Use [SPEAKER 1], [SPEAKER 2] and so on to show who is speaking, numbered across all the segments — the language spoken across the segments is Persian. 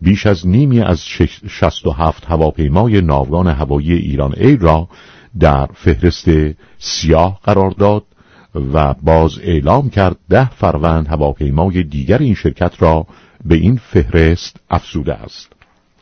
[SPEAKER 1] بیش از نیمی از 67 هواپیمای ناوگان هوایی ایران ایر را در فهرست سیاه قرار داد و باز اعلام کرد 10 فروند هواپیمای دیگر این شرکت را به این فهرست افزوده است.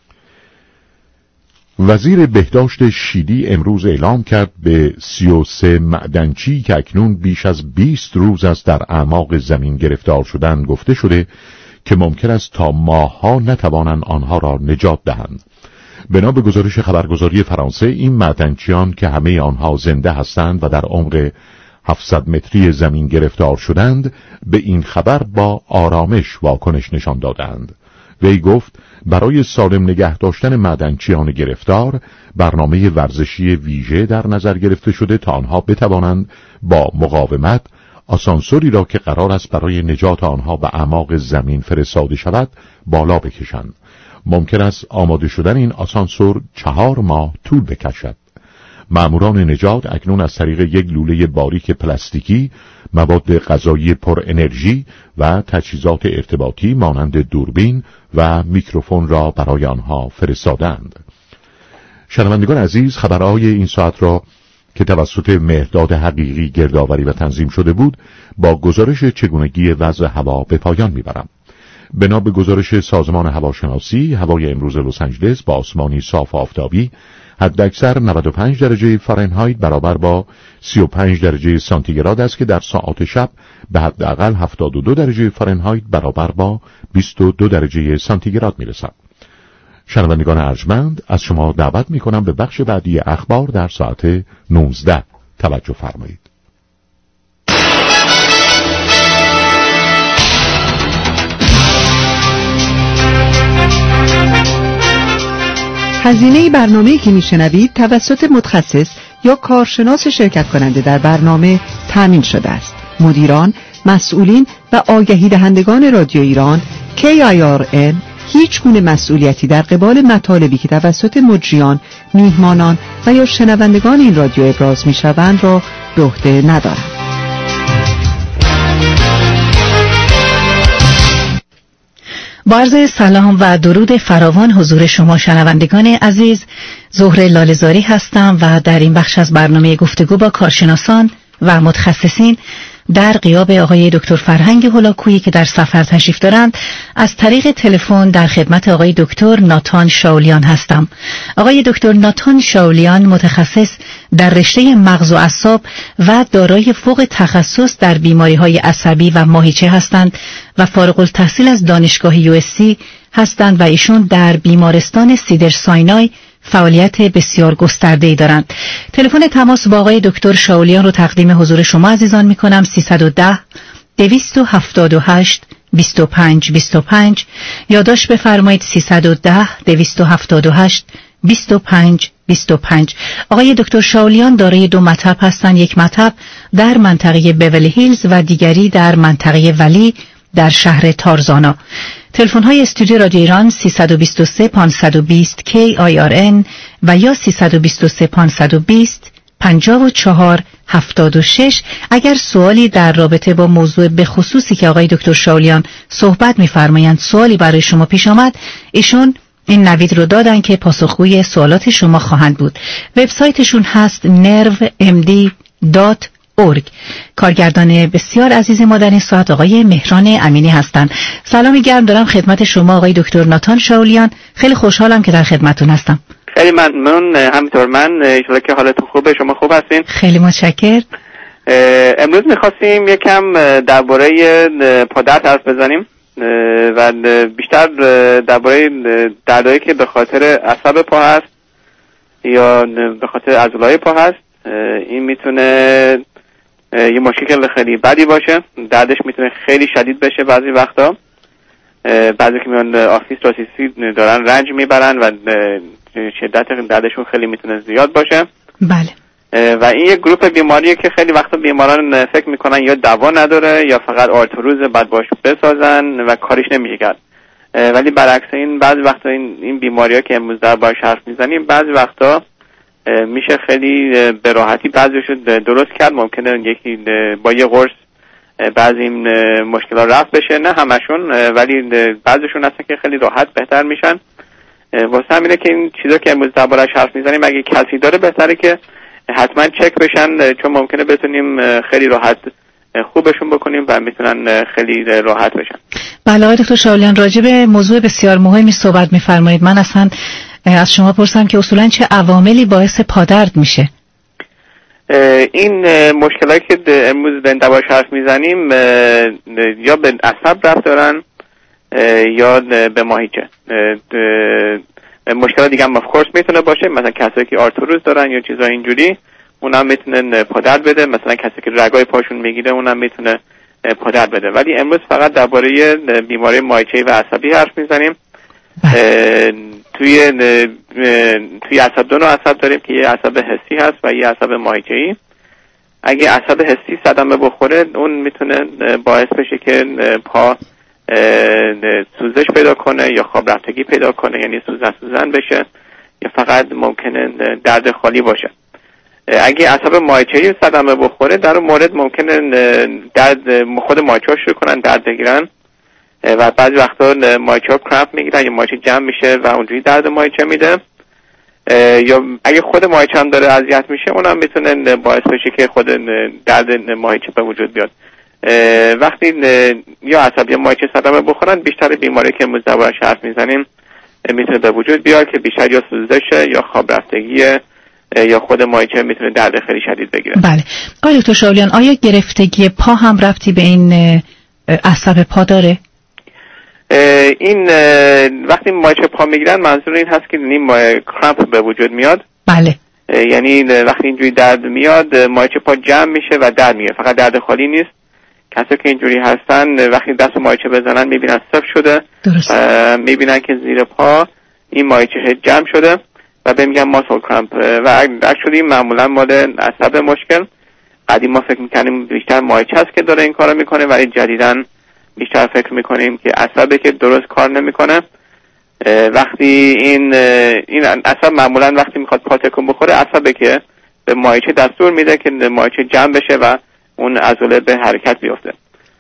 [SPEAKER 1] وزیر بهداشت شیلی امروز اعلام کرد به 33 معدنچی که اکنون بیش از 20 روز از در اعماق زمین گرفتار شدن گفته شده که ممکن است تا ماه‌ها نتوانند آنها را نجات دهند. بنا به گزارش خبرگزاری فرانسه این معدنچیان که همه آنها زنده هستند و در عمق 700 متری زمین گرفتار شدند به این خبر با آرامش واکنش نشان دادند. وی گفت برای سالم نگه داشتن معدنچیان گرفتار برنامه ورزشی ویژه در نظر گرفته شده تا آنها بتوانند با مقاومت آسانسوری را که قرار است برای نجات آنها به اعماق زمین فرستاده شود بالا بکشند. ممکن است آماده شدن این آسانسور 4 ماه طول بکشد. ماموران نجات اکنون از طریق یک لوله باریک پلاستیکی مواد غذایی پر انرژی و تجهیزات ارتباطی مانند دوربین و میکروفون را برای آنها فرستادند. شنوندگان عزیز، خبرهای این ساعت را که توسط مهرداد حقیقی گردآوری و تنظیم شده بود با گزارش چگونگی وضع هوا به پایان میبرم. بنا به گزارش سازمان هواشناسی هوای امروز لس آنجلس با آسمانی صاف و آفتابی حداکثر 95 درجه فارنهایت برابر با 35 درجه سانتیگراد است که در ساعات شب به حداقل 72 درجه فارنهایت برابر با 22 درجه سانتیگراد میرسد. شنوندگان ارجمند، از شما دعوت میکنم به بخش بعدی اخبار در ساعت 19 توجه فرمایید.
[SPEAKER 2] هزینه برنامه‌ای که میشنوید توسط متخصص یا کارشناس شرکت کننده در برنامه تامین شده است. مدیران، مسئولین و آگهی دهندگان رادیو ایران KIRN هیچ گونه مسئولیتی در قبال مطالبی که توسط مجریان، میهمانان و یا شنوندگان این رادیو ابراز میشوند را به عهده ندارند.
[SPEAKER 3] با عرض سلام و درود فراوان حضور شما شنوندگان عزیز، زهره لاله‌زاری هستم و در این بخش از برنامه گفتگو با کارشناسان و متخصصین در غیاب آقای دکتر فرهنگ هولاکویی که در سفر تشریف دارند از طریق تلفن در خدمت آقای دکتر ناتان شاولیان هستم. آقای دکتر ناتان شاولیان متخصص در رشته مغز و اعصاب و دارای فوق تخصص در بیماری‌های عصبی و ماهیچه هستند و فارغ التحصیل از دانشگاه USC هستند و ایشون در بیمارستان سیدر ساینای فعالیت بسیار گسترده‌ای دارند. تلفن تماس با آقای دکتر شاولیان رو تقدیم حضور شما عزیزان می‌کنم. 310 278 2525 یادداشت بفرمایید 310 278 2525. آقای دکتر شاولیان دارای 2 مطب هستند، یک مطب در منطقه بیولی هیلز و دیگری در منطقه ولی در شهر تارزانا. تلفن های استودیو رادیو ایران 323 520 KIRN و یا 323 520 54 76. اگر سوالی در رابطه با موضوع به خصوصی که آقای دکتر شاولیان صحبت می‌فرمایند سوالی برای شما پیش آمد، ایشون این نوید رو دادن که پاسخگوی سوالات شما خواهند بود. وبسایتشون هست nervemd.org. کارگردان بسیار عزیز ما در این ساعت آقای مهران امینی هستند. سلامی گرم دارم خدمت شما آقای دکتر ناتان شاولیان. خیلی خوشحالم که در خدمتتون هستم.
[SPEAKER 4] خیلی ممنون. همینطور من، انشالله که حالتون خوبه، شما خوب هستین؟
[SPEAKER 3] خیلی متشکر.
[SPEAKER 4] امروز میخواستیم یکم درباره پادرت حرف بزنیم و بیشتر درباره دردایی که به خاطر عصب پا هست یا به خاطر عضلای پا هست. این میتونه یه مشکل خیلی بدی باشه، دردش میتونه خیلی شدید بشه بعضی وقتا. بعضی که میان آرتریتیس دارن رنج میبرن و شدت دردشون خیلی میتونه زیاد باشه.
[SPEAKER 3] بله.
[SPEAKER 4] و این یک گروه بیماریه که خیلی وقتا بیماران فکر میکنن یا دوا نداره یا فقط آرتروز بعد باش بسازن و کاریش نمیشه کرد. ولی برعکس این بعضی وقتا این بیماری‌ها که امروز دربارش حرف میزنیم بعضی وقتا میشه خیلی به راحتی بعضیشو درست کرد. ممکنه یکی با یه قرص بعضی این مشکلات رفع بشه. نه همشون، ولی بعضیشون هستن که خیلی راحت بهتر میشن. واسه همینه که این چیزا که امروز درباره‌اش حرف میزنیم اگه کسی داره بهتره که حتما چک بشن، چون ممکنه بتونیم خیلی راحت خوبشون بکنیم و میتونن خیلی راحت بشن.
[SPEAKER 3] بله آقای دکتر شاولیان، راجع به موضوع بسیار مهمی صحبت میفرمایید. من اصلا از شما پرسم که اصولا چه عواملی باعث پادرد میشه؟
[SPEAKER 4] این مشکلاتی که امروز درباره‌اش حرف میزنیم یا به عصب ربط دارن یا به ماهیچه. مشکلات دیگه هم اف کورس میتونه باشه، مثلا کسایی که آرتروز دارن یا چیزای اینجوری اونم میتونه پادرد بده، مثلا کسی که رگای پاشون میگیره اونم میتونه پادرد بده. ولی امروز فقط درباره بیماری ماهیچه‌ای و عصبی حرف میزنیم. توی عصب دو نوع عصب داریم که یه عصب حسی هست و یه عصب ماهیچه‌ای. اگه عصب حسی صدمه بخوره اون میتونه باعث بشه که پا سوزش پیدا کنه یا خواب رفتگی پیدا کنه، یعنی سوزن بشه، یا فقط ممکنه درد خالی باشه. اگه عصب ماهیچه‌ای صدمه بخوره در اون مورد ممکنه درد خود ماهیچه‌ها شروع کنن درد بگیرن و بعضی وقتا ماهیچه‌ها کرامپ میگیرن یا ماهیچه جمع میشه و اونجوری درد ماهیچه میده. یا اگه خود ماهیچه هم داره اذیت میشه اونم میتونه باعث بشه که خود درد ماهیچه به وجود بیاد. وقتی یا عصب یا ماهیچه صدمه بخورن بیشتر بیماری که امروز درباره‌اش حرف میزنیم میتونه به وجود بیاد که بیشتر یا سوزشه یا خواب رفتگیه یا خود ماهیچه میتونه درد خیلی شدید بگیره.
[SPEAKER 3] بله آقای دکتر شاولیان، آیا گرفتگی پا هم ربطی به این عصب پا داره؟
[SPEAKER 4] این وقتی ماهیچه پا میگیرن منظور این هست که کرامپ به وجود میاد.
[SPEAKER 3] بله.
[SPEAKER 4] یعنی وقتی اینجوری درد میاد ماهیچه پا جمع میشه و درد میگیره، فقط درد خالی نیست. کسایی که اینجوری هستن وقتی دست ماهیچه بزنن میبینن صف شده، میبینن که زیر پا این ماهیچه جمع شده و به میگن ماسل کرامپ و اکچولی معمولا مال عصب مشکل. قدیم ما فکر میکنیم بیشتر ماهیچه است که داره این کارو میکنه، ولی جدیدن بیشتر فکر میکنیم که عصبه که درست کار نمیکنه. وقتی این عصب معمولا وقتی میخواد پا تکون بخوره عصبه که به ماهیچه دستور میده که ماهیچه جمع بشه و اون عضله به حرکت بیفته.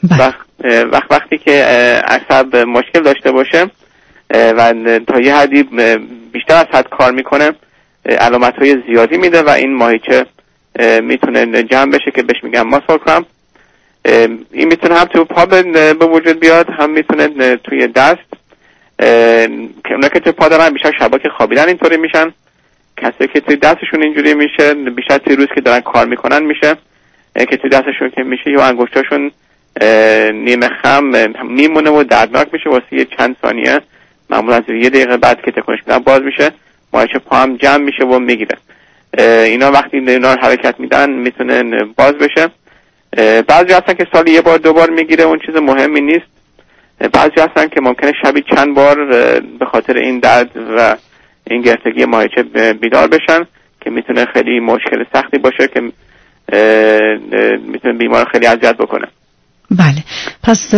[SPEAKER 4] وقتی که عصب مشکل داشته باشه و تا یه حدی بیشتر از حد کار میکنه علامت‌های زیادی میده و این ماهیچه میتونه جمع بشه که بهش میگن ماسل کرامپ. این میتونه هم تو پا به وجود بیاد، هم میتونه توی دست. که اونا که توی پا دارن بیشتر شبا که خوابیدن اینطوری میشن. کسی که توی دستشون اینجوری میشه بیشتر توی روز که دارن کار میکنن میشه که توی دستشون که میشه یا انگشتاشون نیمه خم میمونه و دردناک میشه واسه یه چند ثانیه، معمولا از یه دقیقه بعد که تکونش میدن باز میشه، ماهیچه پا هم جمع میشه و میگیره. اینا وقتی اینا حرکت میدن میتونه باز بشه. بعضی هستن که سالی یه بار دو بار میگیره، اون چیز مهمی نیست. بعضی هستن که ممکنه شبی چند بار به خاطر این درد و این گرفتگی ماهیچه بیدار بشن که میتونه خیلی مشکل سختی باشه که میتونه بیمار خیلی اذیت بکنه.
[SPEAKER 3] بله، پس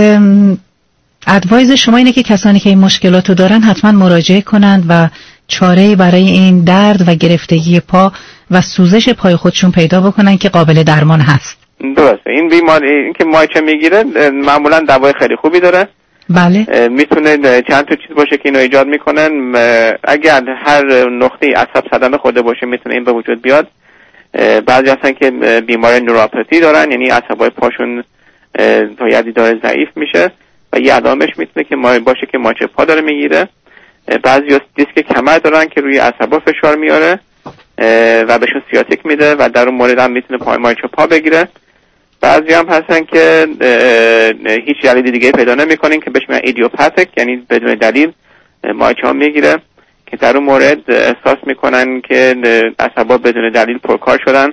[SPEAKER 3] ادوایز شما اینه که کسانی که این مشکلاتو دارن حتما مراجعه کنند و چاره‌ای برای این درد و گرفتگی پا و سوزش پای خودشون پیدا بکنن که قابل درمان هست.
[SPEAKER 4] درسته. این بیماری این که ماهیچه میگیره معمولا دوای خیلی خوبی داره.
[SPEAKER 3] بله.
[SPEAKER 4] میتونه چند تا چیز باشه که اینو ایجاد میکنن. اگر هر نقطه عصب صدمه خورده باشه میتونه این به وجود بیاد. بعضی هستن که بیماری نوروپاتی دارن، یعنی عصبای پاشون تا یادی داره ضعیف میشه و یه علامش میتونه که باشه که ماهیچه پا داره میگیره. بعضی دیسک کمر دارن که روی عصبا فشار میاره و بهشون سیاتیک میده و در اون مورد هم میتونه پای ماهیچه پا بگیره. بعضی هم هستن که هیچ دلیل دیگه پیدا نمیکنن که بهش میگن ایدیوپاتیک، یعنی بدون دلیل ماهیچه ها میگیره که در اون مورد احساس میکنن که عصبا بدون دلیل پرکار شدن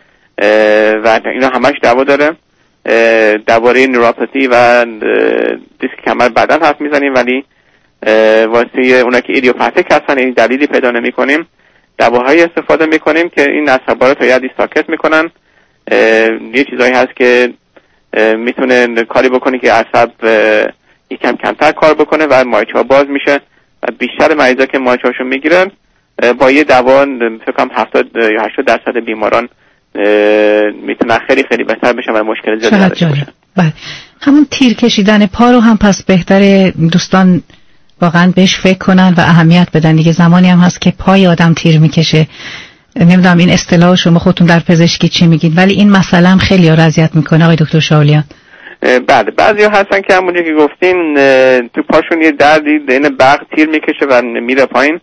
[SPEAKER 4] و اینا همش دوا داره. درباره نوروپاتی و دیسک کمر بعداً حرف میزنیم، ولی واسه اونا که ایدیوپاتیک هستن این دلیلی پیدا نمیکنیم، دواهایی استفاده میکنیم که این عصبا رو تا یادی ساکت میکنن. یه چیزایی هست که میتونه کاری بکنه که عصب یکم کمتر کار بکنه و ماهیچه ها باز میشه و بیشتر مریضا که ماهیچه هاشون میگیرن با یه دوا فکر کنم 70 یا 80% بیماران میتونن خیلی خیلی بهتر بشن و مشکل زیادی نداشته باشن.
[SPEAKER 3] بله، همون تیر کشیدن پا رو هم پس بهتره دوستان واقعا بهش فکر کنن و اهمیت بدن دیگه. زمانی هم هست که پای آدم تیر میکشه، نمیدونم این اصطلاح شما خودتون در پزشکی چی میگید، ولی این مسئله هم خیلی اذیت میکنه آقای دکتر شاولیان.
[SPEAKER 4] بله، بعضیا هستن که همونجوری که گفتین تو پاشون یه دردی این برق تیر میکشه و میره پایین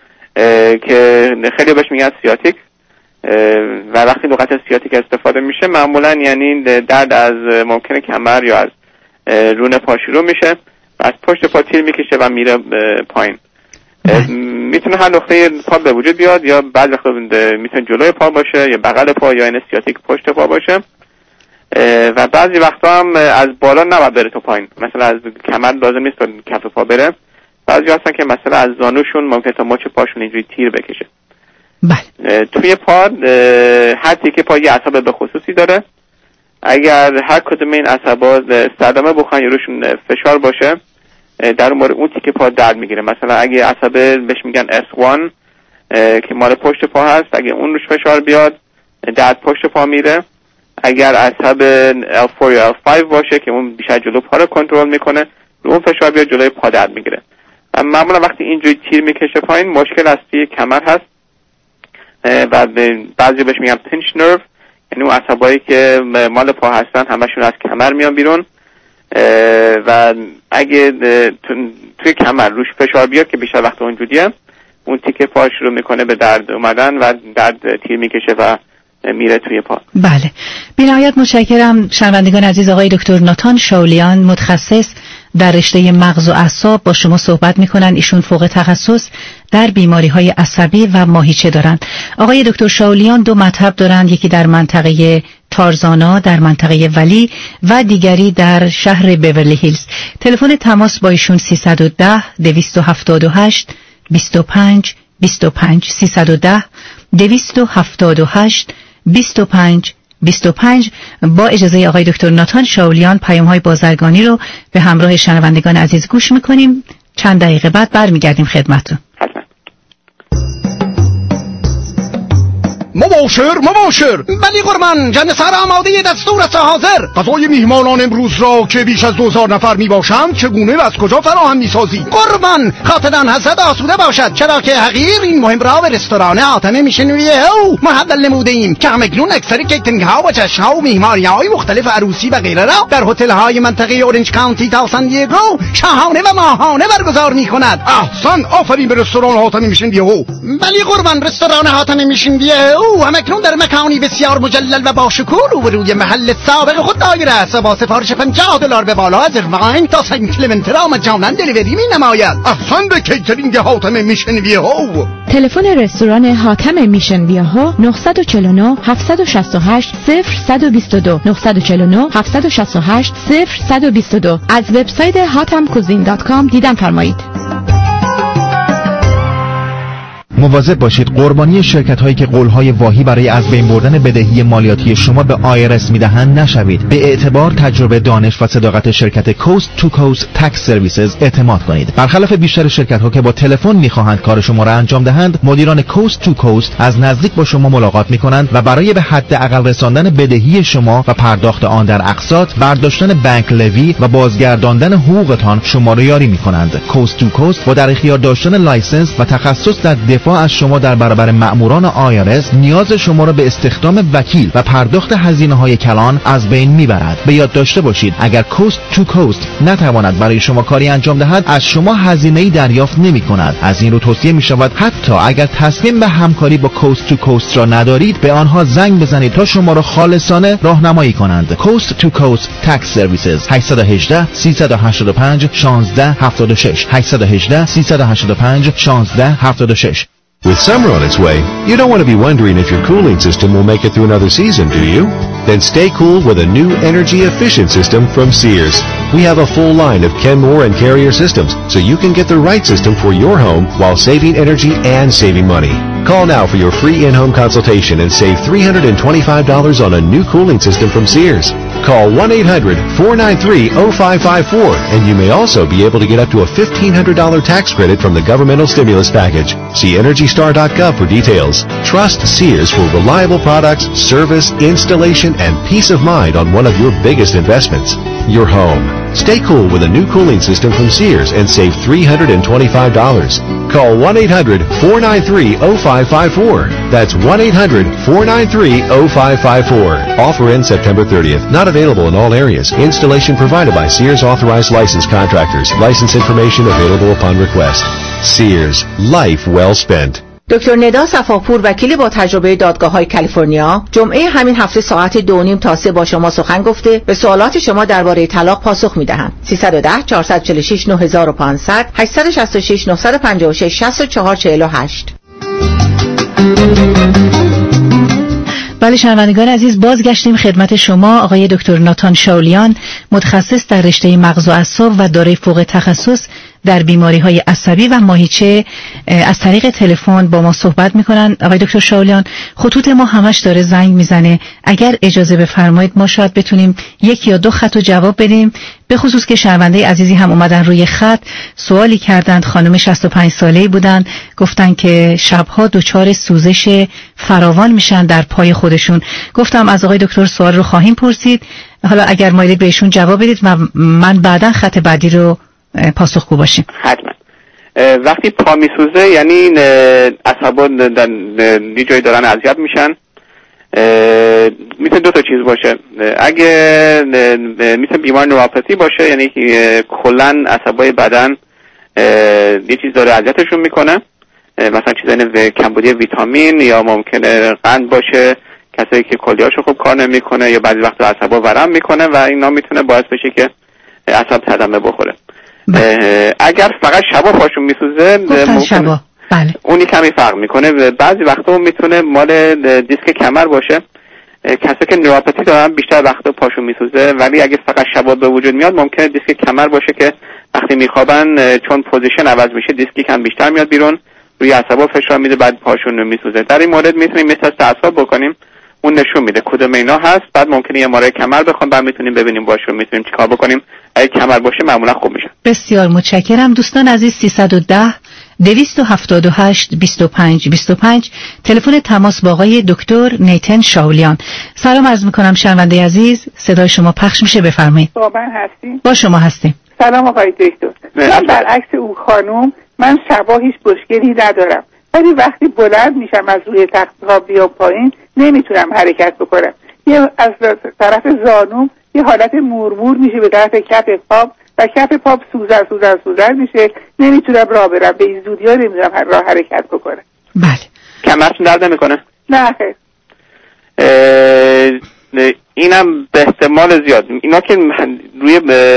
[SPEAKER 4] که خیلی بهش میگن سیاتیک، و وقتی لغت سیاتیک استفاده میشه معمولا یعنی درد از ممکنه کمر یا از رون پا شروع میشه و از پشت پا تیر میکشه و میره پایین. میتونه هر نقطه پا به وجود بیاد، یا بعضی وقتا میتونه جلوی پا باشه یا بغل پا یا این سیاتیک پشت پا باشه، و بعضی وقتا هم از بالا نباید بره تو پایین، مثلا از کمر لازم نیست تا کف پا بره. بعضی هستن که مثلا از زانوشون ممکنه تا مچ پاشون اینجوری تیر بکشه.
[SPEAKER 3] بله.
[SPEAKER 4] توی پا هر تیکه پا یه عصب به خصوصی داره. اگر هر کدوم این عصبا صدمه بخورن یا روشون فشار باشه، در مورد اون تیکه پا درد میگیره. مثلا اگه عصب بهش میگن S1 که مال پشت پا هست، اگه اون روش فشار بیاد درد پشت پا میره. اگر عصب L4 یا L5 باشه که اون بیشتر جلو پا رو کنترل میکنه، رو اون فشار بیاد جلوی پا درد میگیره. معمولا وقتی اینجوری تیر میکشه پایین مشکل از توی کمر هست و بعضی بهش میگن پینچ نرو، یعنی اون عصبایی که مال پا هستن همشون از کمر میان بیرون، و اگه توی کمر روش فشار بیاد که بیشتر وقت اونجوریه، اون تیکه پا شروع میکنه به درد اومدن و درد تیر میکشه و میره توی پا.
[SPEAKER 3] بله، بی‌نهایت متشکرم. شنوندگان عزیز، آقای دکتر ناتان شاولیان متخصص در رشته مغز و اعصاب با شما صحبت میکنن. ایشون فوق تخصص در بیماری‌های عصبی و ماهیچه دارند. آقای دکتر شاولیان دو مطب دارند، یکی در منطقه تارزانا در منطقه ولی و دیگری در شهر بیورلی هیلز. تلفن تماس با ایشون 310 278 25 25 310 278 25 25. با اجازه آقای دکتر ناتان شاولیان پیام‌های بازرگانی رو به همراه شنوندگان عزیز گوش می‌کنیم. چند دقیقه بعد برمیگردیم خدمتتون.
[SPEAKER 5] مباشر بلی قربان، جنسر آماده دستور است حاضر. غذای میهمانان امروز را که بیش از 2000 نفر میباشند چگونه و از کجا فراهم میسازی؟ قربان خاطران حضرت آسوده باشد، چرا که حقیر این مهم را به رستوران حاتم میشنویه او محول نموده ایم که همکنون اکثر کیترینگ ها و جشن ها و میهمانی های مختلف عروسی و غیره را در هتل های منطقه اورنج کانتی تا سان دیگو شاهانه و ماهانه برگزار میکند. احسن، آفرین به رستوران حاتم میشنویه او. بلی قربان، رستوران حاتم میشنویه او همکنون در مکانی بسیار مجلل و باشکوه روبروی محل سابق خود دایر است. با سفارش $50 به بالا از ارواین تا سن کلمنت را مجانا دلیوری می نماید. احسن به کیترینگ حاتم میشن ویهو.
[SPEAKER 6] تلفن رستوران حاتم میشن ویهو 949 768 0122 949 768 0122. از وبسایت hatamcuisine.com دیدن فرمایید.
[SPEAKER 7] مواظب باشید قربانی شرکت‌هایی که قول‌های واهی برای از بین بردن بدهی مالیاتی شما به IRS میدهند نشوید. به اعتبار، تجربه، دانش و صداقت شرکت Coast to Coast Tax Services اعتماد کنید. برخلاف بیشتر شرکت‌ها که با تلفن می‌خواهند کار شما را انجام دهند، مدیران Coast to Coast از نزدیک با شما ملاقات می‌کنند و برای به حداقل رساندن بدهی شما و پرداخت آن در اقساط، برداشتن بانک لوی و بازگرداندن حقوقتان شما را یاری می‌کنند. Coast to Coast با در اختیار داشتن لایسنس و تخصص در دفاع از شما در برابر مأموران IRS نیاز شما را به استخدام وکیل و پرداخت هزینه‌های کلان از بین میبرد. به یاد داشته باشید اگر Coast to Coast نتواند برای شما کاری انجام دهد، از شما هزینه‌ای دریافت نمی‌کند. از این رو توصیه می‌شود حتی اگر تصمیم به همکاری با Coast to Coast را ندارید، به آنها زنگ بزنید تا شما را خالصانه راهنمایی کنند. Coast to Coast Tax Services 818 385 1676 818 385 1676.
[SPEAKER 8] With summer on its way, you don't want to be wondering if your cooling system will make it through another season, do you? Then stay cool with a new energy-efficient system from Sears. We have a full line of Kenmore and Carrier systems, so you can get the right system for your home while saving energy and saving money. Call now for your free in-home consultation and save $325 on a new cooling system from Sears. Call 1-800-493-0554 and you may also be able to get up to a $1,500 tax credit from the governmental stimulus package. See EnergyStar.gov for details. Trust Sears for reliable products, service, installation, and peace of mind on one of your biggest investments, your home. Stay cool with a new cooling system from Sears and save $325. Call 1-800-493-0554. That's 1-800-493-0554. Offer ends September 30th. Not available in all areas. Installation provided by Sears authorized license contractors. License information available upon request. Sears. Life well spent.
[SPEAKER 9] دکتر ندا صفاپور وکیل با تجربه دادگاه‌های کالیفرنیا جمعه همین هفته ساعت 2:30 تا 3 با شما سخن گفته به سوالات شما درباره طلاق پاسخ می‌دهند. 310 446 9500 866 956 6448.
[SPEAKER 3] بله شنوندگان عزیز، بازگشتیم خدمت شما. آقای دکتر ناتان شاولیان متخصص در رشته مغز و اعصاب و دارای فوق تخصص در بیماری‌های عصبی و ماهیچه از طریق تلفن با ما صحبت می‌کنن. آقای دکتر شاولیان، خطوط ما همش داره زنگ میزنه. اگر اجازه بفرمایید ما شاید بتونیم 1 یا 2 خط رو جواب بدیم، به خصوص که شنونده عزیزی هم اومدن روی خط سوالی کردند. خانم 65 ساله‌ای بودن، گفتن که شب‌ها دچار سوزش فراوان میشن در پای خودشون. گفتم از آقای دکتر سوال رو خواهیم پرسید، حالا اگر مایلید بهشون جواب بدید و من بعداً خط بعدی رو پاسخگو باشیم.
[SPEAKER 4] حتما. وقتی پا میسوزه یعنی عصبات در یه جایی دارن اذیت میشن. میتونه 2 تا چیز باشه. اگه میتونه بیمار نوروپاتی باشه، یعنی کلا عصبای بدن یه چیز داره اذیتشون میکنه، مثلا چیزای کمبودی ویتامین، یا ممکنه قند باشه، کسایی که کلیه‌هاشو خوب کار نمیکنه، یا بعضی وقتا عصبا ورم میکنه و اینا میتونه باعث بشه که عصب صدمه بخوره. اگر فقط شبا پاشون میسوزه
[SPEAKER 3] شبا، بله،
[SPEAKER 4] اونی کمی فرق میکنه. بعضی وقتا میتونه مال دیسک کمر باشه. کسایی که نوروپاتی دارن بیشتر وقتا پاشون میسوزه، ولی اگه فقط شبا به وجود میاد ممکنه دیسک کمر باشه که وقتی میخوابن چون پوزیشن عوض میشه دیسکی کم بیشتر میاد بیرون، روی عصبا فشار میده، بعد پاشون میسوزه. در این مورد میتونیم مثل تعصب بکنیم، اون نشون میده کدوم اینا هست. بعد ممکنه یه ماره کمر بخوام، بعد میتونیم ببینیم باشه میتونیم چیکار بکنیم. اگه کمر باشه معمولا خوب میشه.
[SPEAKER 3] بسیار متشکرم. دوستان عزیز، 310 278 25 25 تلفن تماس با آقای دکتر نیتن شاولیان. سلام عرض میکنم شنونده عزیز، صدای شما پخش میشه، بفرمایید.
[SPEAKER 10] با من هستیم؟
[SPEAKER 3] با شما هستیم.
[SPEAKER 10] سلام آقای دکتر. من برعکس او خانم، من شبا هیچ مشکلی ندارم، ولی وقتی بلند میشم از روی تخت خواب بیام پایین نمیتونم حرکت بکنم. یه از طرف زانوم یه حالت مورمور میشه به طرف کف پام و کف پام سوزن میشه، نمیتونم راه برم، به این زودی ها نمیتونم راه حرکت بکنم.
[SPEAKER 3] بله.
[SPEAKER 4] کمرتون درد نمیکنه؟
[SPEAKER 10] نه خیر.
[SPEAKER 4] اینم به احتمال زیاد اینا که روی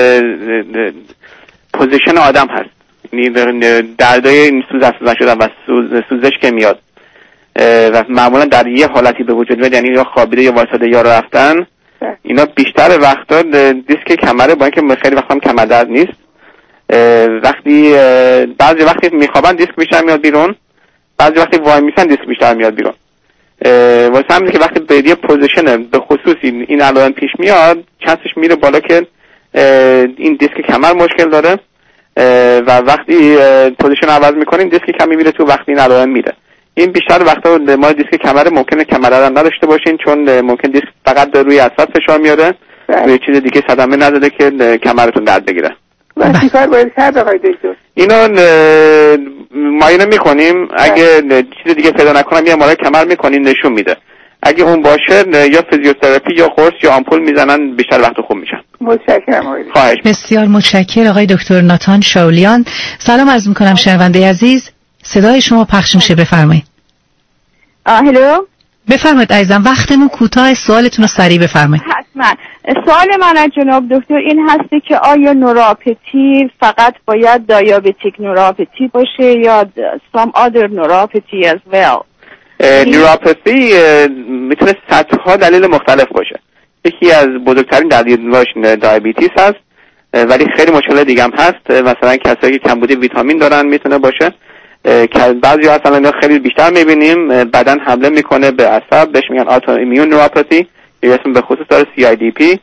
[SPEAKER 4] پوزیشن آدم هست، یعنی دردای این سوزن شدن و سوزش که میاد و معمولا در یه حالتی به وجود میاد، یعنی یا خوابیده یا واسطه یا رفتن. اینا بیشتر وقتا دیسک کمره، با اینکه خیلی وقتا هم کمر درد نیست. وقتی بعضی وقتی میخوابن دیسک بیشتر میاد بیرون، بعضی وقتی وای میسن دیسک بیشتر میاد بیرون. واسه همینه که وقتی به یه پوزیشن به خصوصی این علائم پیش میاد، چانسش میره بالا که این دیسک کمر مشکل داره و وقتی پوزیشن عوض میکنیم دیسک کمی میره تو، وقتی این علائم میره. این بیشتر وقتا ما دیسک کمر ممکنه کمر درد نداشته باشین، چون ممکن دیسک فقط روی عصب فشار میاره، روی چیز دیگه صدمه نداده که کمرتون درد بگیره.
[SPEAKER 10] و چیکار باید کرد آقای دکتر؟
[SPEAKER 4] اینو معاینه میکنیم، اگه چیز دیگه پیدا نکنم یه ماره کمر میکنیم نشون میده. اگه اون باشه یا فیزیوتراپی یا قرص یا آمپول میزنن، بیشتر وقت خوب میشن.
[SPEAKER 10] متشکرم آقای
[SPEAKER 4] دکتر.
[SPEAKER 3] بسیار متشکرم آقای دکتر ناتان شاولیان. سلام عرض میکنم شنونده عزیز، صدای شما پخش میشه، بفرمایید.
[SPEAKER 11] هلو،
[SPEAKER 3] بفرمایید عزیزم، وقتمون کوتاه، سوالتون رو سریع بفرمایید.
[SPEAKER 11] حتما. سوال من از جناب دکتر این هستی که آیا نوروپاتی فقط باید دیابتیک نوروپاتی باشه یا some other neuropathy as well؟
[SPEAKER 4] نوروپاتی میتونه صدها دلیل مختلف باشه. یکی از بزرگترین دلایلش دیابتیس هست، ولی خیلی مشکل دیگه هم هست. مثلا کسایی که کمبود ویتامین دارن میتونه باشه. بعضی اصلا خیلی بیشتر میبینیم بدن حمله میکنه به عصب، بهش میگن آتو ایمیون نوروپاتی، یا اسم به خصوص داره CIDP.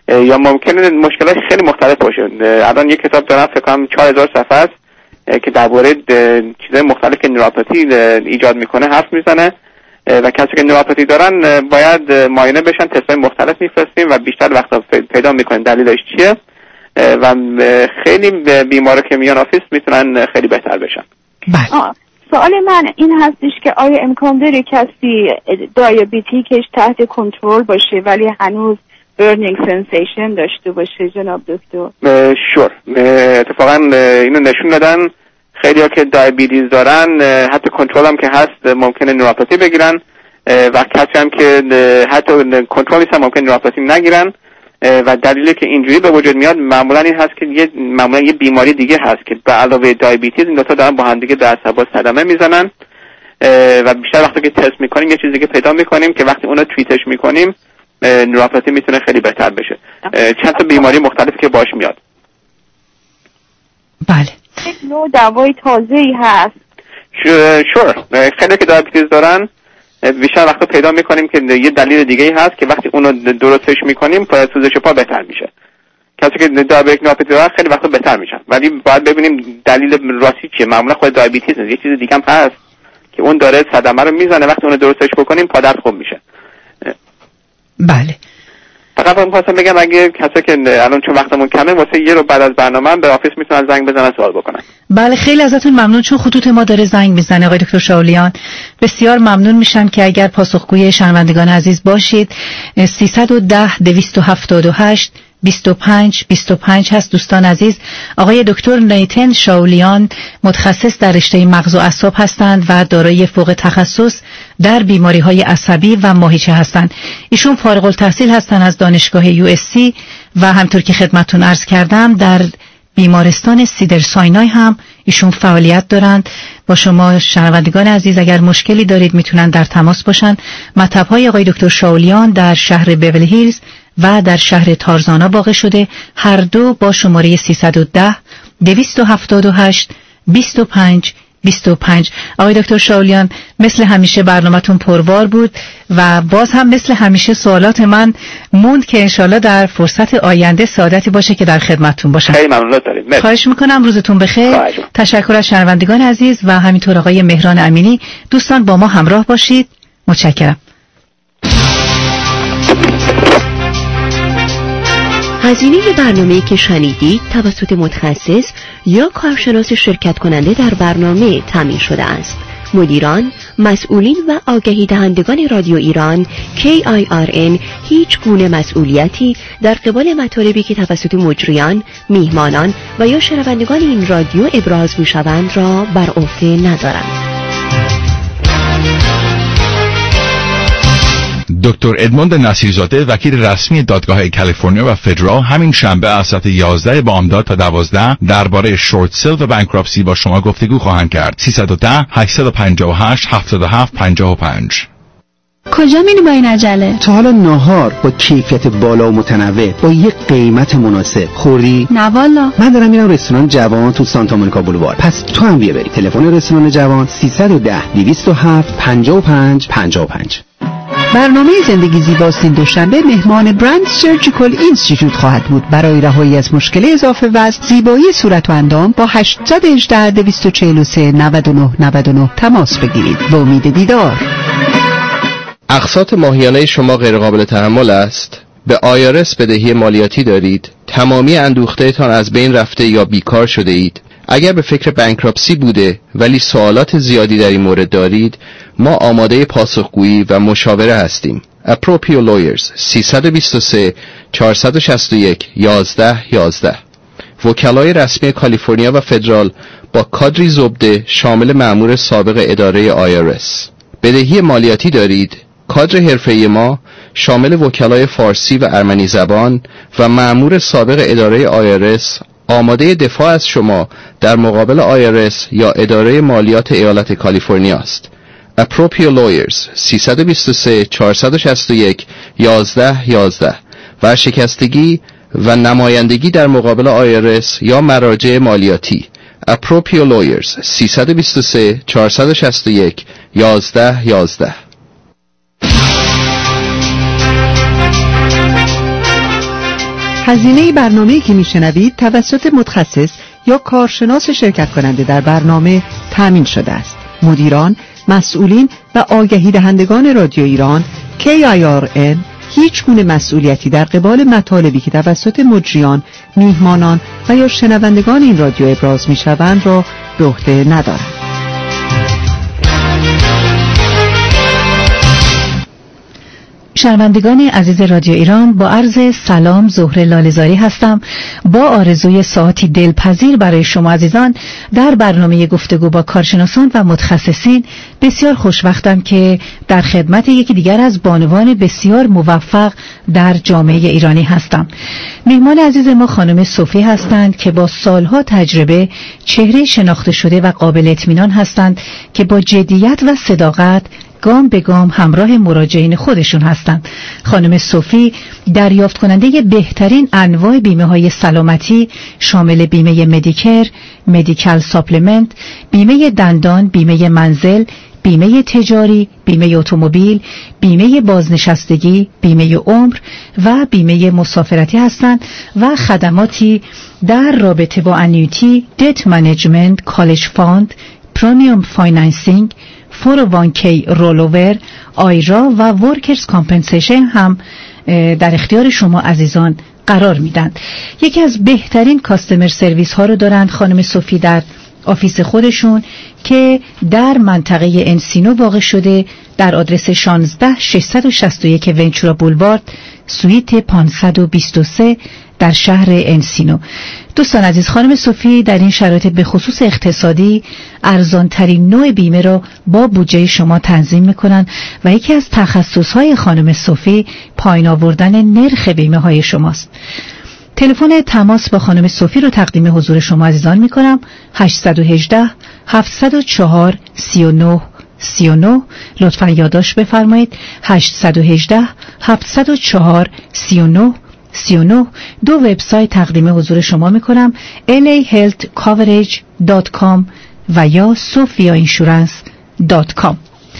[SPEAKER 4] یا ممکنه مشکلات خیلی مختلف باشه. الان یک کتاب دارم فکر کنم 4000 صفحه است که درباره چیزهای مختلف که نوروپاتی ایجاد میکنه حرف میزنه و کسی که نوروپاتی دارن باید معاینه بشن، تست‌های مختلف میفرستیم و بیشتر وقتا پیدا میکنیم دلیلش چیه و خیلی بیمارا که میان آفیس میتونن خیلی بهتر بشن.
[SPEAKER 11] سوال من این هستش که آیا امکان داره کسی دیابتیکش تحت کنترل باشه ولی هنوز برنینگ سنسیشن داشته باشه جناب دکتر؟
[SPEAKER 4] شور. اتفاقا اینو نشون دادن خیلی ها که دیابتیس دارن حتی کنترل هم که هست ممکنه نوروپاتی بگیرن و کسی هم که حتی کنترل نیست هم ممکنه نوروپاتی نگیرن و دلیلی که اینجوری به وجود میاد معمولا این هست که معمولا یه بیماری دیگه هست که به علاوه دیابتیس این دو تا دارن با هم دیگه در اعصاب صدمه میزنن و بیشتر وقتی که تست میکنیم یه چیزی دیگه پیدا میکنیم که وقتی اونو تریتش میکنیم نوروپاتی میتونه خیلی بهتر بشه. چند تا بیماری مختلفی که باش میاد.
[SPEAKER 3] بله.
[SPEAKER 11] یک نوع دوای تازه‌ای هست.
[SPEAKER 4] شور. خیلی که دیابتیس دارن بیشتر وقتا پیدا میکنیم که یه دلیل دیگه هست که وقتی اونو درستش میکنیم سوزش پا بهتر میشه. کسی که دیابتیک نوروپاتی دارن خیلی وقتا بهتر میشن ولی باید ببینیم دلیل راستی چیه. معمولا خود دیابتیس نیست، یه چیز دیگه هم هست که اون داره صدمه رو میزنه، وقتی اونو درستش بکنیم پا درد خوب میشه.
[SPEAKER 3] بله.
[SPEAKER 4] فقط من خواستم بگم اگه کسی که الان چون وقتمون کمه واسه یه رو بعد از برنامه به آفیس میتونن زنگ بزنن سوال بکنن.
[SPEAKER 3] بله خیلی ازتون ممنون چون خطوط ما داره زنگ میزنه آقای دکتر شاولیان. بسیار ممنون میشم که اگر پاسخگوی شنوندگان عزیز باشید. 310 278 25 هست. دوستان عزیز، آقای دکتر نیتن شاولیان متخصص در رشته مغز و اعصاب هستند و دارای فوق تخصص در بیماری‌های عصبی و ماهیچه هستند. ایشون فارغ التحصیل هستند از دانشگاه USC و همطور که خدمتتون عرض کردم در بیمارستان سیدر ساینای هم ایشون فعالیت دارند. با شما شنوندگان عزیز اگر مشکلی دارید میتونن در تماس باشن. مطب‌های آقای دکتر شاولیان در شهر بیولی هیلز و در شهر تارزانا واقع شده، هر دو با شماره 310 278 25. آقای دکتر شاولیان مثل همیشه برنامه‌تون پربار بود و باز هم مثل همیشه سوالات من موند که انشالله در فرصت آینده سعادتی باشه که در خدمتتون باشم.
[SPEAKER 4] خیلی ممنون دارید.
[SPEAKER 3] خواهش میکنم روزتون بخیر. تشکر از شنوندگان عزیز و همینطور آقای مهران امینی. دوستان با ما همراه باشید. متشکرم.
[SPEAKER 12] هزینه برنامه‌ای که شنیدید توسط متخصص یا کارشناس شرکت کننده در برنامه تامین شده است. مدیران، مسئولین و آگهی دهندگان رادیو ایران KIRN هیچ گونه مسئولیتی در قبال مطالبی که توسط مجریان، میهمانان و یا شنوندگان این رادیو ابراز می‌شوند را بر عهده ندارند.
[SPEAKER 13] دکتر ادموند نصیرزاده وکیل رسمی دادگاه کالیفرنیا و فدرال همین شنبه از ساعت 11 بامداد تا 12 درباره شورت سیل و بانکراپسی با شما گفتگو خواهند کرد. 310 858 7755.
[SPEAKER 14] کجا میری با این عجله؟
[SPEAKER 5] تا حالا ناهار با کیفیت بالا و متنوع با یک قیمت مناسب خوردی؟
[SPEAKER 14] نه والا.
[SPEAKER 5] من دارم میرم رستوران جوان تو سانتا مونیکا بولوار. پس تو هم بیا بریم. تلفن رستوران جوان 310 207 55.
[SPEAKER 2] برنامه زندگی زیباست این دوشنبه مهمان برند سرجیکال اینستیتوت خواهد بود. برای رهایی از مشکل اضافه وزن، زیبایی صورت و اندام با 818 243 99 تماس بگیرید. به امید دیدار.
[SPEAKER 15] اقساط ماهیانه شما غیر قابل تحمل است؟ به آیارس بدهی مالیاتی دارید؟ تمامی اندوخته‌تان از بین رفته یا بیکار شده اید؟ اگر به فکر بانکراپسی بوده ولی سوالات زیادی در این مورد دارید، ما آماده پاسخگویی و مشاوره هستیم. Aproprio Lawyers 323 461 11 وکلای رسمی کالیفرنیا و فدرال با کادری زبده شامل مأمور سابق اداره IRS. بدهی مالیاتی دارید؟ کادر حرفه‌ای ما شامل وکلای فارسی و ارمنی زبان و مأمور سابق اداره IRS آماده دفاع از شما در مقابل IRS یا اداره مالیات ایالت کالیفرنیا است. Aproprio Lawyers 323 461 11 ورشکستگی و نمایندگی در مقابل IRS یا مراجع مالیاتی. Aproprio Lawyers 323 461 11.
[SPEAKER 2] هزینه برنامه‌ای که میشنوید توسط متخصص یا کارشناس شرکت کننده در برنامه تامین شده است. مدیران، مسئولین و آگهی دهندگان رادیو ایران KIRN هیچ گونه مسئولیتی در قبال مطالبی که توسط مجریان، میهمانان و یا شنوندگان این رادیو ابراز میشوند را به عهده ندارند.
[SPEAKER 3] شنوندگان عزیز رادیو ایران، با عرض سلام زهره لاله‌زاری هستم با آرزوی ساعتی دلپذیر برای شما عزیزان در برنامه گفتگو با کارشناسان و متخصصین. بسیار خوشوقتم که در خدمت یکی دیگر از بانوان بسیار موفق در جامعه ایرانی هستم. مهمان عزیز ما خانم صوفی هستند که با سالها تجربه چهره شناخته شده و قابل اطمینان هستند که با جدیت و صداقت گام به گام همراه مراجعین خودشون هستند. خانم صوفی دریافت کننده بهترین انواع بیمه های سلامتی شامل بیمه مدیکر، مدیکال ساپلمنت، بیمه دندان، بیمه منزل، بیمه تجاری، بیمه اتومبیل، بیمه بازنشستگی، بیمه عمر و بیمه مسافرتی هستند و خدماتی در رابطه با انیویتی، دت منیجمنت، کالج فاند، پریمیوم فایننسینگ، 401k رولوور، آیرا و ورکرز کامپنسیشن هم در اختیار شما عزیزان قرار میدن. یکی از بهترین کاستمر سرویس ها رو دارند خانم صوفی در آفیس خودشون که در منطقه انسینو واقع شده، در آدرس 16661 ونچورا بولوارد، سویت 523 در شهر انسینو. دوستان عزیز، خانم صوفی در این شرایط به خصوص اقتصادی ارزان ترین نوع بیمه را با بودجه شما تنظیم میکنن و یکی از تخصصهای خانم صوفی پایین آوردن نرخ بیمه های شماست. تلفن تماس با خانم صوفی رو تقدیم حضور شما عزیزان میکنم: 818 704 39 39. لطفا یادداشت بفرمایید: 818 704 39 39. دو وبسایت تقدیم حضور شما میکنم: lahealthcoverage.com و یا sophiainsurance.com.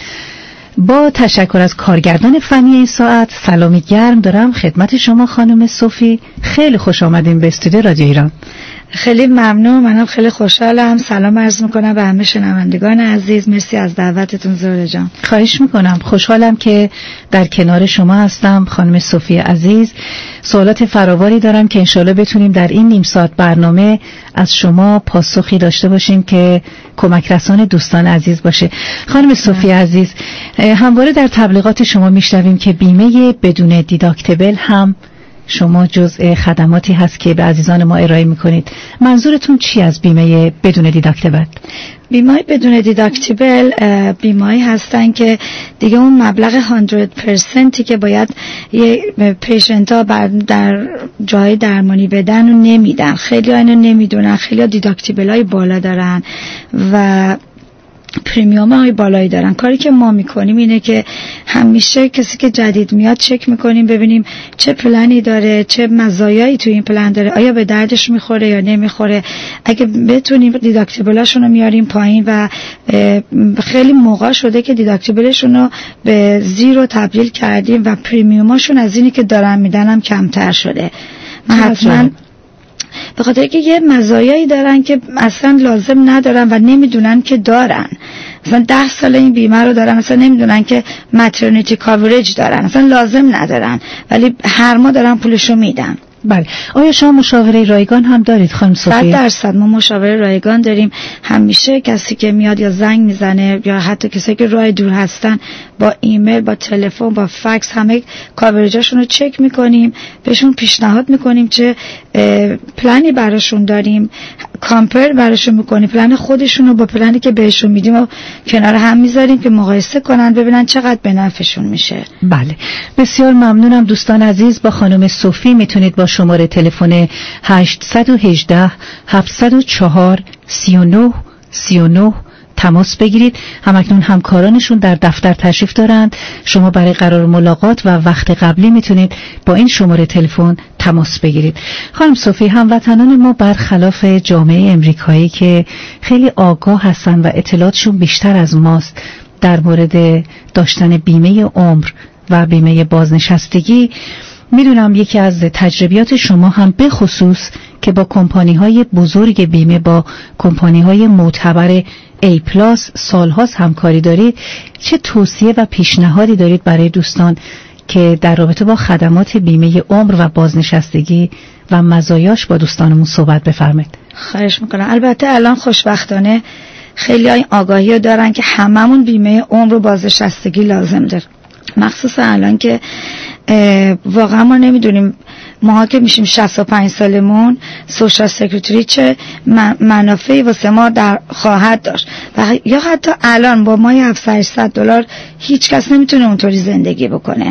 [SPEAKER 3] با تشکر از کارگردان فنی این ساعت، سلامی گرم دارم خدمت شما خانم صوفی. خیلی خوش آمدین به استودیو رادیو ایران.
[SPEAKER 16] خیلی ممنون، منم خیلی خوشحالم. سلام عرض میکنم به همه شنوندگان عزیز. مرسی از دعوتتون زهره جان.
[SPEAKER 3] خواهش میکنم. خوشحالم که در کنار شما هستم خانم صوفی عزیز. سوالات فراوانی دارم که انشالله بتونیم در این نیم ساعت برنامه از شما پاسخی داشته باشیم که کمک رسان دوستان عزیز باشه. خانم صوفی عزیز، همواره در تبلیغات شما میشنویم که بیمه بدون دیداکتیبل هم شما جزء خدماتی هست که به عزیزان ما ارائه میکنید. منظورتون چی از بیمه بدون دیداکتیبل؟
[SPEAKER 16] بیمه بدون دیداکتیبل بیمه‌ای هستن که دیگه اون مبلغ 100% که باید یه پیشنت ها در جای درمانی بدن رو نمیدن. خیلی ها اینو نمیدونن، خیلی ها دیداکتیبل های بالا دارن و پریمیوم های بالایی دارن. کاری که ما میکنیم اینه که همیشه کسی که جدید میاد چک میکنیم ببینیم چه پلنی داره، چه مزایایی تو این پلن داره، آیا به دردش میخوره یا نمیخوره. اگه بتونیم دیداکتیبلاشون رو میاریم پایین و خیلی موقع شده که دیداکتیبلشون رو به زیرو تبدیل کردیم و پریمیوماشون از اینی که دارن میدن هم کمتر شده. من حتما به خاطر که یه مزایایی دارن که اصلا لازم ندارن و نمیدونن که دارن. مثلا 10 سال این بیمه رو دارن، مثلا نمیدونن که ماترنیتی کاورج دارن، اصلا لازم ندارن ولی هر ماه دارن پولشو میدن.
[SPEAKER 3] بله. آیا شما مشاوره رایگان هم دارید خانم صوفی؟
[SPEAKER 16] 100% ما مشاوره رایگان داریم. همیشه کسی که میاد یا زنگ میزنه یا حتی کسی که راه دور هستن با ایمیل، با تلفن، با فکس همه کاورجاشون رو چک میکنیم، بهشون پیشنهاد میکنیم چه پلانی براشون داریم، کامپر براشون میکنیم، پلن خودشون رو با پلنی که بهشون میدیم و کنار هم میذاریم که مقایسه کنن ببینن چقدر به نفعشون میشه.
[SPEAKER 3] بله، بسیار ممنونم دوستان عزیز. با خانم صوفی میتونید با شماره تلفن 818 704 39 39 تماس بگیرید. همکنون همکارانشون در دفتر تشریف دارند. شما برای قرار ملاقات و وقت قبلی میتونید با این شماره تلفن تماس بگیرید. خانم صوفی، هموطنان ما برخلاف جامعه امریکایی که خیلی آگاه هستن و اطلاعاتشون بیشتر از ماست در مورد داشتن بیمه عمر و بیمه بازنشستگی، میدونم یکی از تجربیات شما هم به خصوص که با کمپانی‌های بزرگ بیمه، با کمپانی‌های معتبر A+ سال‌هاست همکاری دارید، چه توصیه و پیشنهادی دارید برای دوستان که در رابطه با خدمات بیمه عمر و بازنشستگی و مزایاش با دوستانمون صحبت بفرمایید؟
[SPEAKER 16] خواهش میکنم. البته الان خوشبختانه خیلی های آگاهی دارن که هممون بیمه عمر و بازنشستگی لازم داره، مخصوصا الان که واقعا ما نمیدونیم ماها که میشیم 65 سالمون سوشال سکیوریتی چه منافعی واسه ما در خواهد داشت و یا حتی الان با مای $700 هیچ کس نمیتونه اونطوری زندگی بکنه.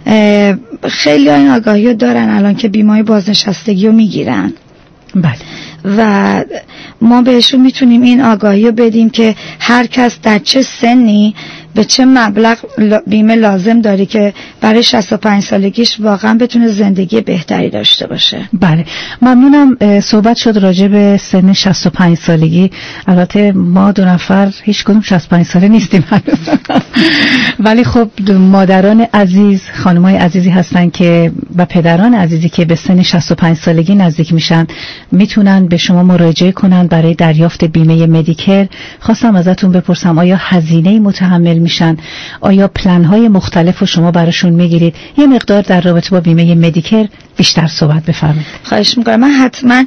[SPEAKER 16] خیلی های آگاهی دارن الان که بیمه بازنشستگی رو میگیرن.
[SPEAKER 3] بله.
[SPEAKER 16] و ما بهشون میتونیم این آگاهی رو بدیم که هر کس در چه سنی به چه مبلغ بیمه لازم داره که برای 65 سالگیش واقعا بتونه زندگی بهتری داشته باشه.
[SPEAKER 3] بله، ممنونم. صحبت شد راجع به سن 65 سالگی. البته ما دو نفر هیچ کدوم 65 ساله نیستیم ولی خب مادران عزیز، خانمای عزیزی هستن که و پدران عزیزی که به سن 65 سالگی نزدیک میشن میتونن به شما مراجعه کنن برای دریافت بیمه مدیکر. خواستم ازتون بپرسم آیا هزینه متحمل میشن؟ آیا پلن‌های مختلف رو شما براشون میگیرید؟ یه مقدار در رابطه با بیمه مدیکر بیشتر صحبت بفرمایید.
[SPEAKER 16] خواهش میکنم. من حتما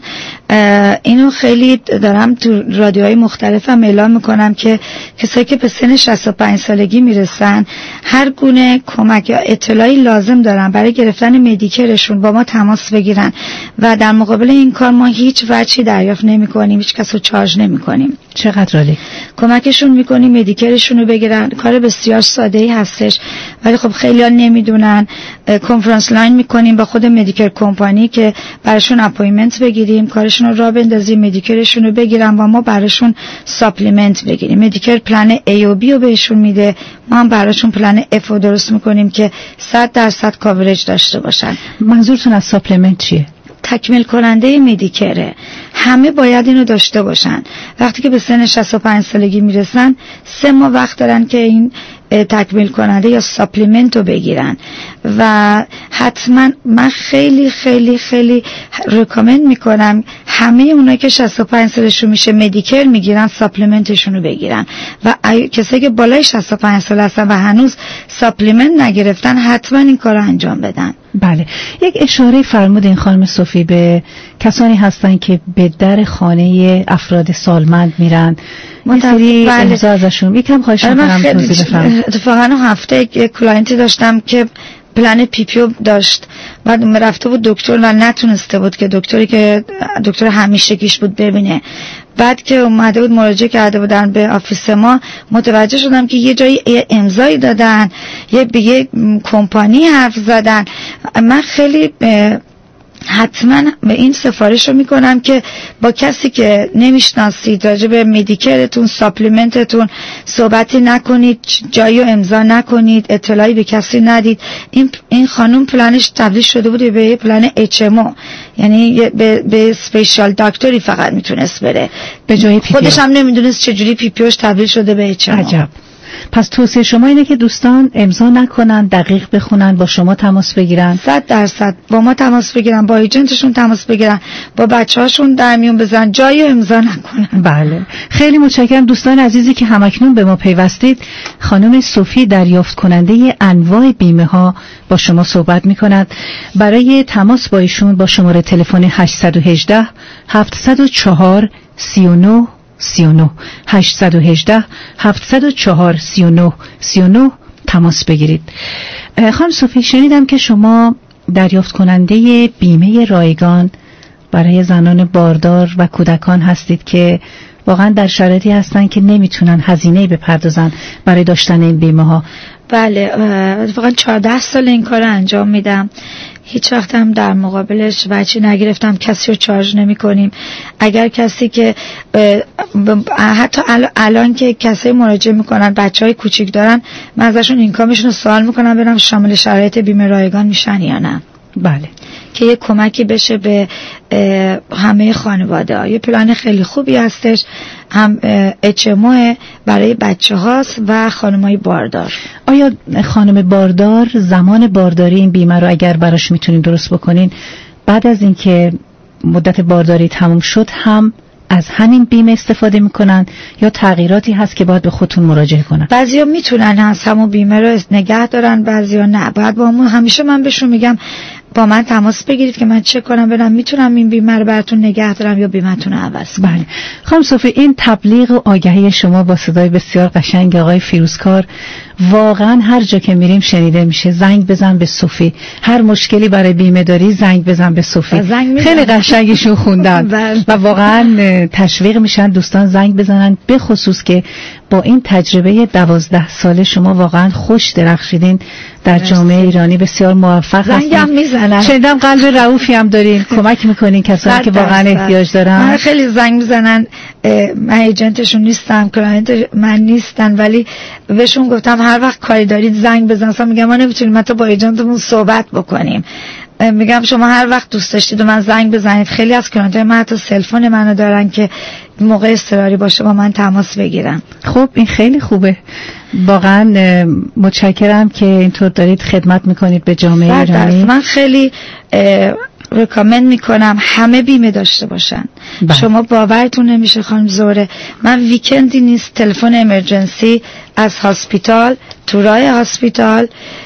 [SPEAKER 16] اینو خیلی دارم تو رادیوهای مختلفم اعلام میکنم که کسایی که به سن 65 سالگی میرسن هر گونه کمک یا اطلاعی لازم دارن برای گرفتن مدیکرشون با ما تماس بگیرن و در مقابل این کار ما هیچ وجهی دریافت نمیکنیم، هیچ کس رو چارج نمیکنیم.
[SPEAKER 3] چقدر عالی.
[SPEAKER 16] کمکشون میکنیم مدیکرشون رو بگیرن. کار بسیار ساده‌ای هستش ولی خب خیلی‌ها نمیدونن. کنفرانس لاین میکنیم با خود مدیکر کمپانی که براشون اپایمنت بگیریم، کارشون رو راه بندازیم، مدیکرشون رو بگیرن و ما براشون ساپلیمنت بگیریم. مدیکر پلن A و B رو بهشون میده، ما هم براشون پلن F رو درست میکنیم که 100% کاورج داشته باشن.
[SPEAKER 3] منظورتون از ساپلیمنت چیه؟
[SPEAKER 16] تکمیل کننده مدیکره. همه باید اینو داشته باشن. وقتی که به سن 65 سالگی میرسن 3 ماه وقت دارن که این تکمیل کننده یا ساپلیمنت رو بگیرن و حتما من خیلی خیلی خیلی ریکامند میکنم همه اونایی که 65 سالشون میشه مدیکر میگیرن ساپلیمنتشون رو بگیرن و کسایی که بالای 65 سال هستن و هنوز ساپلیمنت نگرفتن حتما این کار رو انجام بدن.
[SPEAKER 3] بله، یک اشاره فرمودین خانم صوفی به کسانی هستن که به در خانه افراد سالمند میرن، یه سری امضا ازشون یکم خواهش میکنم توضیح بفرمایید.
[SPEAKER 16] اتفاقا هفته یک کلاینتی داشتم که پلن PPO داشت، بعد رفته بود دکتر و نتونسته بود که دکتری که دکتر همیشگیش بود ببینه. بعد که اومده بود مراجعه کرده بودن به آفیس ما متوجه شدم که یه جایی امضایی دادن، یه کمپانی حرف زدن. من خیلی حتما به این سفارش رو میکنم که با کسی که نمیشناسید راجع به مدیکرتون ساپلیمنتتون صحبتی نکنید، جایی رو امضا نکنید، اطلاعی به کسی ندید. این خانم پلنش تبدیل شده بود به پلن HMO، یعنی به اسپیشال دکتری فقط میتونست بره
[SPEAKER 3] به جای PPO.
[SPEAKER 16] خودش هم نمیدونست چجوری PPOش تبدیل شده به HMO.
[SPEAKER 3] عجب. پس توصیه شما اینه که دوستان امضا نکنن، دقیق بخونن، با شما تماس بگیرن.
[SPEAKER 16] 100% با ما تماس بگیرن، با ایجنتشون تماس بگیرن، با بچه‌هاشون در میون بزنن، جایی امضا نکنن.
[SPEAKER 3] بله، خیلی متشکرم دوستان عزیزی که همکنون به ما پیوستید. خانم صوفی دریافت کننده انواع بیمه ها با شما صحبت می‌کند. برای تماس با ایشون با شماره تلفن 818 704 39 39 818 704 39 39 تماس بگیرید. خانم صوفی، شنیدم که شما دریافت کننده بیمه رایگان برای زنان باردار و کودکان هستید که واقعا در شرایطی هستن که نمیتونن هزینه‌ای بپردازن برای داشتن این بیمه ها.
[SPEAKER 16] بله، واقعا 14 سال این کار انجام میدم. هیچ وقت هم در مقابلش وجهی نگرفتم، کسی رو چارج نمی کنیم. اگر کسی که حتی الان که کسی مراجعه میکنن بچه های کوچیک دارن، من ازشون اینکامشون رو سوال میکنم ببینم شامل شرایط بیمه رایگان میشن یا نه.
[SPEAKER 3] بله،
[SPEAKER 16] که یه کمکی بشه به همه خانواده ها. یه پلان خیلی خوبی هستش هم HMO برای بچه هاست و خانمای باردار.
[SPEAKER 3] آیا خانم باردار زمان بارداری این بیمه رو اگر براش میتونین درست بکنین بعد از اینکه مدت بارداری تموم شد هم از همین بیمه استفاده میکنن یا تغییراتی هست که باید به خودتون مراجعه کنن؟
[SPEAKER 16] بعضیا میتونن از همون بیمه رو نگه دارن، بعضیا نه. بعد با همون همیشه من بهشون میگم با من تماس بگیرید که من چه کنم برم میتونم این بیمه رو براتون نگه دارم یا بیمه‌تون رو عوض کنم.
[SPEAKER 3] بله خانم صوفی، این تبلیغ و آگهی شما با صدای بسیار قشنگ آقای فیروزکار واقعا هر جا که میریم شنیده میشه. زنگ بزن به صوفی، هر مشکلی برای بیمه داری زنگ بزن به صوفی. خیلی قشنگشون خوندن و واقعا تشویق میشن دوستان زنگ بزنن، به خصوص که با این تجربه 12 ساله شما واقعا خوش درخشیدین در جامعه ایرانی، بسیار موفق هستین.
[SPEAKER 16] زنگم میزنن،
[SPEAKER 3] شنیدم قلب رئوفی هم دارین، کمک میکنین کسانی که واقعا احتیاج دارن.
[SPEAKER 16] من خیلی زنگ میزنن، من ایجنتشون نیستم، کلاینت من نیستن، ولی بهشون گفتم هر وقت کاری دارید زنگ بزن. اصلا میگم ما نمیتونیم حتی با ایجنتمون صحبت بکنیم، میگم شما هر وقت دوست داشتید و من زنگ بزنید. خیلی از کلاینت‌های من حتی سلفون منو دارن که موقع اضطراری باشه با من تماس بگیرن.
[SPEAKER 3] خب این خیلی خوبه، واقعا متشکرم که اینطور دارید خدمت میکنید به جامعه ایرانی.
[SPEAKER 16] من خیلی ریکامند میکنم همه بیمه داشته باشن. شما باورتون نمیشه خانم زهره، من ویکندی نیست تلفن امرجنسی از هاسپیتال تو راه هاسپیتال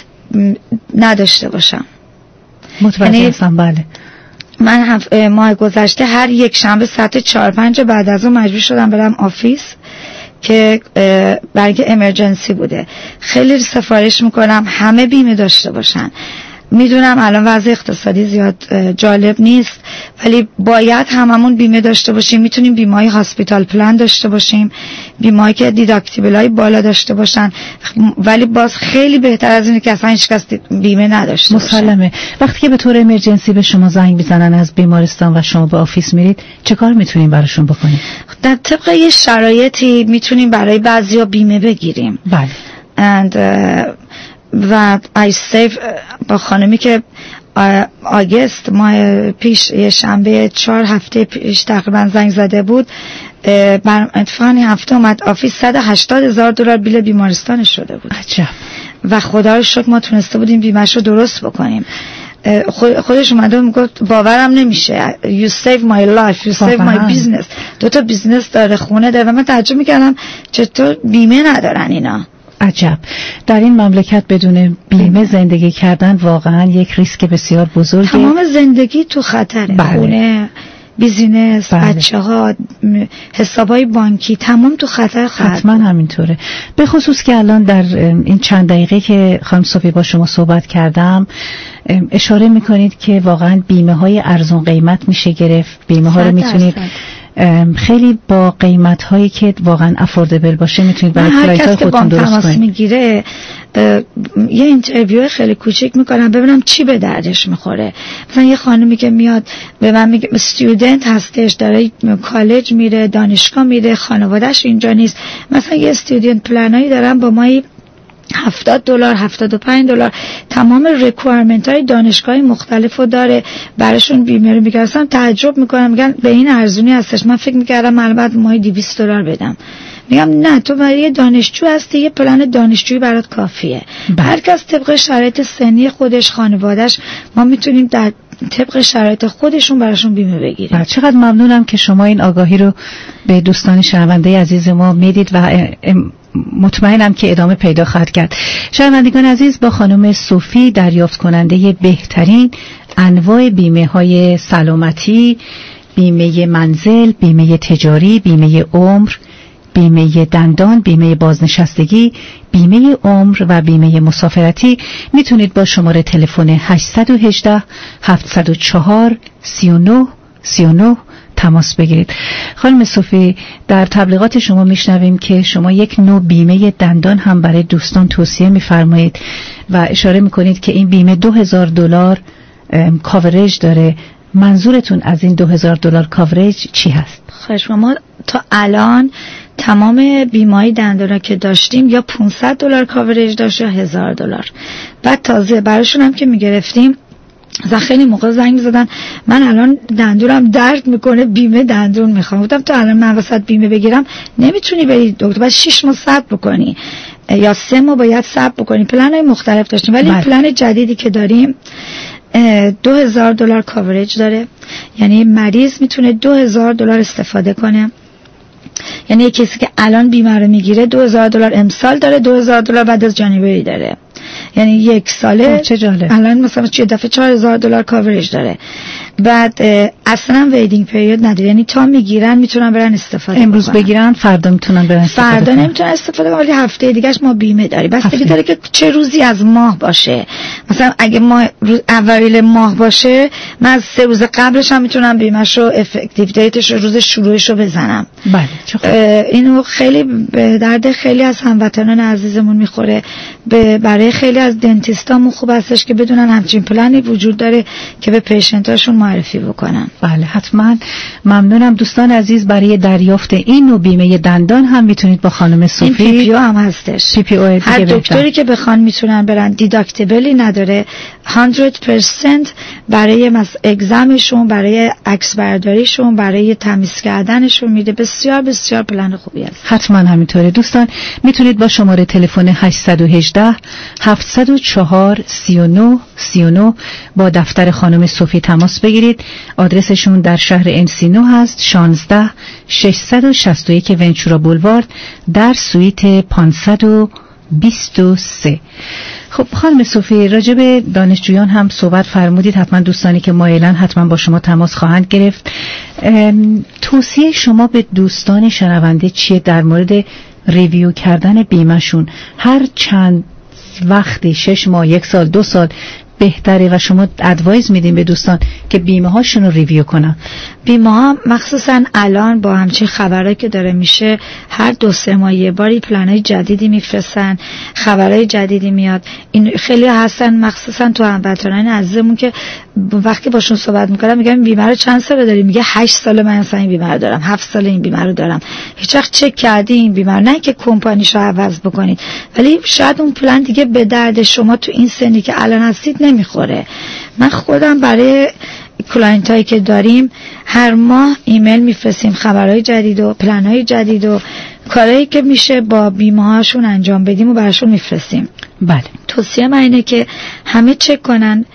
[SPEAKER 16] نداشته باشم.
[SPEAKER 3] متوجه هستم. بله
[SPEAKER 16] من ماه گذشته هر یک شنبه ساعت 4-5 بعد از اون مجبور شدم برم آفیس که برای امرجنسی بوده. خیلی سفارش میکنم همه بیمه داشته باشن. میدونم الان وضع اقتصادی زیاد جالب نیست ولی باید هممون بیمه داشته باشیم. میتونیم بیمه‌های هاسپیتال پلان داشته باشیم، بیمه‌ای که دیداکتیبل‌های بالا داشته باشن، ولی باز خیلی بهتر از اینه که اصلا هیچ کس بیمه نداشته باشه.
[SPEAKER 3] مسلمه. وقتی که به طور امرجنسی به شما زنگ میزنن از بیمارستان و شما به آفیس میرید چه کار میتونیم براشون بکنیم؟
[SPEAKER 16] در طبق یه شرایطی میتونیم برای بعضیا بیمه بگیریم.
[SPEAKER 3] بله.
[SPEAKER 16] و با خانمی که آگست ماه پیش یه شنبه 4 هفته پیش تقریبا زنگ زده بود، اتفاقا هفته اومد آفیس $180,000 بیل بیمارستانش شده بود.
[SPEAKER 3] عجب.
[SPEAKER 16] و خدا رو شکر ما تونسته بودیم بیمه‌ش رو درست بکنیم. خودش اومده میگفت باورم نمیشه you save my life you save my business. 2 بیزنس داره، خونه داره. و من تعجب میکردم چطور بیمه ندارن اینا.
[SPEAKER 3] عجب. در این مملکت بدون بیمه زندگی کردن واقعا یک ریسک بسیار بزرگه.
[SPEAKER 16] تمام زندگی تو خطره.
[SPEAKER 3] بله.
[SPEAKER 16] خونه، بیزینس،
[SPEAKER 3] بله.
[SPEAKER 16] بچه‌ها، حسابای بانکی تمام تو خطر خواهد.
[SPEAKER 3] حتما همینطوره. به خصوص که الان در این چند دقیقه که خانم صوفی با شما صحبت کردم اشاره میکنید که واقعا بیمه های ارزون قیمت میشه گرفت. بیمه ها رو میتونید خیلی با قیمت هایی که واقعا افوردبل باشه میتونید برای کلاینت خودتون درست کنید.
[SPEAKER 16] تماس میگیره یه اینترویو خیلی کوچیک میکنم ببینم چی به دردش میخوره. مثلا یه خانمی که میاد به من میگه استودنت هستش، داره کالج میره، دانشگاه میره، خانواده‌اش اینجا نیست. مثلا یه استودنت پلنایی دارن با ما $70 $75 تمام ریکوایرمنت های دانشگاهی مختلفو داره، براشون بیمه رو میگردن. تعجب میکنم میگن به این ارزونی هستش. من فکر میکردم من بعد ماهی $200 بدم. میگم نه، تو برای یه دانشجو هستی، یه پلن دانشجویی برات کافیه. هر کس طبق شرایط سنی خودش، خانواده‌اش، ما میتونیم در طبق شرایط خودشون براشون بیمه بگیریم.
[SPEAKER 3] چقدر ممنونم که شما این آگاهی رو به دوستان شنونده عزیز ما میدید و مطمئنم که ادامه پیدا خواهد کرد. شنوندگان عزیز، با خانم صوفی دریافت کننده بهترین انواع بیمه های سلامتی، بیمه منزل، بیمه تجاری، بیمه عمر، بیمه دندان، بیمه بازنشستگی، بیمه عمر و بیمه مسافرتی میتونید با شماره تلفن 818 704 39 39 تماس بگیرید. خانم صوفی، در تبلیغات شما میشنویم که شما یک نوع بیمه دندان هم برای دوستان توصیه میفرمایید و اشاره میکنید که این بیمه $2,000 کاورج داره. منظورتون از این $2,000 کاورج چی هست؟
[SPEAKER 16] خواهش ما تا الان تمام بیمه‌های دندان که داشتیم یا $500 کاورج داشت یا $1,000. بعد تازه براشون هم که میگرفتیم مثلا خیلی موقع زنگ می‌زدن من الان دندونم درد میکنه بیمه دندون میخوام. گفتم تو الان من واسط بیمه بگیرم نمیتونی بری دکتر، باید 6 ماه صبر بکنی یا 3 ماه باید صبر بکنی. پلن‌های مختلف داشتیم ولی پلن جدیدی که داریم $2000 کاورج داره، یعنی مریض میتونه $2000 استفاده کنه. یعنی یک کسی که الان بیمه رو میگیره $2000 امسال داره، $2000 بعد از جانوری داره، یعنی 1 ساله.
[SPEAKER 3] چه جالب.
[SPEAKER 16] الان مثلا چه دفعه $4000 کاورج داره. بعد اصلا ویدینگ پریود نداره، یعنی تا میگیرن میتونن برن استفاده
[SPEAKER 3] امروز
[SPEAKER 16] بکنن.
[SPEAKER 3] بگیرن فردا میتونن برن استفاده
[SPEAKER 16] فردا نمیتونن استفاده کنن، ولی هفته دیگهش ما بیمه داریم. بستگی داره که چه روزی از ماه باشه. مثلا اگه ماه اوایل ماه باشه من از 3 روز قبلش هم میتونم بیمه‌شو افکتیو دیتش روز شروعشو بزنم.
[SPEAKER 3] بله.
[SPEAKER 16] اینو خیلی به درد خیلی از هموطنان عزیزمون میخوره. برای خیلی از دنتیستامون خوب هستش که بدونن همچین پلنی وجود داره که به پیشنتاشون معرفی بکنن.
[SPEAKER 3] بله حتما. ممنونم دوستان عزیز. برای دریافت این نوع بیمه دندان هم میتونید با خانم صوفی،
[SPEAKER 16] این PPO هم هستش. هر دکتری که بخوان میتونن برن، دیداکتیبلی نداره. 100% برای اگزمشون، برای عکس برداریشون، برای تمیز کردنشون میده. بسیار بسیار پلن خوبی است.
[SPEAKER 3] حتما همینطوره. دوستان میتونید با شماره تلفن 818 704 39 39 با دفتر خانم صوفی تماس بگیرید. آدرسشون در شهر انسینو هست، 16 661 ونچورا بولوارد در سویت 523. خب خانم صوفی، راجع به دانشجویان هم صحبت فرمودید. حتما دوستانی که مایلن حتما با شما تماس خواهند گرفت. توصیه شما به دوستان شنونده چیه در مورد ریویو کردن بیمه‌شون؟ هر چند وقتی 6 ماه، 1 سال، 2 سال بهتره و شما ادوایز میدین به دوستان که بیمه هاشون رو ریویو کنن؟
[SPEAKER 16] بیمه ها مخصوصا الان با همچین خبرایی که داره میشه هر 2-3 ماه یه باری پلنای جدیدی میفرستن، خبرای جدیدی میاد. این خیلی هستن مخصوصا تو هموطنان عزیزمون که وقتی باشون صحبت میکنم میگم این بیمه رو چند سال داری؟ میگه 8 سال من اصلا این بیمه رو دارم، 7 سال این بیمه رو دارم. هیچ وقت چک کردی این بیمه رو؟ نه که کمپانیشو عوض بکنید، ولی شاید اون پلن دیگه به درد شما تو این سنی که الان هستید نمیخوره. من خودم برای کلاینت هایی که داریم هر ماه ایمیل میفرستیم خبرهای جدید و پلنهای جدید و کارهایی که میشه با بیمه هاشون انجام بدیم و براشون میفرستیم.
[SPEAKER 3] بله.
[SPEAKER 16] توصیه من اینه که همه چک کنن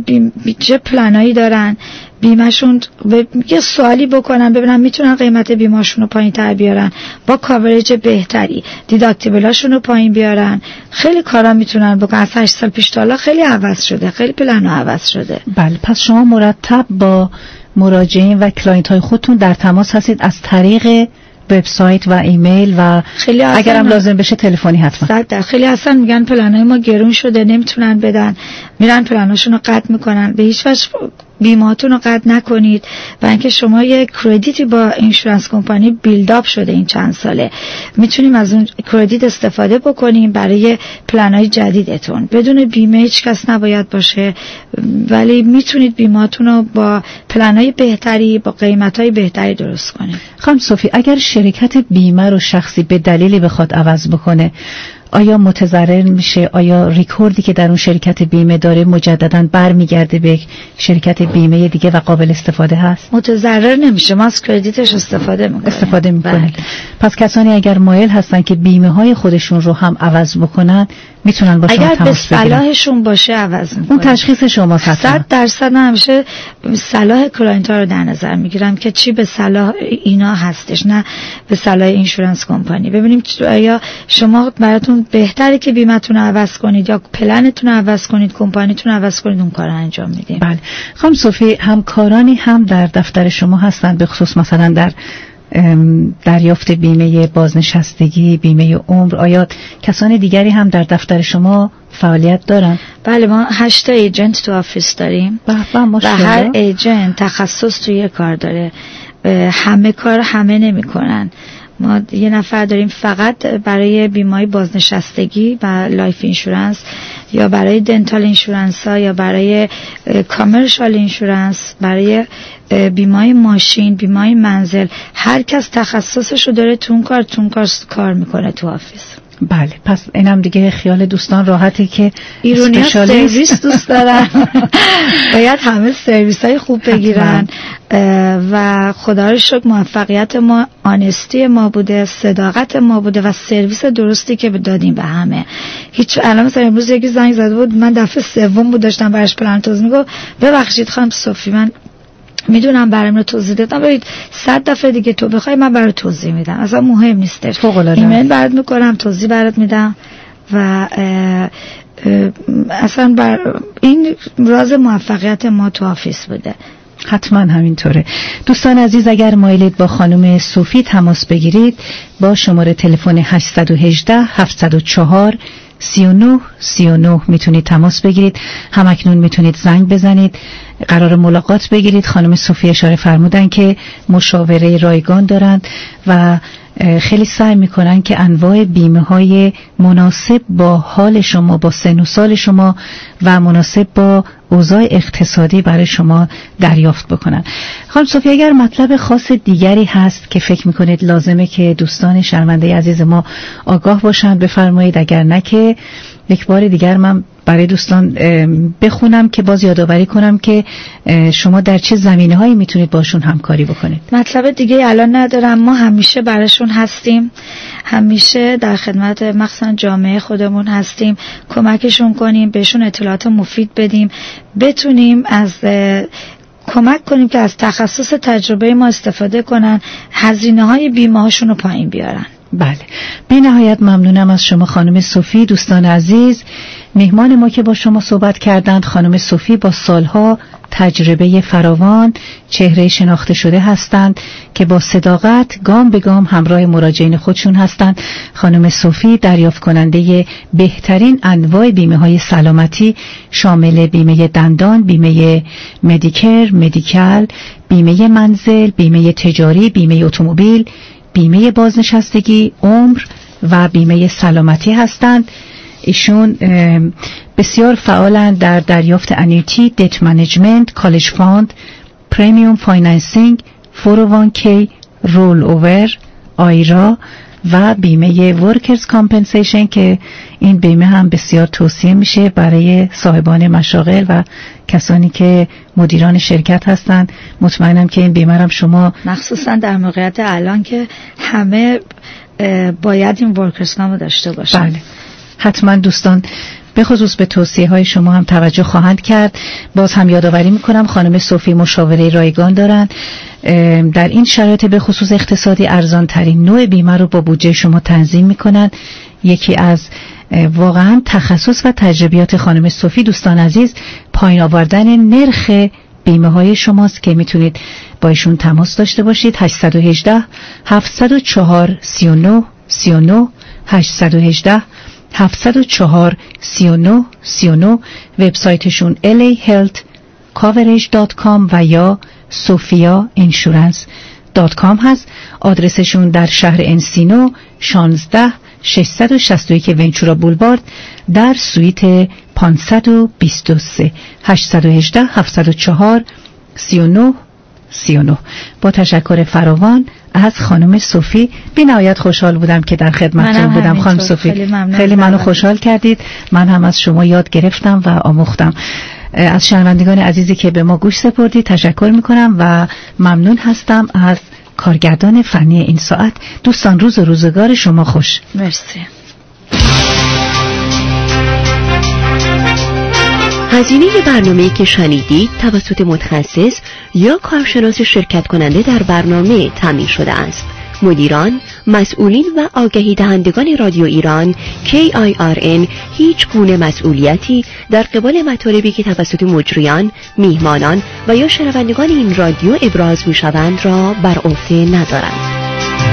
[SPEAKER 16] چه پلنایی دارن، بیمهشون یه سوالی بکنن ببینن میتونن قیمت بیمهشون رو پایین تر بیارن با کاورج بهتری، دیداکتیبلاشون رو پایین بیارن. خیلی کارا میتونن بکنن. از 8 سال پیش تا حالا خیلی عوض شده، خیلی پلن‌ها عوض شده.
[SPEAKER 3] بله. پس شما مرتب با مراجعین و کلاینت های خودتون در تماس هستید از طریق وبسایت و ایمیل و اگرم لازم بشه تلفنی حتما.
[SPEAKER 16] خیلی اصلا میگن پلن‌های ما گرون شده نمیتونن بدن، میرن پلن‌هاشون رو قطع میکنن. به هیچ وجه بیمه‌هاتون رو قطع نکنید و اینکه شما یه کردیتی با اینشورنس کمپانی بیلداپ شده این چند ساله، میتونیم از اون کردیت استفاده بکنیم برای پلن‌های جدیدتون. بدون بیمه هیچ کس نباید باشه، ولی میتونید بیمه‌هاتون رو با پلن‌های بهتری، با قیمت‌های بهتری درست کنید.
[SPEAKER 3] خانم صوفی، اگر شرکت بیمه رو شخصی به دلیلی بخواد عوض بکنه، آیا متضرر میشه؟ آیا ریکوردی که در اون شرکت بیمه داره مجددا برمیگرده به شرکت بیمه دیگه و قابل استفاده هست؟
[SPEAKER 16] متضرر نمیشه، ما از کردیتش استفاده میکنیم.
[SPEAKER 3] بله. پس کسانی اگر مایل هستن که بیمه های خودشون رو هم عوض بکنن میتونن با شما تماس بگیرن.
[SPEAKER 16] اگر به صلاحشون باشه عوض میکنن.
[SPEAKER 3] اون تشخیص شما
[SPEAKER 16] 100% همیشه صلاح کلاینت ها رو در نظر میگیرم که چی به صلاح اینا هستش، نه به صلاح اینشورنس کمپانی. ببینیم آیا شما براتون بهتره که بیمه‌تون رو عوض کنید یا پلنتون رو عوض کنید، کمپانیتون رو عوض کنید، اون کارو انجام میدیم.
[SPEAKER 3] بله. خانم صوفی، همکارانی هم در دفتر شما هستند به خصوص مثلا در دریافت بیمه بازنشستگی، بیمه عمر؟ آیا کسان دیگری هم در دفتر شما فعالیت دارن؟
[SPEAKER 16] بله، ما 8 ایجنت تو آفیس داریم و هر ایجنت تخصص توی کار داره. همه کار همه نمی کنن. ما یه نفر داریم فقط برای بیمه بازنشستگی و لایف اینشورنس، یا برای دنتال اینشورنس ها، یا برای کامرشال اینشورنس، برای بیمه ماشین، بیمه منزل. هر کس تخصصشو داره تو اون کار میکنه تو آفیس.
[SPEAKER 3] بله، پس اینم دیگه خیال دوستان راحته که
[SPEAKER 16] ایرونی سرویس دوست دارن. باید همه سرویس های خوب بگیرن و خدا رو شکر موفقیت ما آنستی ما بوده، صداقت ما بوده و سرویس درستی که دادیم به همه. هیچ الان مثلا امروز یکی زنگ زده بود، من دفعه سوم بود داشتم براش پلان توضیح میگم ببخشید خانم صوفی من میدونم برام رو توضیح دادم، برید 100 دفعه دیگه تو بخوای من برات توضیح میدم، اصلا مهم نیستش، ایمیل برات میکنم توضیح برات میدم و اصلا این راز موفقیت ما تو آفیس بوده.
[SPEAKER 3] حتما همینطوره. دوستان عزیز اگر مایلید با خانم صوفی تماس بگیرید با شماره تلفن 818 704 39 میتونید تماس بگیرید. همکنون میتونید زنگ بزنید، قرار ملاقات بگیرید. خانم صوفی اشاره فرمودن که مشاوره رایگان دارند و خیلی سعی میکنن که انواع بیمه های مناسب با حال شما، با سن و سال شما و مناسب با اوضاع اقتصادی برای شما دریافت بکنن. خانم صوفی اگر مطلب خاص دیگری هست که فکر میکنید لازمه که دوستان شنونده عزیز ما آگاه باشند بفرمایید، اگر نه که یک بار دیگر من برای دوستان بخونم که باز یادآوری کنم که شما در چه زمینه‌هایی میتونید باشون همکاری بکنید.
[SPEAKER 16] مطلب دیگه الان ندارم، ما همیشه براشون هستیم، همیشه در خدمت مخصوصا جامعه خودمون هستیم، کمکشون کنیم، بهشون اطلاعات مفید بدیم، بتونیم از کمک کنیم که از تخصص تجربه ما استفاده کنن، هزینه‌های بیمه‌هاشون رو پایین بیارن.
[SPEAKER 3] بله، بی نهایت ممنونم از شما خانم صوفی. دوستان عزیز، مهمان ما که با شما صحبت کردند خانم صوفی با سالها تجربه فراوان چهره شناخته شده هستند که با صداقت گام به گام همراه مراجعین خودشون هستند. خانم صوفی دریافت کننده بهترین انواع بیمه های سلامتی شامل بیمه دندان، بیمه مدیکال، بیمه منزل، بیمه تجاری، بیمه اتومبیل، بیمه بازنشستگی، عمر و بیمه سلامتی هستند. ایشون بسیار فعالند در دریافت انیویتی، دیت منیجمنت، کالج فاند، پریمیوم فایننسینگ، 401k، رول اوور، آیرا و بیمه ورکرز کامپنسیشن که این بیمه هم بسیار توصیه میشه برای صاحبان مشاغل و کسانی که مدیران شرکت هستند. مطمئنم که این بیمه هم شما
[SPEAKER 16] مخصوصا در موقعیت الان که همه باید این ورکرز کام داشته باشن.
[SPEAKER 3] بله، حتما دوستان به خصوص به توصیه های شما هم توجه خواهند کرد. باز هم یادآوری میکنم خانم صوفی مشاوره رایگان دارند. در این شرایط به خصوص اقتصادی ارزان ترین نوع بیمه رو با بودجه شما تنظیم میکنند. یکی از واقعا تخصص و تجربیات خانم صوفی دوستان عزیز پایین آوردن نرخ بیمه های شماست که میتونید با ایشون تماس داشته باشید. 818 704 39 818 704 39 وبسایتشون lahealthcoverage.com و یا sophiainsurance.com هست. آدرسشون در شهر انسینو 16 661 ونچورا بولوارد در سویت 523. 818 704 39 با تشکر فراوان از خانم صوفی. بی نهایت خوشحال بودم که در خدمتتون بودم خانم صوفی. خیلی منو خوشحال کردید. من هم از شما یاد گرفتم و آموختم. از شنوندگان عزیزی که به ما گوش سپردید تشکر میکنم و ممنون هستم از کارگردان فنی این ساعت. دوستان روز و روزگار شما خوش.
[SPEAKER 16] مرسی.
[SPEAKER 12] هزینه برنامه‌ای که شنیدید توسط متخصص یا کارشناس شرکت کننده در برنامه تامین شده است. مدیران، مسئولین و آگهی دهندگان رادیو ایران KIRN هیچ گونه مسئولیتی در قبال مطالبی که توسط مجریان، میهمانان و یا شنوندگان این رادیو ابراز می‌شوند را بر عهده ندارند.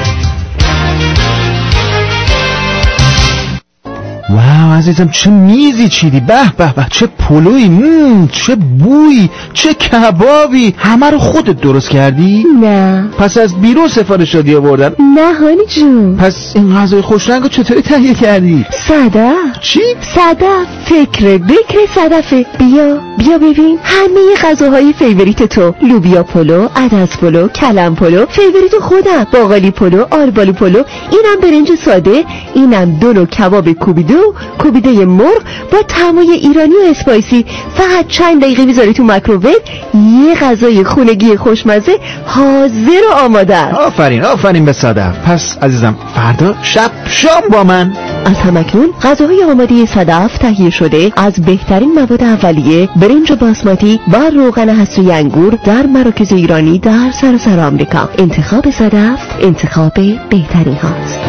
[SPEAKER 7] واو عزیزم چه میزی چیدی، به به به، چه پلوی، چه بوی، چه کبابی، همه رو خودت درست کردی؟
[SPEAKER 12] نه.
[SPEAKER 7] پس از بیرون سفارش دادی آوردن؟
[SPEAKER 12] نه هانی جون.
[SPEAKER 7] پس این غذای خوش رنگو چطوری تهیه کردی؟
[SPEAKER 12] ساده.
[SPEAKER 7] چی؟
[SPEAKER 12] صدف. فکر بکر صدفه. بیا ببین همه غذاهای فیوریت تو، لوبیا پلو، عدس پلو، کلم پلو، فیوریت خودم، باقالی پلو، آلبالو پلو، اینم برنج ساده، اینم دو نوع کباب کوبیده مرغ با طعمای ایرانی و اسپایسی. فقط چند دقیقه میذاری تو میکروویو، یه غذای خونگی خوشمزه حاضر و آماده است.
[SPEAKER 7] آفرین به صدف. پس عزیزم فردا شب با من.
[SPEAKER 12] از همکنون غذاهای آماده صدف تهیه شده از بهترین مواد اولیه، برنج باسماتی با روغن حسوی انگور در مراکز ایرانی در سراسر آمریکا. انتخاب صدف انتخاب بهترین هاست.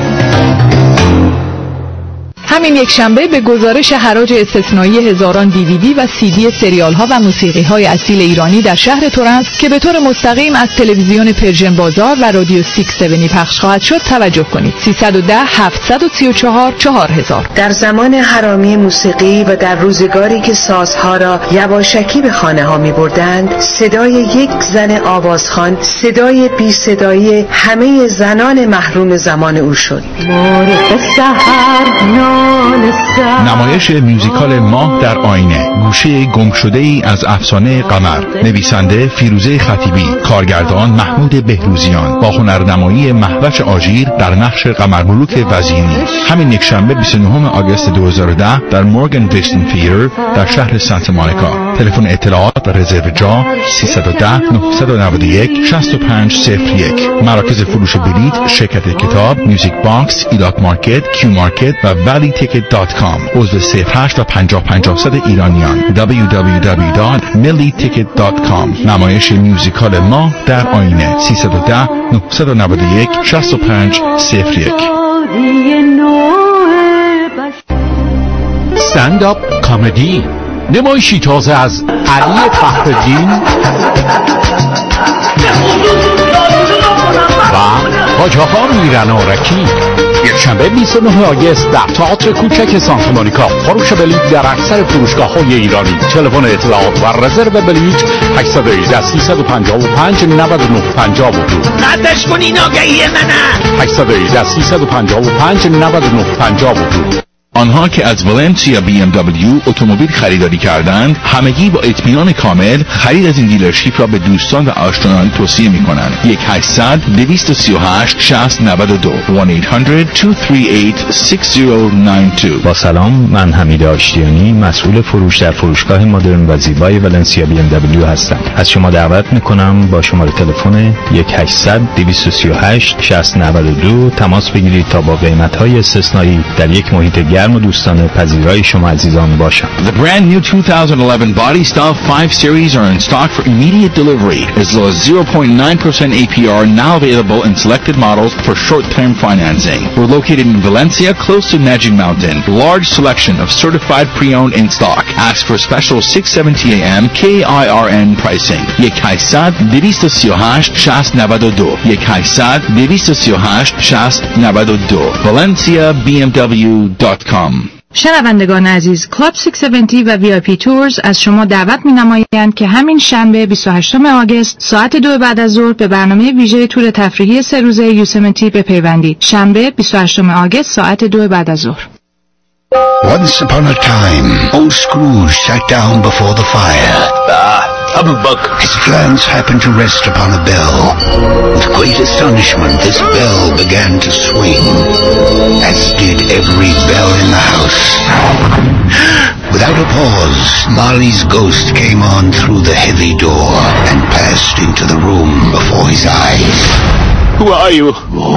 [SPEAKER 2] همین یک شنبه به گزارش حراج استثنایی هزاران دیویدی و CD سریال ها و موسیقی های اصیل ایرانی در شهر تورنت که به طور مستقیم از تلویزیون پرژن بازار و رادیو 670 پخش خواهد شد توجه کنید. 310 734 4000.
[SPEAKER 17] در زمان حرامی موسیقی و در روزگاری که سازها را یواشکی به خانه ها می بردند، صدای یک زن آوازخوان صدای بی صدایی همه زنان محروم زمان او شد.
[SPEAKER 13] نمایش میوزیکال ماه در آینه، گوشه گم شده ای از افسانه قمر. نویسنده فیروزه خطیبی، کارگردان محمود بهروزیان، با هنرنمایی مهوش آژیر در نقش قمرملوک وزینی. همین یکشنبه 29 آگوست 2010 در مورگان ویستن تئاتر در شهر سانتا مونیکا. تلفن اطلاعات و رزرو جا 310 991 6501. مراکز فروش بلیط شرکت کتاب، میوزیک باکس، ایدات مارکت، کیو مارکت و valleyticket.com. عضو 08 و 50 ایرانیان. www.milliticket.com. نمایش میوزیکال ما در آینه 310 991 6501.
[SPEAKER 18] ستند اپ کمدی، نمایشی تازه از علی فخرالدین و حاج آقا میرنارکی. یکشنبه 29 آگوست در تئاتر کوچک سانتا مونیکا. فروش بلیط در اکثر فروشگاه‌های ایرانی. تلفن اطلاعات و رزرو بلیط 818 355 9952.
[SPEAKER 19] قطعش کن این آگهی منه.
[SPEAKER 18] 818 355 9952.
[SPEAKER 13] آنها که از ولنسیا BMW اتومبیل خریداری کردند، همگی با اطمینان کامل خرید از این دیلرشیپ را به دوستان و آشنایان توصیه می‌کنند. 1-800-228-6092 1-800-238-6092.
[SPEAKER 20] با سلام، من حمید آشتیانی، مسئول فروش در فروشگاه مدرن و زیبای ولنسیا BMW هستم. از شما دعوت می‌کنم با شماره تلفن 1-800-238-6092 تماس بگیرید تا با قیمت‌های استثنایی در یک محیط گرم و دوستانه پذیرای شما عزیزان باشم.
[SPEAKER 13] The brand new 2011 Body Style 5 Series are in stock for immediate delivery, as low as 0.9% APR now available in selected models for short-term financing. We're located in Valencia, close to Najib Mountain. Large selection of certified pre-owned in stock. Ask for special 670 AM KIRN pricing. 1-800-238-6092 1-800-238-6092 ValenciaBMW.com.
[SPEAKER 2] شنوندگان عزیز، کلاب 670 و VIP تورز از شما دعوت می‌نمایند که همین شنبه 28 آگوست ساعت 2 بعد از ظهر به برنامه ویژه تور تفریحی 3 روزه یوسمتی بپیوندید. شنبه 28 آگوست ساعت 2 بعد از ظهر.
[SPEAKER 21] Once upon a time, old Scrooge sat down before the fire. Humbug. His glance happened to rest upon a bell. With great astonishment, this bell began to swing, as did every bell in the house. Without a pause, Marley's ghost came on through the heavy door and passed into the room before his eyes.
[SPEAKER 18] Who are you?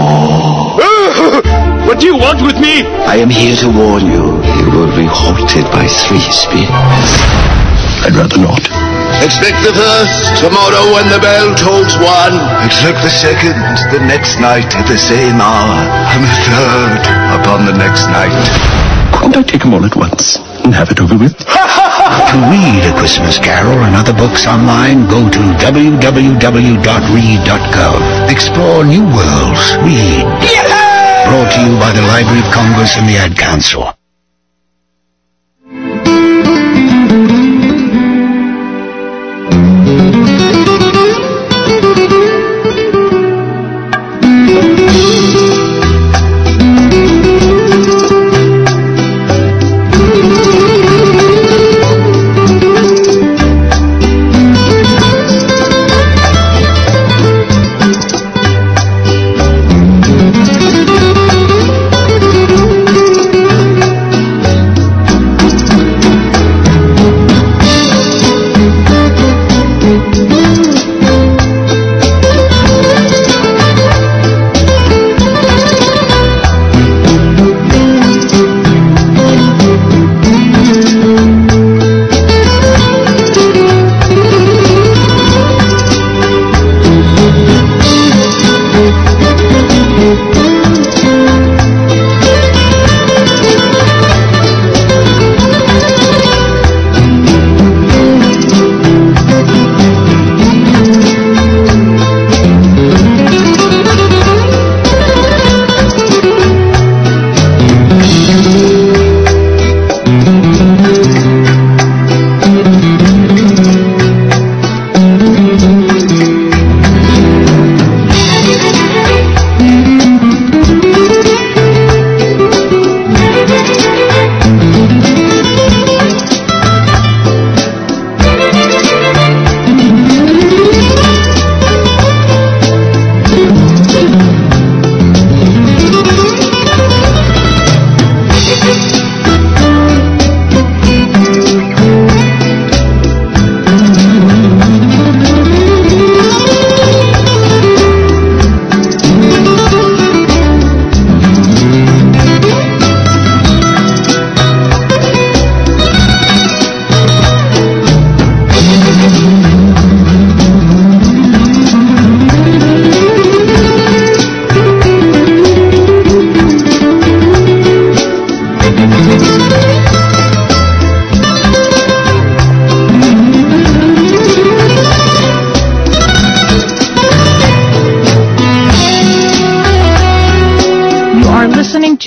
[SPEAKER 18] What do you want with me?
[SPEAKER 21] I am here to warn you. You will be haunted by 3 spirits. I'd rather not.
[SPEAKER 22] Expect the first tomorrow when the bell tolls 1.
[SPEAKER 21] Expect the second the next night at the same hour, and the third upon the next night.
[SPEAKER 18] Can't I take them all at once and have it over with?
[SPEAKER 21] To read A Christmas Carol and other books online, go to www.read.gov. Explore new worlds. Read. Yeah! Brought to you by the Library of Congress and the Ad Council.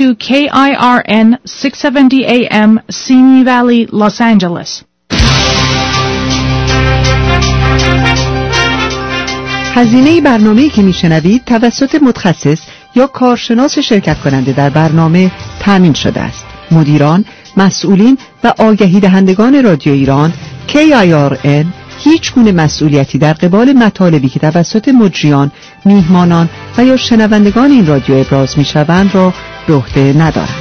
[SPEAKER 1] to KIRN 670 AM, Simi Valley, Los Angeles.
[SPEAKER 2] هزینه برنامه‌ای که میشنوید توسط متخصص یا کارشناس شرکت کننده در برنامه تامین شده است. مدیران، مسئولین و آگهی دهندگان رادیو ایران KIRN هیچ گونه مسئولیتی در قبال مطالبی که توسط مجریان، میهمانان و یا شنوندگان این رادیو ابراز میشوند را به عهده ندارند.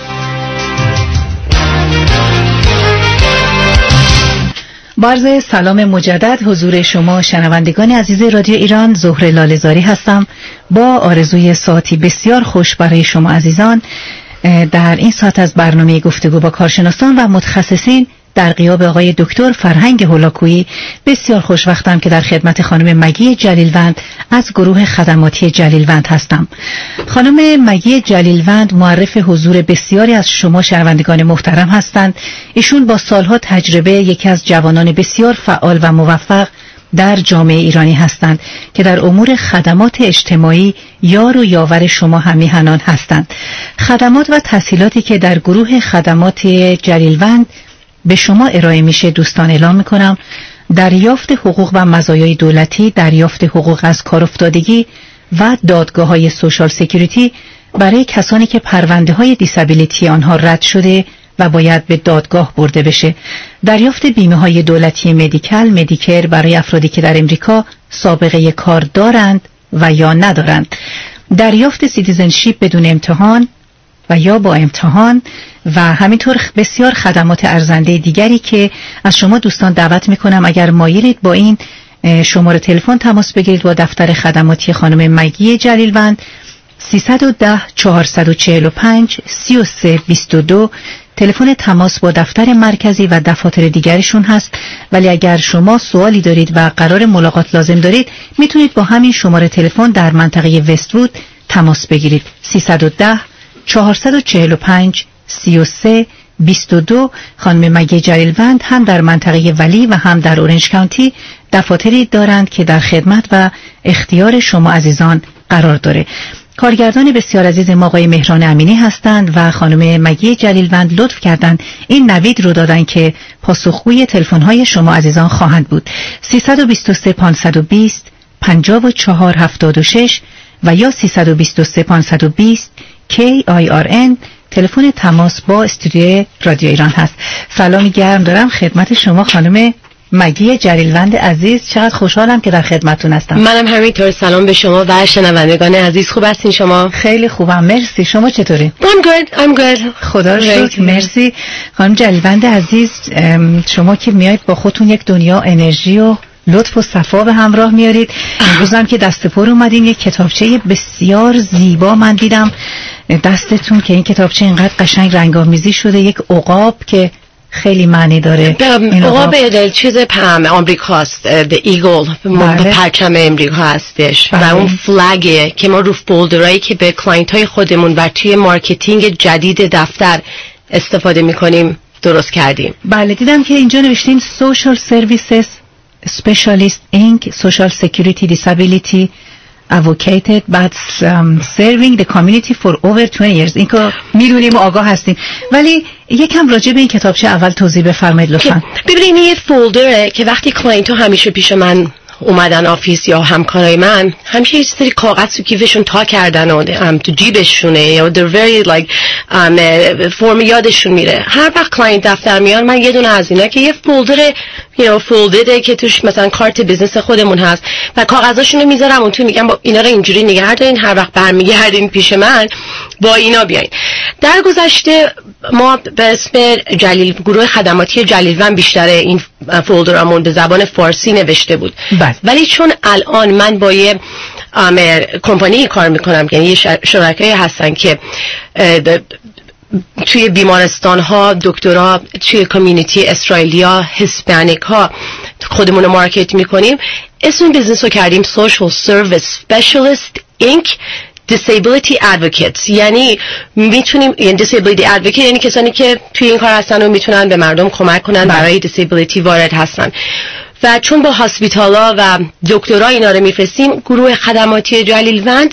[SPEAKER 3] با عرض سلام مجدد حضور شما شنوندگان عزیز رادیو ایران، زهره لاله‌زاری هستم با آرزوی ساعتی بسیار خوش برای شما عزیزان در این ساعت از برنامه گفتگو با کارشناسان و متخصصین در غیاب آقای دکتر فرهنگ هولاکویی. بسیار خوشوقتم که در خدمت خانم مگی جلیلوند از گروه خدماتی جلیلوند هستم. خانم مگی جلیلوند معرف حضور بسیاری از شما شنوندگان محترم هستند. ایشون با سالها تجربه یکی از جوانان بسیار فعال و موفق در جامعه ایرانی هستند که در امور خدمات اجتماعی یار و یاور شما همیهنان هستند. خدمات و تسهیلاتی که در گروه خدمات جلیلوند به شما ارائه میشه دوستان اعلام میکنم: دریافت حقوق و مزایای دولتی، دریافت حقوق از کارافتادگی و دادگاه‌های سوشال سکیوریتی برای کسانی که پرونده‌های دیسابیلیتی آنها رد شده و باید به دادگاه برده بشه، دریافت بیمه‌های دولتی مدیکر برای افرادی که در امریکا سابقه کار دارند و یا ندارند، دریافت سیتیزنشیپ بدون امتحان و یا با امتحان و همینطور بسیار خدمات ارزنده دیگری که از شما دوستان دعوت میکنم اگر مایلید با این شماره تلفن تماس بگیرید با دفتر خدماتی خانم مگی جلیلوند 310 445 3322. تلفن تماس با دفتر مرکزی و دفاتر دیگرشون هست، ولی اگر شما سوالی دارید و قرار ملاقات لازم دارید میتونید با همین شماره تلفن در منطقه وست‌وود تماس بگیرید. 310 445 3322. خانم مگی جلیلوند هم در منطقه ولی و هم در اورنج کانتی دفاتری دارند که در خدمت و اختیار شما عزیزان قرار داره. کارگردان بسیار عزیز ما آقای مهران امینی هستند و خانم مگی جلیلوند لطف کردند این نوید رو دادن که پاسخگوی تلفن‌های شما عزیزان خواهند بود. 323 520 5476 و یا 323 520 KIRN تلفن تماس با استودیو رادیو ایران هست. سلامی گرم دارم خدمت شما خانم مگی جلیلوند عزیز. چقدر خوشحالم که در خدمتتون هستم.
[SPEAKER 6] منم همینطور. سلام به شما و شنوندگان عزیز. خوب هستین شما؟
[SPEAKER 3] خیلی خوبم مرسی. شما چطوری؟
[SPEAKER 6] I'm good.
[SPEAKER 3] خدا رو شکر. مرسی. خانم جلیلوند عزیز، شما که میایید با خودتون یک دنیا انرژی و لطف و صفا به همراه میارید. امروز هم که دست پر اومدین یک کتابچه بسیار زیبا من دیدم دستتون که این کتابچه اینقدر قشنگ رنگ‌آمیزی شده، یک عقاب که خیلی معنی داره.
[SPEAKER 6] عقاب چیز آمریکاست، The Eagle، پرچم امریکا هستش و اون فلگه که ما رو فولدرایی که به کلاینت های خودمون و توی مارکتینگ جدید دفتر استفاده میکنیم درست کردیم.
[SPEAKER 3] بله دیدم که اینجا نوشتین Social Services Specialist Inc. Social Security Disability advocated but serving the community for over 20 years. این که میدونیم و آگاه هستیم، ولی یکم راجع به این کتابچه اول توضیح بفرمایید لطفاً.
[SPEAKER 6] ببینید این یه فولدره که وقتی کلاینت ها همیشه پیش من اومدن آفیس یا همکارای من همیشه یه سری کاغذ تو کیفشون تا کردن و تو جیبشونه یا they're very like فرم یادشون میره. هر وقت کلاینت دفتر میان من یه دونه از اینا که یه فولدر فولدره که توش مثلا کارت بیزنس خودمون هست و کاغذاشون رو میذارم اون تو، میگم با اینا رو اینجوری نگه دارین، هر وقت برمیگردین پیش من با اینا بیاین. در گذشته ما به اسم گروه خدماتی جلیلوند بیشتر این فولدرامون به زبان فارسی نوشته بود، ولی چون الان من با یه کمپانی کار میکنم، یعنی یه شرکایی هستن که توی بیمارستان ها دکترها توی کامیونیتی اسرائیلیا هیسپانیک ها خودمون رو مارکت میکنیم، اسم بیزنس رو کردیم Social Service Specialist Inc. Disability Advocates. یعنی میتونیم، یعنی Disability Advocate یعنی کسانی که توی این کار هستن و میتونن به مردم کمک کنن برای Disability وارد هستن. و چون با هاسپیتالا و دکترها اینا رو میفرستیم، گروه خدماتی جلیلوند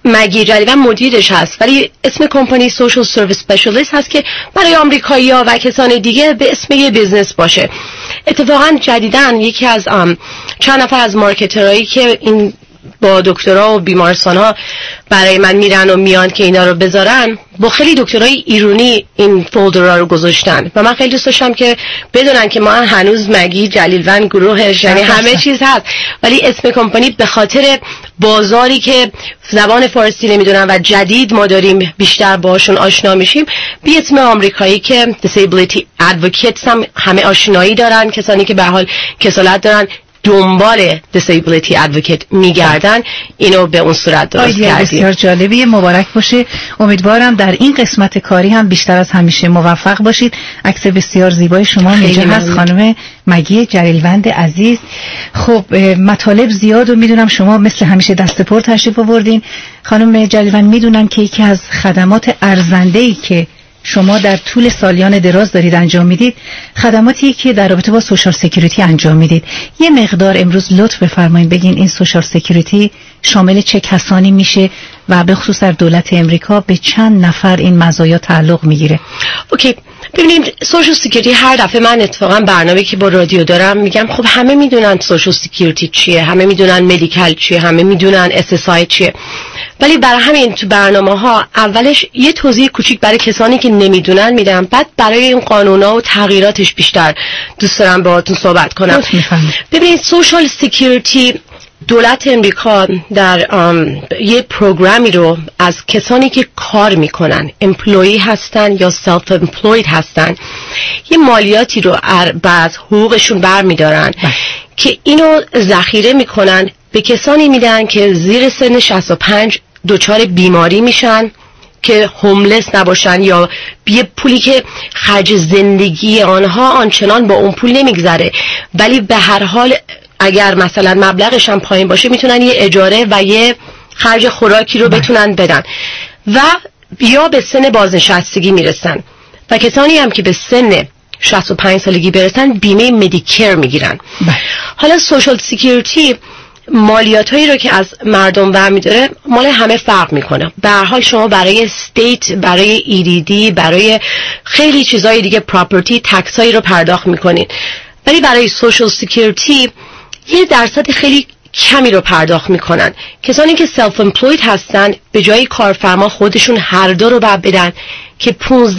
[SPEAKER 6] مگی جلیون مدیرش هست، ولی اسم کمپانی سوشال سرویس اسپشیالیست هست که برای آمریکایی‌ها و کسان دیگه به اسم یه بیزنس باشه. اتفاقا جدیداً یکی از چند نفر از مارکترهایی که این با دکترها و بیمارستان‌ها برای من میرن و میان که اینا رو بذارن، با خیلی دکترای ایرانی این فولدرها رو گذاشتن و من خیلی دوست داشتم که بدونن که ما هنوز مگی جلیلوند گروهش، یعنی همه چیز هست، ولی اسم کمپانی به خاطر بازاری که زبان فارسی نمیدونن و جدید ما داریم بیشتر باشون آشنا میشیم، بی اسم آمریکایی که Disability Advocates هم همه آشنایی دارن، کسانی که به حال کسالت دارن دنبال Disability Advocate میگردن، اینو به اون صورت درست کردیم.
[SPEAKER 3] بسیار جالبی، مبارک باشه. امیدوارم در این قسمت کاری هم بیشتر از همیشه موفق باشید. عکس بسیار زیبای شما اینجا هست خانم مگی جلیلوند عزیز. خب مطالب زیاد و میدونم شما مثل همیشه دست پر تشریف آوردین. خانم جلیلوند میدونم که یکی از خدمات ارزنده‌ای که شما در طول سالیان دراز دارید انجام میدید خدماتی که در رابطه با سوشال سکیوریتی انجام میدید. یه مقدار امروز لطف بفرمایید بگین این سوشال سکیوریتی شامل چه کسانی میشه و به خصوص در دولت امریکا به چند نفر این مزایا تعلق میگیره؟
[SPEAKER 6] اوکی، ببینیم سوشال سکیوریتی، هر دفعه من اتفاقا برنامه که با رادیو دارم میگم خب همه میدونن سوشال سکیوریتی چیه، همه میدونن مدیکال چیه، همه میدونن SSI چیه، ولی برای همین تو برنامه ها اولش یه توضیح کوچیک برای کسانی که نمیدونن میدم، بعد برای این قانونا و تغییراتش بیشتر دوست دارم باهاتون صحبت کنم. ببینید سوشال سکیوریتی، دولت امریکا در یه پروگرامی رو از کسانی که کار میکنن، امپلویی هستن یا سلف امپلوید هستن، یه مالیاتی رو از حقوقشون برمیدارن که اینو ذخیره میکنن، به کسانی میدن که زیر سن 65 دچار بیماری میشن که هوملس نباشن یا یه پولی که خرج زندگی آنها آنچنان با اون پول نمیگذره، ولی به هر حال اگر مثلا مبلغش هم پایین باشه میتونن یه اجاره و یه خرج خوراکی رو بتونن بدن و یا به سن بازنشستگی میرسن و کسانی هم که به سن 65 سالگی برسن بیمه مدیکر میگیرن. حالا سوشال سکیوریتی مالیاتایی رو که از مردم برمی‌داره مال همه فرق میکنه. به هر حال شما برای استیت، برای ایدیدی، برای خیلی چیزای دیگه پراپرتی تکسایی رو پرداخت میکنین، ولی برای سوشال سکیوریتی یه درصد خیلی کمی رو پرداخت میکنن. کسانی که سلف امپلوید هستن به جای کارفرما خودشون هر دو رو باید بدن که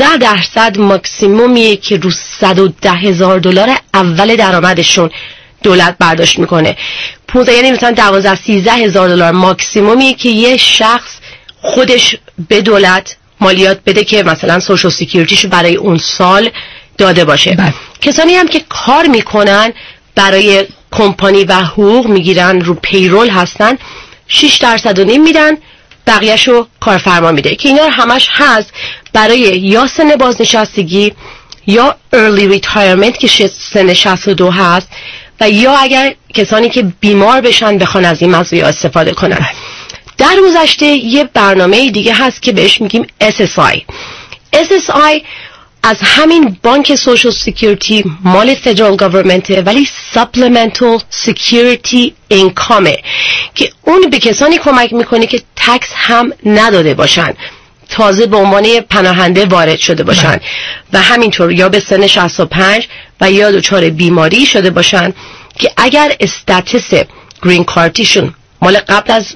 [SPEAKER 6] 15% ماکسیمومیه که رو $110,000 اول درآمدشون دولت برداشت میکنه. 15 یعنی مثلا $12,000-13,000 ماکسیمومیه که یه شخص خودش به دولت مالیات بده که مثلا سوشال سکیوریتیشو برای اون سال داده باشه. کسانی هم که کار میکنن برای کمپانی و حقوق میگیرن، رو پیرول هستن، 6.5% میدن، بقیهشو کارفرما میده که اینا همش هست برای یا سن بازنشستگی یا early retirement که سن 62 هست و یا اگر کسانی که بیمار بشن بخوان از این مزایا استفاده کنن. در گذشته یه برنامه دیگه هست که بهش میگیم SSI. SSI از همین بانک سوشال سکیوریتی مال فدرال گورنمنته، ولی سپلمنتال سکیوریتی اینکامه که اون به کسانی کمک میکنه که تکس هم نداده باشن، تازه به عنوان پناهنده وارد شده باشن و همینطور یا به سن 65 و یا دچار بیماری شده باشن که اگر استاتس گرین کارتیشون مال قبل از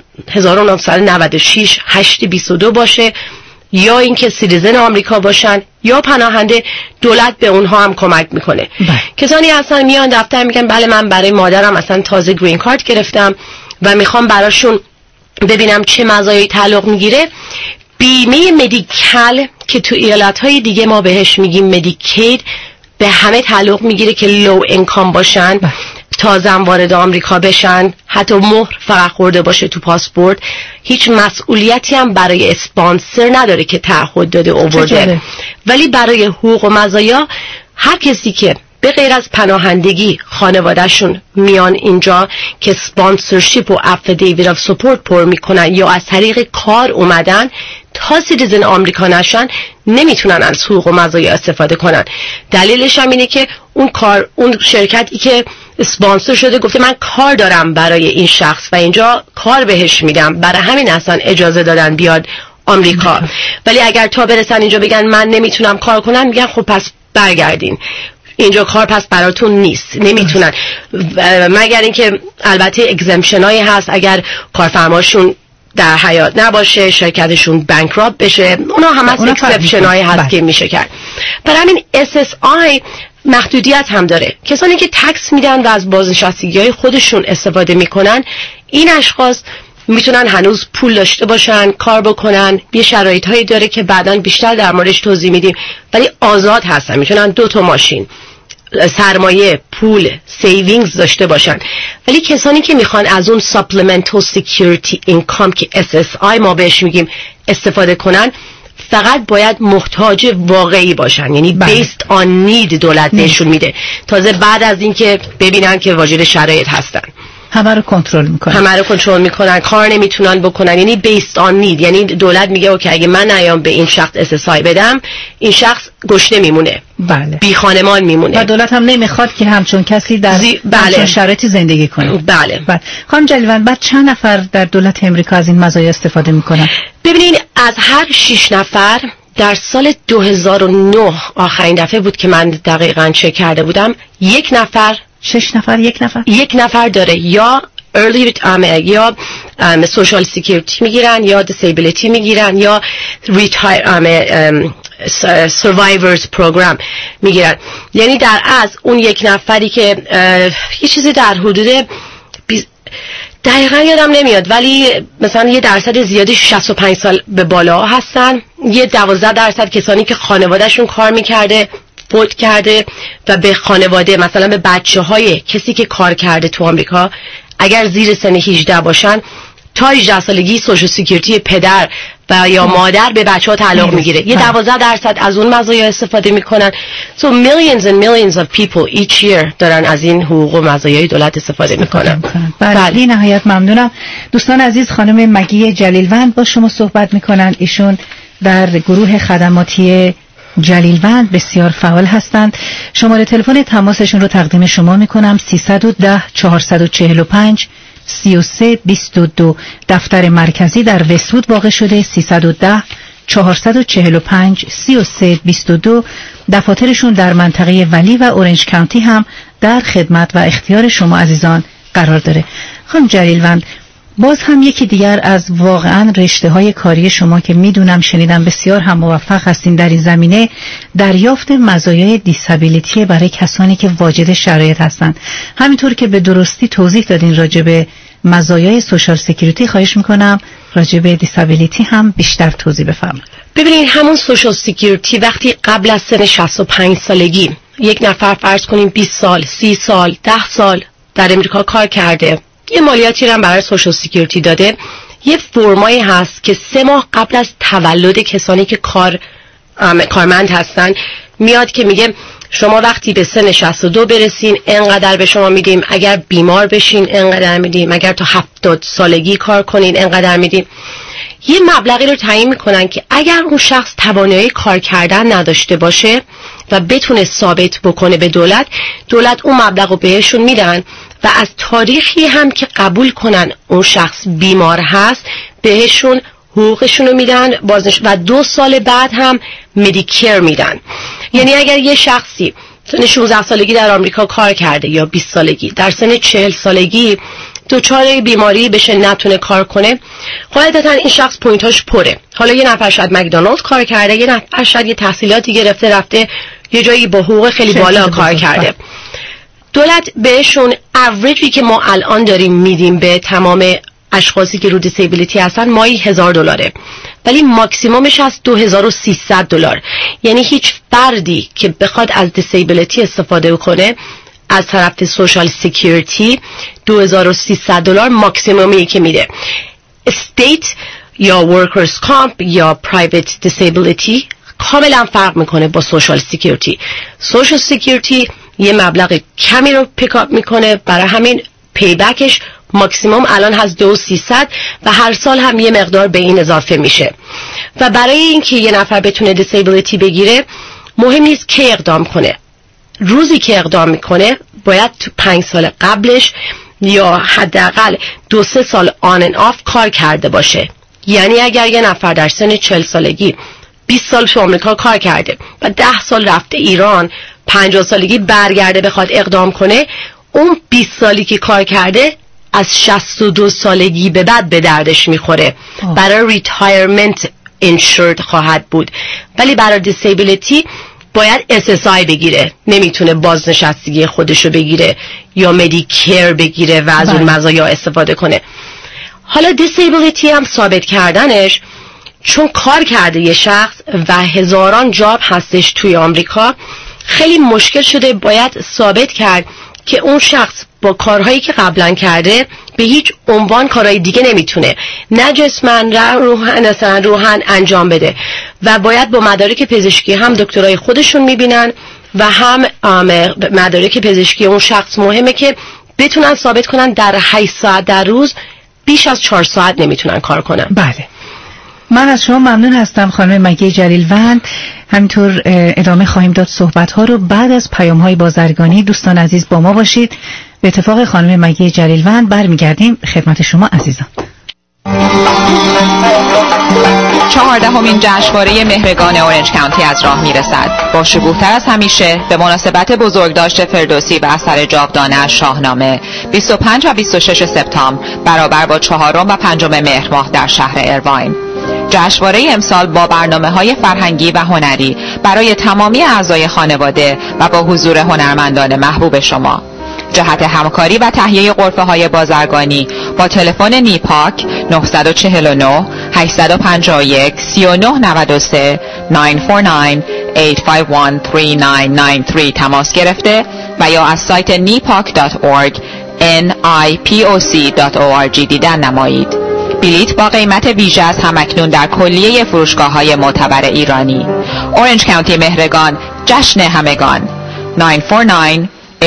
[SPEAKER 6] 1996 8/22 باشه یا اینکه سیتیزن آمریکا باشن یا پناهنده، دولت به اونها هم کمک میکنه. کسانی هستن میان دفتر میگن بله من برای مادرم اصلا تازه گرین کارت گرفتم و میخوام براشون ببینم چه مزایایی تعلق میگیره. بیمه مدیکال که تو ایالت‌های دیگه ما بهش میگیم مدیکید به همه تعلق میگیره که لو اینکام باشن، تازه هم وارد آمریکا بشن، حتی مهر فقط خورده باشه تو پاسپورت، هیچ مسئولیتی هم برای اسپانسر نداره که تعهد داده اوورده. ولی برای حقوق و مزایا هر کسی که به غیر از پناهندگی خانوادهشون میان اینجا که سپانسرشیپ و افیدیویت اف سپورت پر میکنن یا از طریق کار اومدن تا سیتیزن آمریکا نشن، نمیتونن از حقوق و مزایا استفاده کنن. دلیلش هم اینه که اون شرکتی که اسپانسر شده گفته من کار دارم برای این شخص و اینجا کار بهش میدم، برای همین اصلا اجازه دادن بیاد آمریکا. ولی اگر تا برسن اینجا بگن من نمیتونم کار کنم، میگن خب پس برگردین اینجا، کار پس براتون نیست، نمیتونن. مگر اینکه البته اگزمپشن هایی هست، اگر کارفرماشون در حیات نباشه، شرکتشون بانکراپت بشه، اونا هم از اکسپشن هایی هست که میشه کرد. برای همین SSI محدودیت هم داره. کسانی که تکس میدن و از بازنشستگی های خودشون استفاده میکنن، این اشخاص میتونن هنوز پول داشته باشن، کار بکنن، یه شرایط هایی داره که بعداً بیشتر در موردش توضیح میدیم، ولی آزاد هستن، میتونن 2 ماشین، سرمایه، پول، سیوینگز داشته باشن. ولی کسانی که میخوان از اون supplemental security income که SSI ما بهش میگیم استفاده کنن، فقط باید محتاج واقعی باشن، یعنی based on need دولت بهشون میده، تازه بعد از اینکه ببینن که واجد شرایط هستن.
[SPEAKER 3] همه رو کنترل میکنن، کار نمیتونن بکنن، یعنی based on need، یعنی دولت میگه اوکی اگه من نیام به این شخص SSI بدم، این شخص گشنه میمونه، بله،
[SPEAKER 6] بی خانمان میمونه
[SPEAKER 3] و دولت هم نمیخواد که همچون کسی در همچون شرایطی زندگی کنه.
[SPEAKER 6] بله.
[SPEAKER 3] خانم جلیلوند، بعد چند نفر در دولت امریکا از این مزایا استفاده میکنن؟
[SPEAKER 6] ببینین از هر 6 نفر در سال 2009 آخرین دفعه بود که من دقیقاً چک کرده بودم، 1 نفر
[SPEAKER 3] 6 نفر یک نفر
[SPEAKER 6] داره یا early یا social security میگیرن، یا disability میگیرن، یا survivors program میگیرن. یعنی در از اون 1 نفری که یه چیزی در حدود دقیقا یادم نمیاد، ولی مثلا یه درصد زیادی 65 سال به بالا هستن، یه 12% کسانی که خانوادهشون کار میکرده فوت کرده و به خانواده، مثلا به بچه های کسی که کار کرده تو آمریکا اگر زیر سن 18 باشن، تا 18 سالگی سوشال سکیوریتی پدر و یا مادر به بچه ها تعلق میگیره. یه 12% از اون مزایا استفاده میکنن. So millions and millions of people each year دارن از این حقوق و مزایای دولت استفاده میکنن.
[SPEAKER 3] بله، نهایت ممنونم. دوستان عزیز، خانم مگی جلیلوند با شما صحبت میکنن. ایشون در گروه خدماتی جلیلوند بسیار فعال هستند. شماره تلفن تماسشون رو تقدیم شما میکنم: 310 445 3322. دفتر مرکزی در وست‌وود واقع شده. 310 445 3322. دفاترشون در منطقه ولی و اورنج کانتی هم در خدمت و اختیار شما عزیزان قرار داره. خانم جلیلوند، باز هم یکی دیگر از واقعا رشته‌های کاری شما که میدونم شنیدم بسیار هم موفق هستین در این زمینه، دریافت مزایای دیسابیلیتی برای کسانی که واجد شرایط هستند. همینطور که به درستی توضیح دادین راجع به مزایای سوشال سکیوریتی، خواهش میکنم راجع به دیسابیلیتی هم بیشتر توضیح بفرمایید.
[SPEAKER 6] ببینید، همون سوشال سکیوریتی وقتی قبل از سن 65 سالگی یک نفر فرض کنیم 20 سال، 30 سال، 10 سال در امریکا کار کرده، یه مالیاتی رو هم برای سوشال سکیوریتی داده، یه فرمایی هست که 3 ماه قبل از تولد کسانی که کارمند هستن میاد که میگه شما وقتی به سن 62 برسین انقدر به شما میدیم، اگر بیمار بشین انقدر میدیم، اگر تا 70 سالگی کار کنین انقدر میدیم. یه مبلغی رو تعیین میکنن که اگر اون شخص توانایی کار کردن نداشته باشه و بتونه ثابت بکنه به دولت اون مبلغ رو بهشون میدن و از تاریخی هم که قبول کنن اون شخص بیمار هست بهشون حقوقشون رو میدن و 2 سال بعد هم مدیکر میدن. یعنی اگر یه شخصی سن 16 سالگی در آمریکا کار کرده یا 20 سالگی، در سن 40 سالگی دچار بیماری بشه نتونه کار کنه، قاعدتا این شخص پوینتاش پره. حالا یه نفر شاید مکدونالدز کار کرده، یه نفر شاید یه تحصیلاتی گرفته رفته یه جایی با حقوق خیلی بالا کار کرده. دولت بهشون اوریجی که ما الان داریم میدیم به تمام اشخاصی که رو دیسیبیلیتی هستن ماهی $1000، ولی ماکسیمومش از $2300. یعنی هیچ فردی که بخواد از دیسیبیلیتی استفاده کنه از طرف سوشال سکیوریتی $2300 ماکسیمومی که میده. استیت یا ورکرز کامپ یا پرایوت دیسیبیلیتی کاملا فرق میکنه با سوشال سکیوریتی. سوشال سکیوریتی یه مبلغ کمی رو پیک اپ میکنه، برای همین پیبکش ماکسیموم الان هست $2300 و هر سال هم یه مقدار به این اضافه میشه. و برای اینکه یه نفر بتونه دیسیبیلیتی بگیره مهم نیست که اقدام کنه، روزی که اقدام میکنه باید تو 5 سال قبلش یا حداقل 2-3 سال آن ان آف کار کرده باشه. یعنی اگر یه نفر در سن 40 سالگی 20 سال تو آمریکا کار کرده و 10 سال رفته ایران، 50 سالگی برگرده بخواد اقدام کنه، اون 20 سالی که کار کرده از 62 سالگی به بعد به دردش میخوره. برای ریتایرمنت انشورد خواهد بود، ولی برای دیسیبیلیتی باید SSI بگیره، نمیتونه بازنشستگی خودشو بگیره یا مدیکر بگیره و از اون مزایا استفاده کنه. حالا دیسیبیلیتی هم ثابت کردنش، چون کار کرده یه شخص و هزاران جاب هستش توی آمریکا، خیلی مشکل شده باید ثابت کرد که اون شخص با کارهایی که قبلا کرده به هیچ عنوان کارهای دیگه نمیتونه، نه جسماً نه روحاً انجام بده و باید با مدارک پزشکی هم دکترای خودشون میبینن و هم مدارک پزشکی اون شخص مهمه که بتونن ثابت کنن در 8 ساعت در روز بیش از 4 ساعت نمیتونن کار کنن.
[SPEAKER 3] بله، من از شما ممنون هستم خانم مگی جلیلوند. همینطور ادامه خواهیم داد صحبت ها رو بعد از پیام های بازرگانی. دوستان عزیز با ما باشید. به اتفاق خانم مگی جلیلوند برمیگردیم خدمت شما عزیزان.
[SPEAKER 8] 14مین جشنواره مهرگان اورنج کانتی از راه میرسد. با شکوه‌تر از همیشه به مناسبت بزرگداشت فردوسی و اثر جاودانه شاهنامه 25 و 26 سپتامبر برابر با 4 و 5 مهر ماه در شهر ایرواین. جشنواره امسال با برنامه‌های فرهنگی و هنری برای تمامی اعضای خانواده و با حضور هنرمندان محبوب شما. جهت همکاری و تهیه غرفه‌های بازرگانی با تلفن نیپاک 949 851 3993 949-851-3993 تماس گرفته و یا از سایت nipoc.org nipoc.org دیدن نمایید. بلیت با قیمت ویژه از همکنون در کلیه فروشگاه‌های معتبر ایرانی. اورنج کانتی مهرگان، جشن همگان. 949-851-3993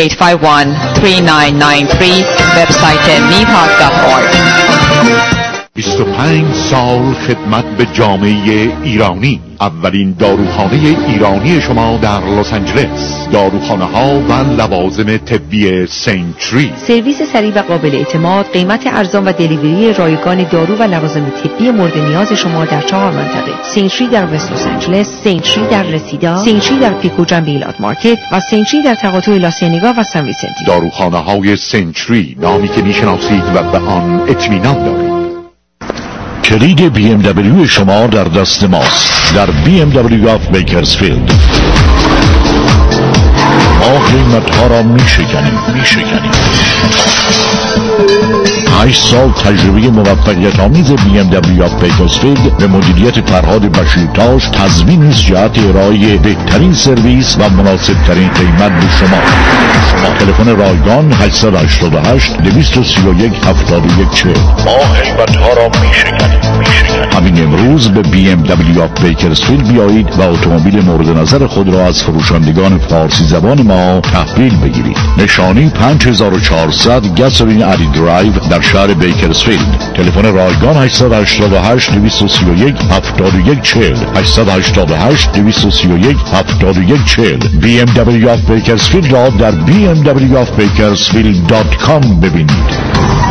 [SPEAKER 8] وبسایت nipoc.org.
[SPEAKER 9] 25 سال خدمت به جامعه ایرانی. اولین داروخانه ایرانی شما در لس آنجلس. داروخانه ها و لوازم طبی سنچری.
[SPEAKER 23] سرویس سریع و قابل اعتماد، قیمت ارزان و دلیوری رایگان دارو و لوازم طبی مورد نیاز شما در 4 منطقه: سنچری در وست لس آنجلس، سنچری در رسیدا، سنچری در پیکو جنب ایلات مارکت و سنچری در تقاطع لاسینیگا و سن ویسنتی.
[SPEAKER 9] داروخانه های سنچری، نامی که میشناسید و به آن اطمینان دارید.
[SPEAKER 18] کلید BMW شما در دست ماست. در BMW آف بیکرزفیلد ما قیمت ها را می شکنیم. 8 سال تجربه موفقیت آمیز BMW آف بیکرزفیلد به مدیریت فرهاد بشیرتاش تضمین است جهت ارائه بهترین سرویس و مناسب ترین قیمت به شما. تلفن رایگان 888 231 7140. ما قیمت ها را می شکنیم. همین امروز به BMW آف بیکرزفیلد بیایید و اتومبیل مورد نظر خود را از فروشندگان فارسی زبان ما تحویل بگیرید. نشانی 5400 گاسولین علی درایو در شهر بیکرزفیلد. تلفن رایگان 888 231 7140 888 231 7140. BMW آف بیکرزفیلد را در bmwofbakersfield.com ببینید.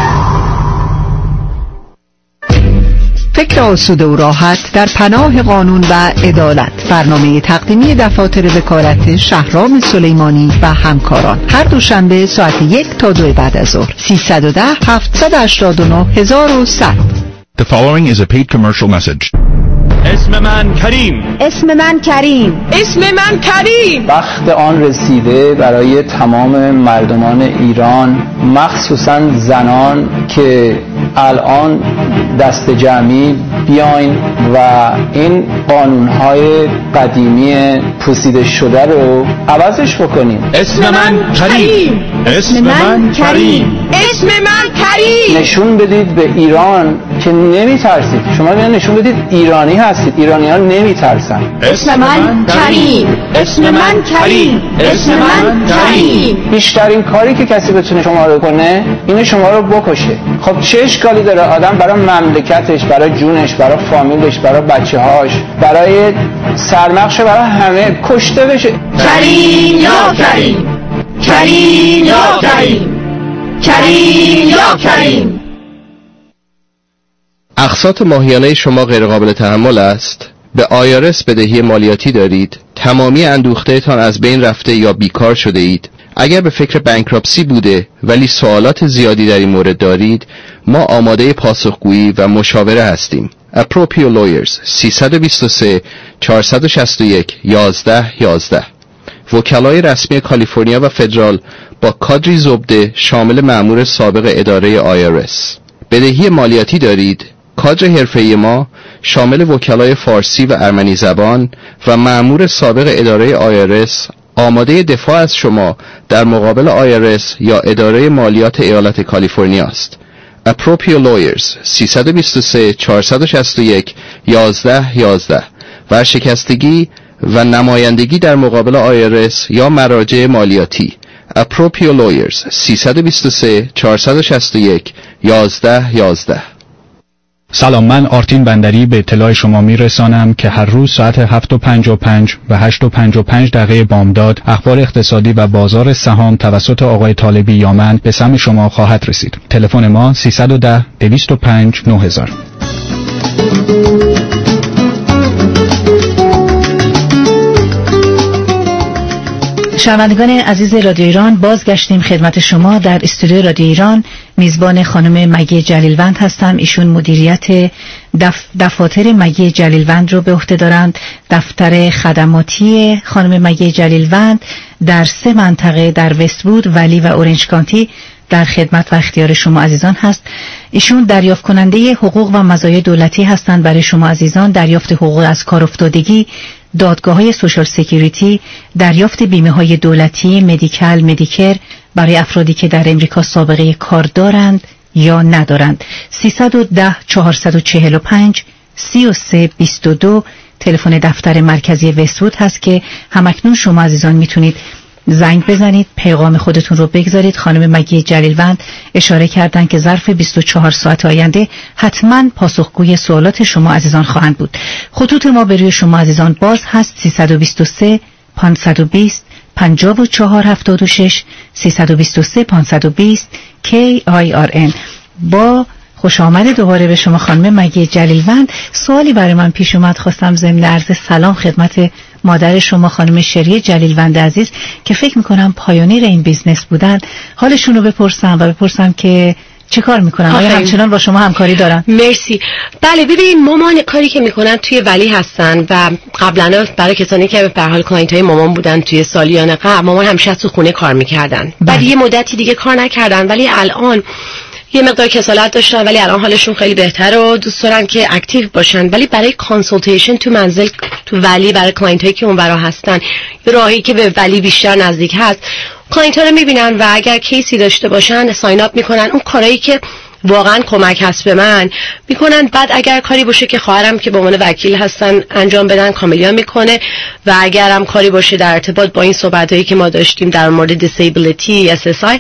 [SPEAKER 2] فکر آسوده و راحت در پناه قانون و عدالت. برنامه تقدیمی دفاتر وکالت شهرام سلیمانی و همکاران. هر دوشنبه ساعت 1 تا 2 بعد از ظهر. 310 789 1100.
[SPEAKER 13] The following is a paid commercial message.
[SPEAKER 24] اسم من کریم.
[SPEAKER 25] وقت آن رسیده برای تمام مردمان ایران، مخصوصا زنان، که الان دست جمعی بیاین و این قانونهای قدیمی پوسیده شده رو عوضش بکنیم.
[SPEAKER 24] اسم من کریم.
[SPEAKER 25] نشون بدید به ایران که نمی ترسید. شما نشون بدید ایرانی هستید. ایرانی ها نمی ترسن.
[SPEAKER 24] اسم من کریم.
[SPEAKER 25] بیشترین کاری که کسی بتونه شما رو کنه اینه شما رو بکشه. خب چه اشکالی داره آدم برای مملکتش، برای جونش، برای فامیلش، برای بچه‌هاش، برای سرنقش، برای همه کشته بشه؟
[SPEAKER 24] کریم یا کریم. کریم یا کریم، کریم یا کریم.
[SPEAKER 15] اقساط ماهیانه شما غیر قابل تحمل است؟ به آیارس بدهی مالیاتی دارید؟ تمامی اندوخته‌تان از بین رفته یا بیکار شده اید؟ اگر به فکر بانکراپسی بوده ولی سوالات زیادی در این مورد دارید، ما آماده پاسخگویی و مشاوره هستیم. Aproprio Lawyers 323 461 1111. وکلای رسمی کالیفرنیا و فدرال با کادری زبده شامل مأمور سابق اداره آیارس. بدهی مالیاتی دارید؟ کادر حرفه‌ای ما شامل وکلای فارسی و ارمنی زبان و مأمور سابق اداره آیارس آماده دفاع از شما در مقابل آیارس یا اداره مالیات ایالت کالیفرنیا است. Aproprio Lawyers 323 461 1111. ورشکستگی و نمایندگی در مقابل آیارس یا مراجع مالیاتی. Aproprio Lawyers 323 461 1111.
[SPEAKER 20] سلام، من آرتین بندری به اطلاع شما میرسانم که هر روز ساعت 7:55 و 8:55 بامداد اخبار اقتصادی و بازار سهام توسط آقای طالبی یامن به سمع شما خواهد رسید. تلفن ما 310 205 9000.
[SPEAKER 3] شنوندگان عزیز رادیو ایران، بازگشتیم خدمت شما در استودیو رادیو ایران. میزبان خانم مگی جلیلوند هستم. ایشون مدیریت دفاتر مگی جلیلوند رو به عهده دارند. دفتر خدماتی خانم مگی جلیلوند در 3 منطقه در وست‌وود، ولی و اورنج کانتی در خدمت و اختیار شما عزیزان هست. ایشون دریافت کننده حقوق و مزایای دولتی هستند برای شما عزیزان: دریافت حقوق از کار افتادگی، دادگاه‌های سوشال سکیوریتی، دریافت بیمه‌های دولتی، مدیکر برای افرادی که در امریکا سابقه کار دارند یا ندارند. 310 445 3322 تلفن دفتر مرکزی وست‌وود هست که همکنون شما عزیزان میتونید زنگ بزنید، پیغام خودتون رو بگذارید. خانم مگی جلیلوند اشاره کردن که ظرف 24 ساعت آینده حتما پاسخگوی سوالات شما عزیزان خواهند بود. خطوط ما به روی شما عزیزان باز هست: 323 520 5476 323 520 KIRN. با خوش آمد دوباره به شما خانم مگی جلیلوند. سوالی برای من پیش اومد، خواستم ضمن عرض سلام خدمت مادر شما خانم شری جلیلوند عزیز که فکر میکنم پایونیر این بیزنس بودن، حالشون رو بپرسم که چه کار میکنن؟ آیا همچنان با شما همکاری دارن؟
[SPEAKER 6] مرسی. بله، ببین مامان کاری که میکنن توی ولی هستن و قبلا برای کسانی که به حال کلاینت های مامان بودن توی سالیان قبل، مامان همیشه تو خونه کار میکردن. بعد یه مدتی دیگه کار نکردن، ولی الان یه مقدار کسالت داشتن، ولی الان حالشون خیلی بهتره و دوست دارن که اکتیو باشن. ولی برای کانسالتیشن تو منزل تو ولی برای کلاینت هایی که اونورا هستن، یه راهی که به ولی بیشتر نزدیک هست، کلاینت ها رو میبینن و اگر کیسی داشته باشن ساین اپ میکنن، اون کارهایی که واقعا کمک هست به من میکنن. بعد اگر کاری باشه که خواهرم که به عنوان وکیل هستن انجام بدن، کاملیا میکنه. و اگرم کاری باشه در ارتباط با این صحبتایی که ما داشتیم در مورد دیسیبیلیتی SSI،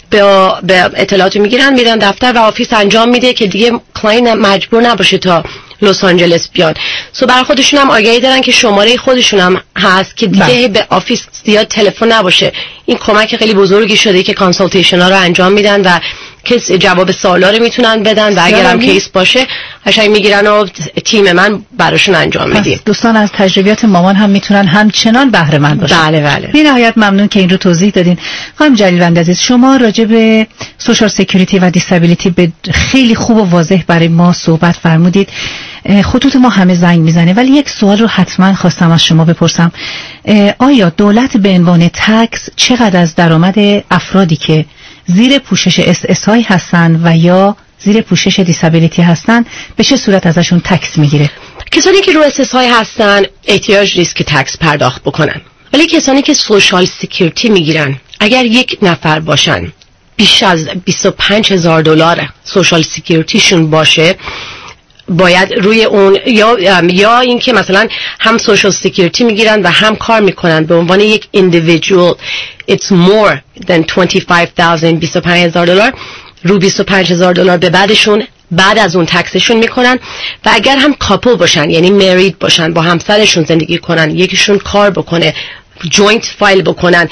[SPEAKER 6] به اطلاعات میگیرن، میرن دفتر و آفیس انجام میده که دیگه کلاینت مجبور نباشه تا لس آنجلس بیان. برای خودشون هم آگاهی دارن که شماره خودشون هم هست که دیگه به آفیس زیاد تلفن نباشه. این کمک خیلی بزرگی شده که کانسالتیشن ها رو انجام میدن و کس جواب سوالا رو میتونن بدن و اگر هم کیس باشه قشنگ میگیرن و تیم من براشون انجام میدیم.
[SPEAKER 3] دوستان از تجربیات مامان هم میتونن همچنان بهره مند باشن.
[SPEAKER 6] بله.
[SPEAKER 3] بی نهایت ممنون که این رو توضیح دادین. خانم جلیلوند عزیز، شما راجع به سوشال سکیوریتی و دیسابیلیتی به خیلی خوب و واضح برای ما صحبت فرمودید. خطوط ما همه زنگ میزنه، ولی یک سوال رو حتما خواستم از شما بپرسم. آیا دولت به عنوان تکس چقدر از درآمد افرادی که زیر پوشش SSI هستن و یا زیر پوشش دیسابیلیتی هستن به چه صورت ازشون تکس میگیره؟
[SPEAKER 6] کسانی که رو SSI هستن احتیاج نیست که تکس پرداخت بکنن، ولی کسانی که سوشال سکیوریتی میگیرن اگر یک نفر باشن بیش از $25,000 سوشال سکیوریتیشون باشه، باید روی اون یا این که مثلا هم سوشال سکیوریتی میگیرن و هم کار میکنن به عنوان یک individual it's more than $25,000 رو $25,000 به بعدشون بعد از اون تکسشون میکنن. و اگر هم کاپل باشن یعنی مرید باشن با همسرشون زندگی کنن، یکیشون کار بکنه جوینت فایل بکنن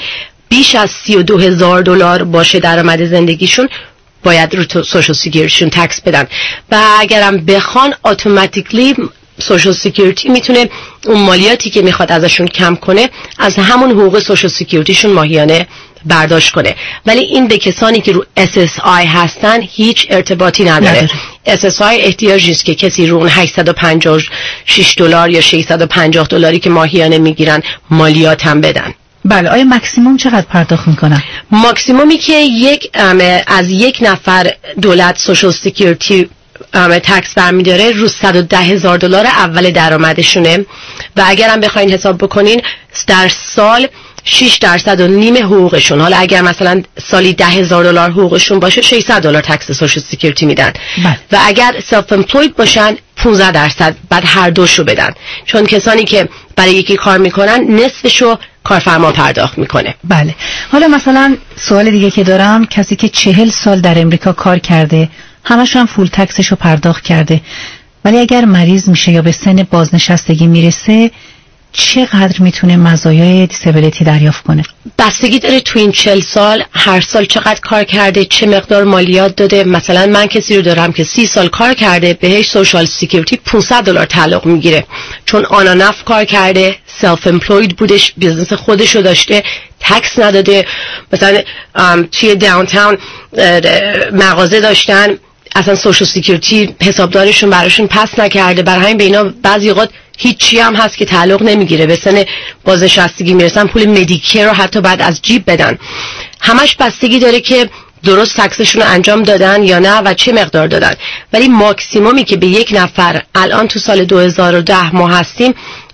[SPEAKER 6] بیش از $32,000 باشه درآمد زندگیشون باید رو سوشال سکیوریتیشون تکس بدن و اگرم بخوان اتوماتیکلی سوشال سکیوریتی میتونه اون مالیاتی که میخواد ازشون کم کنه از همون حقوق سوشال سکیوریتیشون ماهیانه برداشت کنه. ولی این به کسانی که رو SSI هستن هیچ ارتباطی نداره. SSI احتیاج نیست که کسی رو اون $856 یا $650 که ماهیانه میگیرن مالیات هم بدن.
[SPEAKER 3] بله. آیا ماکسیموم چقدر پرداخت میکنن؟
[SPEAKER 6] ماکسیمومی که از یک نفر دولت سوشال سکیوریتی تکس برمیداره رو $110,000 اول درآمدشونه و اگرم بخواین حساب بکنین در سال 6.5% حقوقشون، حالا اگر مثلا سالی $10,000 حقوقشون باشه $600 تکس سوشال سکیوریتی میدن و اگر سلف امپلوید باشن 15% بعد هر دوشو بدن، چون کسانی که برای یکی کار میکنن نصفشو کارفرما پرداخت میکنه.
[SPEAKER 3] بله. حالا مثلا سوال دیگه که دارم، کسی که 40 سال در امریکا کار کرده همش هم فول تکسشو پرداخت کرده ولی اگر مریض میشه یا به سن بازنشستگی میرسه چقدر میتونه مزایای دیسابیلیتی دریافت کنه؟
[SPEAKER 6] بستگی داره تو این 40 سال هر سال چقدر کار کرده، چه مقدار مالیات داده. مثلا من کسی رو دارم که 30 سال کار کرده بهش سوشال سکیوریتی $500 تعلق میگیره چون آنانف کار کرده، سلف امپلوید بودش، بیزنس خودشو داشته، تکس نداده. مثلا توی داونتاون مغازه داشتن، اصلا سوشال سکیوریتی حسابدارشون براشون پس نکرده، برای همین به اینا بعضی اوقات هیچی هم هست که تعلق نمیگیره، به سن بازنشستگی میرسن پول مدیکر رو حتی بعد از جیب بدن. همش بستگی داره که درست تکسشون رو انجام دادن یا نه و چه مقدار دادن. ولی ماکسیمومی که به یک نفر الان تو سال 2010 ما هستیم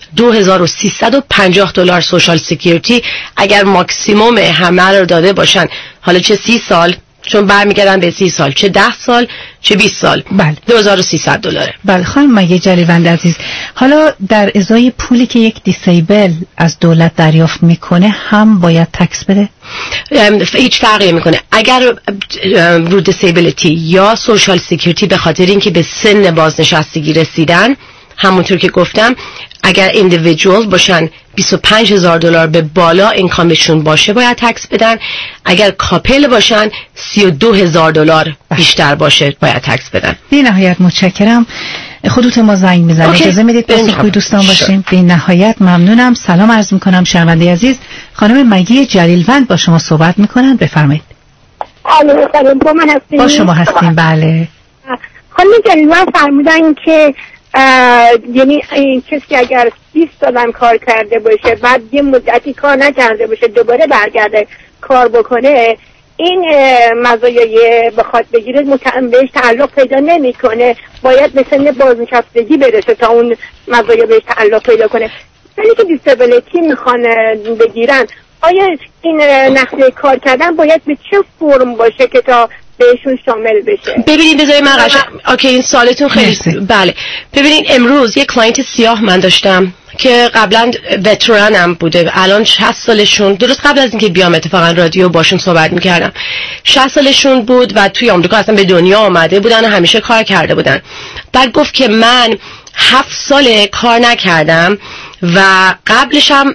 [SPEAKER 6] $2,350 سوشال سکیوریتی اگر ماکسیموم همه رو داده باشن، حالا چه 30 سال چون برمیگردن به 30 سال، چه 10 سال چه 20 سال.
[SPEAKER 3] بله.
[SPEAKER 6] $2,300.
[SPEAKER 3] بله. خانم مگه جلیوند عزیز، حالا در ازای پولی که یک دیسیبل از دولت دریافت میکنه هم باید تکس بده؟
[SPEAKER 6] هیچ فرقی میکنه. اگر رو دیسیبلیتی یا سوشال سکیوریتی به خاطر اینکه به سن بازنشستگی رسیدن، همونطور که گفتم اگر ایندیویدوال باشن $25,000 به بالا اینکامشون باشه باید تکس بدن. اگر کاپل باشن $32,000 بیشتر باشه باید تکس بدن.
[SPEAKER 3] بی نهایت متشکرم. خطوط ما زنگ میزنه، اجازه میدید پاسخگوی دوستان باشیم. بی نهایت ممنونم. سلام عرض میکنم شنونده عزیز، خانم مگی جلیلوند با شما صحبت میکنن، بفرمایید.
[SPEAKER 4] سلام، با من هستین؟
[SPEAKER 3] با شما هستیم. بله.
[SPEAKER 4] خانم جلیلوند فرمودن که یعنی کسی اگر 20 سالم کار کرده باشه بعد یه مدتی کار نکرده باشه دوباره برگرده کار بکنه، این مزایای بخواد بگیره بهش تعلق پیدا نمیکنه، باید به سن بازنشستگی برسه تا اون مزایا بهش تعلق پیدا کنه. ولی که دیسابیلیتی میخوان بگیرن، آیا این نقشه کار کردن باید به چه فرم باشه که تا بهشون شامل بشه؟
[SPEAKER 6] ببینید بذارید من اوکی این سوالتون خیلی بله. ببینید امروز یک کلاینت سیاه من داشتم که قبلا وترانم بوده، الان 60 سالشون، درست قبل از اینکه بیام اتفاقا رادیو باشون صحبت میکردم، 60 سالشون بود و توی آمریکا اصلا به دنیا آمده بودن و همیشه کار کرده بودن. بعد گفت که من 7 سال کار نکردم و قبلش هم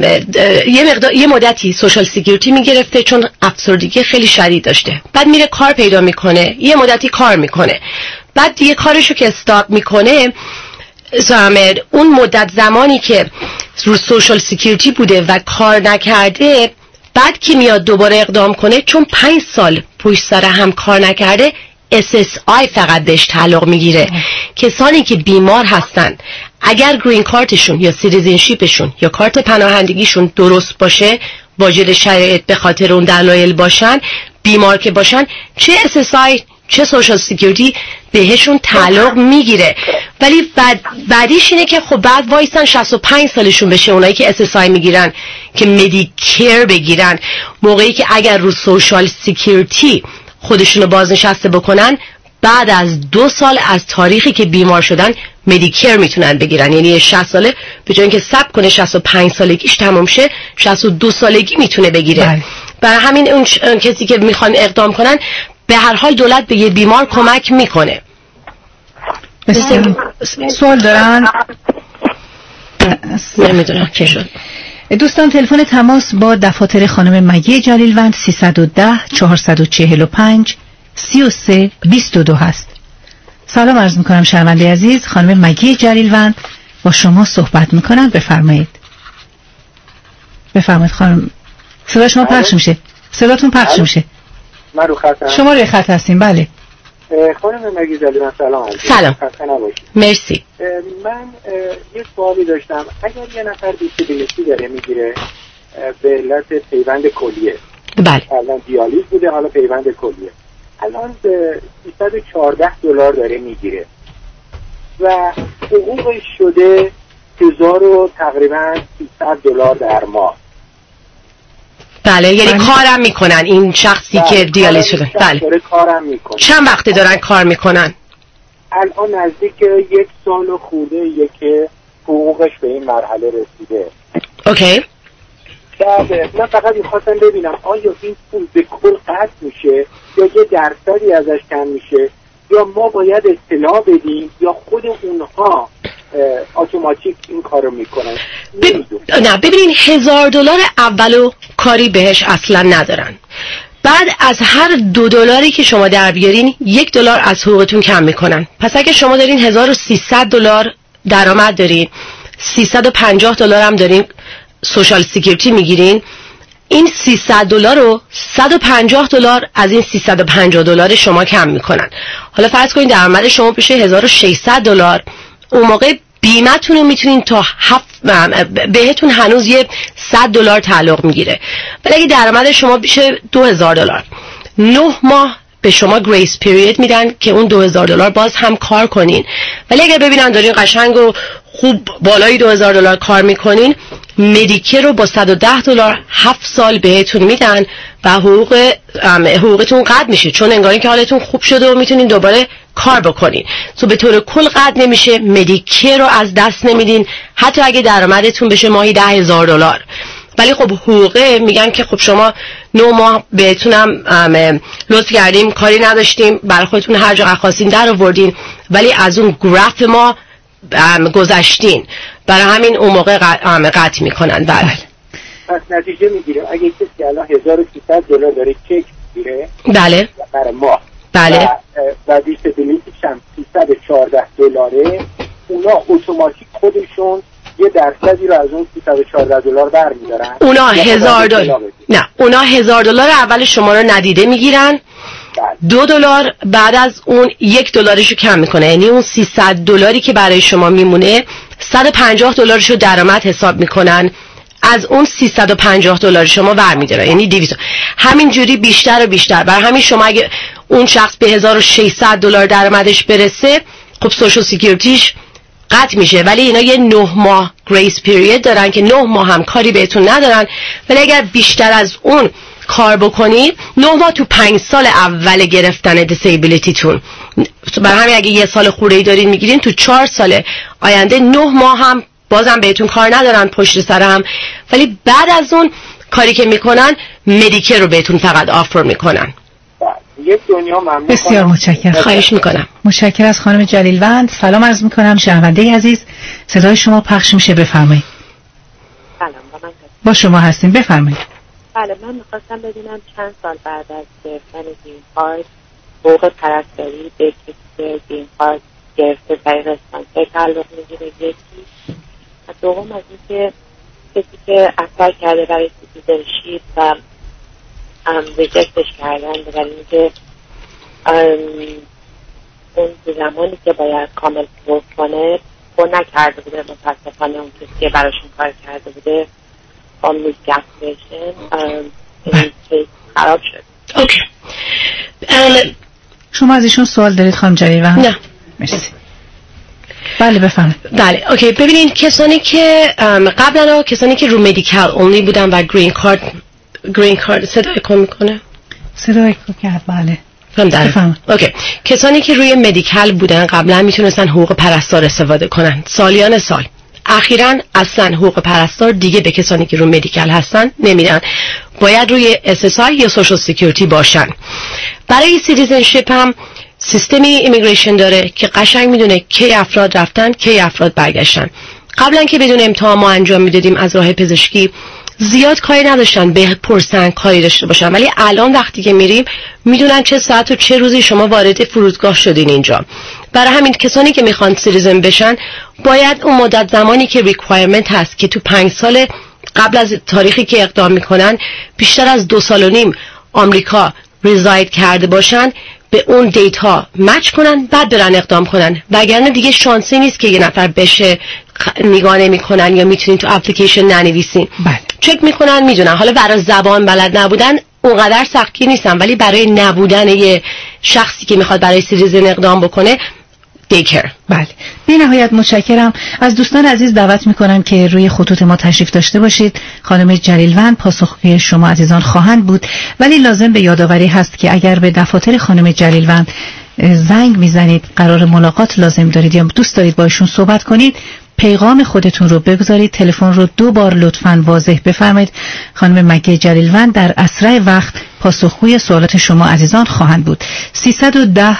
[SPEAKER 6] یه مدتی سوشال سکیوریتی میگرفته چون افسردگی خیلی شدید داشته. بعد میره کار پیدا میکنه، یه مدتی کار میکنه، بعد دیگه کارشو که استاپ میکنه، اون مدت زمانی که رو سوشال سکیوریتی بوده و کار نکرده، بعد که میاد دوباره اقدام کنه چون 5 سال پشت سر هم کار نکرده SSI فقط بهش تعلق میگیره. کسانی که بیمار هستن اگر گرین کارتشون یا سیتیزنشیپشون یا کارت پناهندگیشون درست باشه، واجد شرایط به خاطر اون دلایل باشن، بیمار که باشن، چه SSI چه سوشال سکیوریتی بهشون تعلق میگیره. ولی بعدیش اینه که خب بعد وایسن 65 سالشون بشه اونایی که SSI میگیرن که مدیکر بگیرن، موقعی که اگر رو سوشال سکیوریتی خودشونو بازنشسته بکنن بعد از 2 سال از تاریخی که بیمار شدن مدیکر میتونن بگیرن. یعنی 60 ساله به جای اینکه صبر کنه 65 سالگیش تموم شه 62 سالگی میتونه بگیره. برای همین اون کسی که میخوان اقدام کنن به هر حال دولت به یه بیمار کمک میکنه.
[SPEAKER 3] سوال دارن؟
[SPEAKER 6] نمیدونم چی شد.
[SPEAKER 3] دوستان تلفن تماس با دفاتر خانم مگی جلیلوند 310 445 33 22 هست. سلام عرض میکنم شنونده عزیز، خانم مگی جلیلوند با شما صحبت میکنن. بفرمایید. بفرمایید خانم. صدا شما پخش میشه. صداتون پخش میشه.
[SPEAKER 5] من رو خط هستم.
[SPEAKER 3] شما روی خط هستین. بله.
[SPEAKER 5] خانم مگی جلیلوند سلام.
[SPEAKER 6] سلام. مرسی.
[SPEAKER 5] من یه سوالی داشتم. اگر یه نفر دیسابیلیتی داره میگیره به علت پیوند کلیه.
[SPEAKER 6] بله.
[SPEAKER 5] الان دیالیز بوده، حالا پیوند کلیه. الان به $314 داره میگیره و حقوقش شده تقریبا $300 در ماه.
[SPEAKER 6] بله، یعنی کارم میکنن این شخصی که دیالیز شده. بله.
[SPEAKER 5] کارم میکنن.
[SPEAKER 6] چند وقته دارن کار میکنن؟
[SPEAKER 5] الان نزدیک 1 سال و خورده که حقوقش به این مرحله رسیده.
[SPEAKER 6] اوکی.
[SPEAKER 5] من فقط میخواستم ببینم آیا این پول به کل قطع میشه یا یه درصدی ازش کم میشه یا ما باید اطلاع بدیم یا خود اونها اتوماتیک این کارو میکنن؟
[SPEAKER 6] نه ببینین $1000 اولو کاری بهش اصلا ندارن. بعد از هر $2 که شما در بیارین $1 از حقوقتون کم میکنن. پس اگه شما دارین $1300 درآمد دارین، $350 هم دارین سوشال سکیوریتی میگیرین، این $300 رو $150 از این $350 شما کم میکنن. حالا فرض کنین درآمد شما بشه $1600، اون موقع بیمتون رو میتونین تا بهتون هنوز یه $100 تعلق میگیره. ولی اگه درآمد شما بشه $2000، 9 ماه به شما گریس پیریود میدن که اون $2000 باز هم کار کنین. ولی اگر ببینن دارین قشنگ و خوب بالای $2000 کار میکنین، مدیکر رو با $110 7 سال بهتون میدن و حقوقتون قطع میشه، چون انگاری که حالتون خوب شده و میتونین دوباره کار بکنین. تو به طور کل قطع نمیشه، مدیکر رو از دست نمیدین حتی اگه درآمدتون بشه ماهی $10,000. ولی خب حقوقه میگن که خب شما 9 ماه بهتونم لطف کردیم، کاری نداشتیم، برای خودتون هر جا خواستین در آوردین، ولی از اون گراف ما گذشتین، برای همین اون موقع قطع میکنن. بله.
[SPEAKER 5] پس نتیجه میگیریم اگه کسی الان $1300 داره چک میگیره،
[SPEAKER 6] بله،
[SPEAKER 5] برای ماه،
[SPEAKER 6] بله،
[SPEAKER 5] و دیسابیلیتیش هم $314، اونا اتوماتیک خودشون یه درصدی رو از اون $314 برمیدارن.
[SPEAKER 6] اونا $1000 نه، اونا $1000 اول شما رو ندیده میگیرن، $2 بعد از اون $1 رو کم میکنه، یعنی اون $300 که برای شما میمونه $150 رو درآمد حساب میکنن، از اون $350 شما برمیداره، یعنی 200. همینجوری بیشتر و بیشتر. برای همین شما اگه اون شخص به $1600 درآمدش برسه، خب سوشال سکیوریتیش قطع میشه. ولی اینا یه 9 ماه گریس پیریود دارن که 9 ماه هم کاری بهتون ندارن. ولی اگر بیشتر از اون کار بکنید، 9 ماه تو 5 سال اول گرفتن دیسیبیلیتیتون. برای همین اگه 1 سال خورده‌ای دارین میگیرین، تو 4 سال آینده 9 ماه هم بازم بهتون کار ندارن پشت سر هم، ولی بعد از اون کاری که میکنن مدیکر رو بهتون فقط آفر میکنن.
[SPEAKER 5] یک دنیا ممنون.
[SPEAKER 3] بسیار متشکرم.
[SPEAKER 6] خواهش میکنم.
[SPEAKER 3] متشکرم از خانم جلیلوند. سلام عرض میکنم شنونده عزیز، صدای شما پخش میشه، بفرمایید.
[SPEAKER 10] سلام،
[SPEAKER 3] با شما هستیم، بفرمایید.
[SPEAKER 10] بله، من میخواستم ببینم چند سال بعد از گرفتن گرین کارت حقوق پرستاری به کسی که گرین کارت گرفته برای رسانسه تعلق میگیره، یکی و دوم از اینکه کسی که اپلای کرده برای سیتیزنشیپ و ریجکتش کردن، برای اینکه اون زمانی که باید کامل پر کنه پر نکرده بوده، متاسفانه اون کسی که براشون کار کرده بوده با میسکپلیشن این کیس خراب شد.
[SPEAKER 6] اوکی.
[SPEAKER 3] شما از ایشون سوال دارید خانم جلیلوند؟
[SPEAKER 6] نه.
[SPEAKER 3] مرسی. بله بفرمایید.
[SPEAKER 6] بله اوکی. ببینین کسانی که قبلا کسانی که رو مدیکال اونلی بودن و گرین کارت صدای کن میکنه؟
[SPEAKER 3] صدای کن کرد. بله
[SPEAKER 6] بفرمایید. اوکی. کسانی که روی مدیکال بودن قبلا میتونستن حقوق پرستار استفاده کنن سالیان سال. اخیراً اصلا حقوق پرستار دیگه به کسانی که رو مدیکال هستن نمیدن، باید روی SSI یا سوشال سکیوریتی باشن. برای سیتیزنشیپ هم سیستمی ایمیگریشن داره که قشنگ میدونه کی افراد رفتن کی افراد برگشتن. قبلا که بدون امتحان ما انجام میدادیم از راه پزشکی، زیاد کاری نداشتن بپرسن کاری داشته باشن، ولی الان وقتی که میریم میدونن چه ساعت و چه روزی شما وارد فرودگاه شدین اینجا. برای همین کسانی که میخوان سیتیزن بشن باید اون مدت زمانی که ریکوایرمنت هست که تو 5 سال قبل از تاریخی که اقدام میکنن بیشتر از 2.5 سال آمریکا ریزاید کرده باشن به اون دیتا مچ کنن، بعد برن اقدام کنن. وگرنه دیگه شانسی نیست که یه نفر بشه نگاه نمی‌کنن یا میتونین تو اپلیکیشن ننویسین. چک میکنن میدونن. حالا برای زبان بلد نبودن اونقدر سختی نیستن، ولی برای نبودن یه شخصی که میخواد برای سیتیزن اقدام بکنه دیکر.
[SPEAKER 3] بله، بی نهایت متشکرم. از دوستان عزیز دعوت میکنم که روی خطوط ما تشریف داشته باشید. خانم جلیلوند پاسخگوی شما عزیزان خواهند بود، ولی لازم به یادآوری هست که اگر به دفاتر خانم جلیلوند زنگ میزنید، قرار ملاقات لازم دارید یا دوست دارید با ایشون صحبت کنید، پیغام خودتون رو بگذارید، تلفن رو 2 بار لطفاً واضح بفرمایید. خانم مگه جلیلوند در اسرع وقت پاسخگوی سوالات شما عزیزان خواهند بود. 310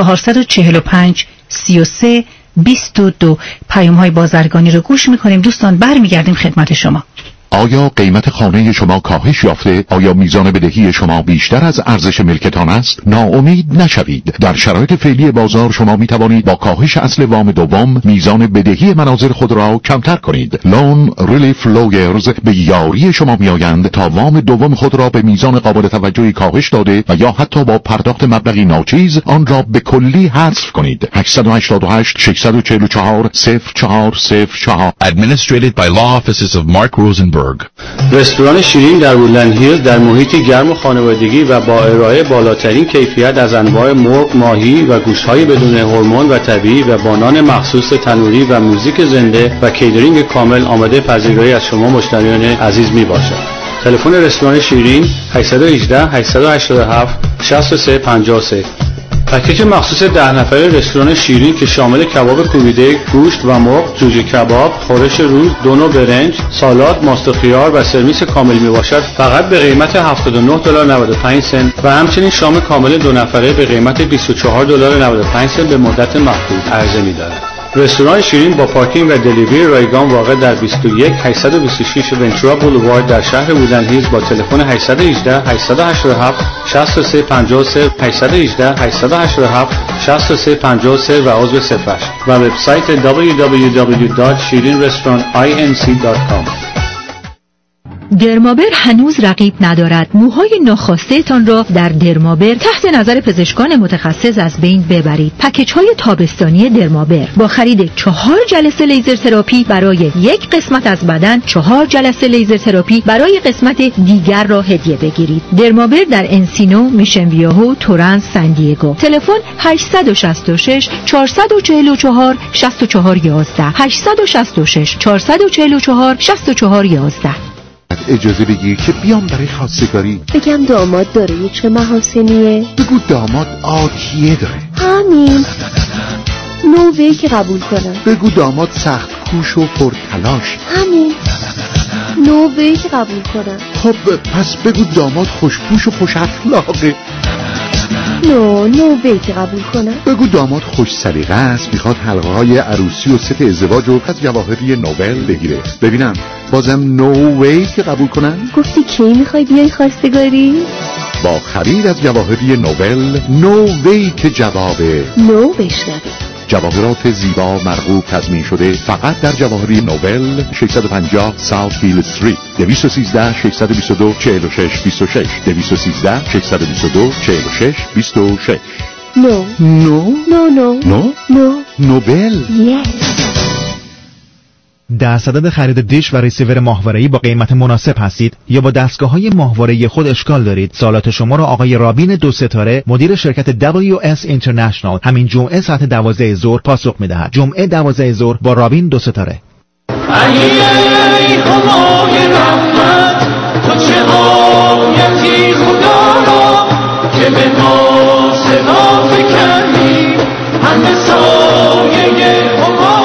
[SPEAKER 3] 445 33 22 پیام های بازرگانی رو گوش میکنیم. دوستان برمیگردیم خدمت شما.
[SPEAKER 9] آیا قیمت خانه شما کاهش یافته؟ آیا میزان بدهی شما بیشتر از ارزش ملکتان است؟ ناامید نشوید. در شرایط فعلی بازار شما می توانید با کاهش اصل وام دوم میزان بدهی منازل خود را کمتر کنید. لون ریلیف لویرز به یاری شما می آیند تا وام دوم خود را به میزان قابل توجهی کاهش داده و یا حتی با پرداخت مبلغی ناچیز آن را به کلی حذف کنید. 888 644 0404
[SPEAKER 13] Administrated by Law Offices of Mark Rosenberg.
[SPEAKER 7] رستوران شیرین در وودلند هیلز در محیطی گرم و خانوادگی و با ارائه بالاترین کیفیت از انواع مرغ، ماهی و گوشت‌های بدون هورمون و طبیعی و با نان مخصوص تنوری و موزیک زنده و کیترینگ کامل آماده پذیرایی از شما مشتریان عزیز میباشد. تلفن رستوران شیرین 818 887 6353. پکیج مخصوص 10 نفره رستوران شیرین که شامل کباب کوبیده، گوشت و مرغ، جوجه کباب، خورش روز، 2 نوع برنج، سالاد، ماست و خیار و سرویس کامل میباشد فقط به قیمت $79.95 و همچنین شام کامل 2 نفره به قیمت $24.95 به مدت محدود عرضه می‌دارد. رستوران شیرین با پارکینگ و دلیوری رایگان واقع در 21826 ونچورا بولوارد در شهر وودلند هیلز با تلفن 818 887 6353 818 887 6353 و عضو صفحه و وبسایت www.shirinrestaurantinc.com.
[SPEAKER 11] درمابر هنوز رقیب ندارد. موهای ناخواسته تان را در درمابر تحت نظر پزشکان متخصص از بین ببرید. پکیج های تابستانی درمابر با خرید 4 جلسه لیزر تراپی برای یک قسمت از بدن، 4 جلسه لیزر تراپی برای قسمت دیگر را هدیه بگیرید. درمابر در انسینو، میشن ویاهو، تورنس، سان دیگو. تلفن 866 444 6411 866 444 6411.
[SPEAKER 9] اجازه بگیر که بیام برای خواستگاری.
[SPEAKER 12] بگم داماد داره یه چه محاسنیه؟
[SPEAKER 9] بگو داماد آتیه داره.
[SPEAKER 12] همین نوعی که قبول کنم.
[SPEAKER 9] بگو داماد سخت کوش و پرتلاش.
[SPEAKER 12] همین نوعی که قبول کنم.
[SPEAKER 9] خب پس بگو داماد خوشپوش و خوش اخلاقه.
[SPEAKER 12] نوعی که قبول کنم.
[SPEAKER 9] بگو داماد خوش سلیقه است، میخواد حلقه های عروسی و ست ازدواج رو از جواهری نوبل بگیره. ببینم بازم نوعی که قبول کنم.
[SPEAKER 12] گفتی کی میخوای بیای خواستگاری؟
[SPEAKER 9] با خرید از جواهری نوبل نوعی که جوابه.
[SPEAKER 12] نو بشنوید.
[SPEAKER 9] جواهرات زیبا مرغوب تضمین شده فقط در جواهری نوبل. 650 ساوت فیلد استریت 213 622 46 26 213 622 46 26.
[SPEAKER 12] نو
[SPEAKER 9] نوبل.
[SPEAKER 14] در صدد خرید دیش و ریسیور ماهواره‌ای با قیمت مناسب هستید یا با دستگاه‌های ماهواره‌ای خود اشکال دارید؟ سوالات شما را آقای رابین 2 ستاره مدیر شرکت WS International همین جمعه ساعت 12 ظهر پاسخ می‌دهد. جمعه 12 ظهر با رابین 2 ستاره.
[SPEAKER 24] ای خدای رحمت تو چه آیتی خدا را که به ما صدا فکردی همه سایه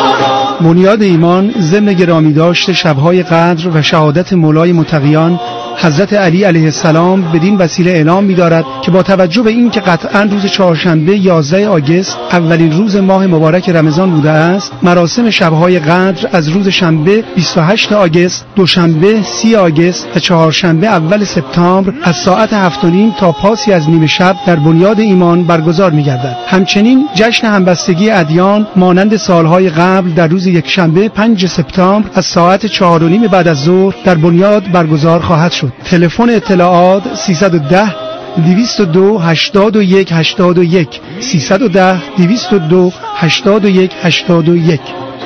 [SPEAKER 16] بنیاد ایمان ضمن گرامی داشت شبهای قدر و شهادت مولای متقیان حضرت علی علیه السلام بدین وسیله اعلام می‌دارد که با توجه به اینکه قطعاً روز چهارشنبه 11 آگوست اولین روز ماه مبارک رمضان بوده است، مراسم شب‌های قدر از روز شنبه 28 آگوست، دوشنبه 30 آگوست و چهارشنبه اول سپتامبر از ساعت 7:30 تا پاسی از نیم شب در بنیاد ایمان برگزار می‌گردد. همچنین جشن همبستگی ادیان مانند سالهای قبل در روز یکشنبه 5 سپتامبر از ساعت 4:30 بعد از ظهر در بنیاد برگزار خواهد شد. تلفن اطلاعات 310 202 81 81 310 202 81 81.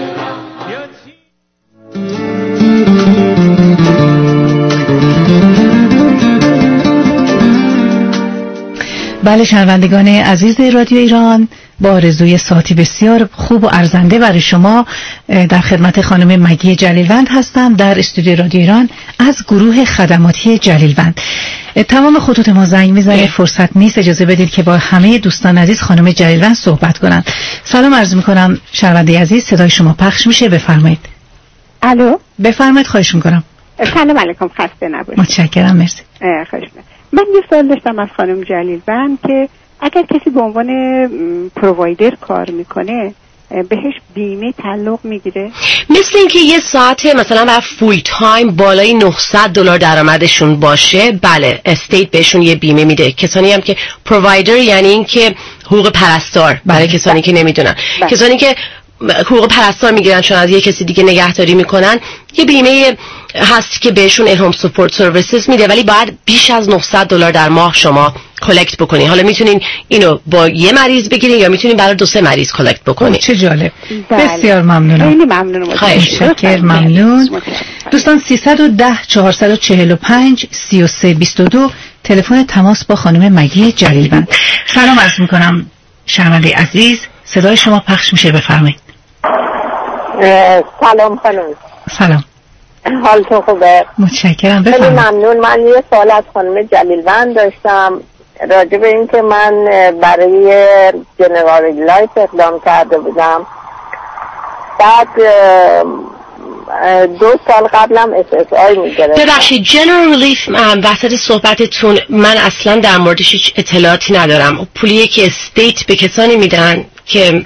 [SPEAKER 3] بله شنوندگان عزیز رادیو ایران، با آرزوی ساعتی بسیار خوب و ارزنده برای شما در خدمت خانم مگی جلیلوند هستم در استودیو رادیو ایران از گروه خدماتی جلیلوند. تمام خطوط ما زنگ میزنه، فرصت نیست، اجازه بدید که با همه دوستان عزیز خانم جلیلوند صحبت کنن. سلام عرض میکنم شنونده عزیز، صدای شما پخش میشه، بفرمایید.
[SPEAKER 17] الو،
[SPEAKER 3] بفرمایید، خواهش میکنم.
[SPEAKER 17] سلام علیکم، خسته نباشید.
[SPEAKER 3] متشکرم، مرسی.
[SPEAKER 17] خواهش میکنم. من یه سوال داشتم از خانم جلیلوند که اگر کسی به عنوان پرووایدر کار میکنه بهش بیمه تعلق میگیره؟
[SPEAKER 6] مثل اینکه یه ساعت مثلا بر فول تایم بالای $900 درآمدشون باشه، بله استیت بهشون یه بیمه میده. کسانی هم که پرووایدر یعنی این که حقوق پرستار، برای کسانی که نمیدونن، کسانی که حقوق پرستار میگیرن چون از یه کسی دیگه نگهداری میکنن، یه بیمه هست که بهشون هوم سپورت سرویسز میده، ولی باید بیش از $900 در ماه شما کلکت بکنین. حالا میتونین اینو با یه مریض بگیرین یا میتونین برای 2-3 مریض کلکت بکنین.
[SPEAKER 3] چه جالب. بسیار ممنونم.
[SPEAKER 17] خیلی ممنونم.
[SPEAKER 3] متشکرم، ممنون. دوستان 310 445 3322 تلفن تماس با خانم مگی جلیلوند. سلام عرض میکنم شنونده عزیز، صدای شما پخش میشه، بفرمایید.
[SPEAKER 19] سلام خانم.
[SPEAKER 3] سلام.
[SPEAKER 19] حالتون خوبه؟
[SPEAKER 3] متشکرم،
[SPEAKER 19] خیلی
[SPEAKER 3] بفرمایید.
[SPEAKER 19] ممنون. من یه سوال از خانم جلیلوند داشتم راجع به این که من برای جنرال لایف اقدام کرده بودم، بعد 2 سال قبلم SSI میگرفتم.
[SPEAKER 6] ببخشید جنرال ریلیف وسط صحبتتون من اصلا در موردش هیچ اطلاعاتی ندارم. پولیه که استیت به کسانی میدن که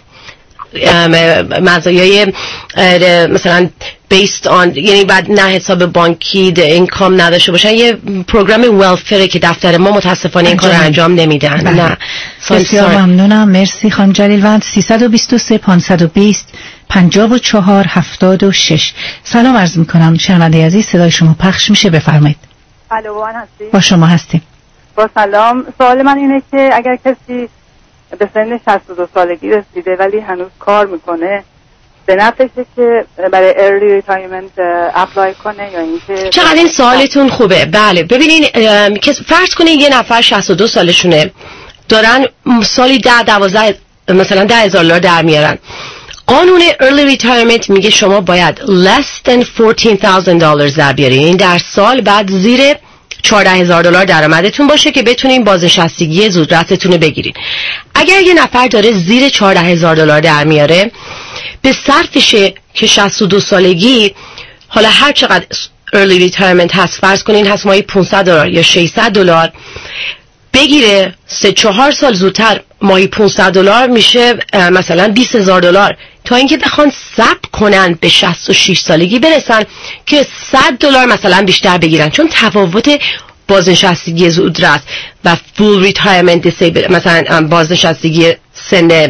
[SPEAKER 6] مزایای مثلا based on، یعنی بعد نه حساب بانکی اینکام نداشته باشن، یه پروگرام ویلفره که دفتر ما متاسفانه این کار انجام نمیدن.
[SPEAKER 3] بله.
[SPEAKER 6] نه
[SPEAKER 3] بسیار ممنونم، مرسی خانم جلیلوند. 323 520 54 76. سلام عرض میکنم شنونده عزیز، صدای شما پخش میشه، بفرمایید.
[SPEAKER 21] الو، وان هستی؟
[SPEAKER 3] با شما هستیم.
[SPEAKER 21] با سلام. سوال من اینه که اگر کسی به سن 62 سالگی رسیده ولی هنوز کار میکنه، به نفعشه که برای early retirement اپلای کنه یا اینکه؟
[SPEAKER 6] چقدر این سوالتون خوبه. بله ببینین، فرض کنین یه نفر 62 سالشونه، دارن سالی 10-12 مثلا $10,000 در میارن. قانون early retirement میگه شما باید less than $14,000 در بیارین، این در سال بعد زیر $14,000 درآمدتون باشه که بتونین بازنشستگی زودرستون رو بگیرین. اگر یه نفر داره زیر $14,000 در میاره، به صرفشه که 62 سالگی، حالا هر چقدر early retirement هست، فرض کنین هست ماهی $500 یا $600 بگیره، 3-4 سال زودتر ماهی $500 میشه مثلا $20,000، تا اینکه بخوان صبر کنن به 66 سالگی برسن که $100 مثلا بیشتر بگیرن، چون تفاوت بازنشستگی زودرس و full retirement disable، مثلا بازنشستگی سن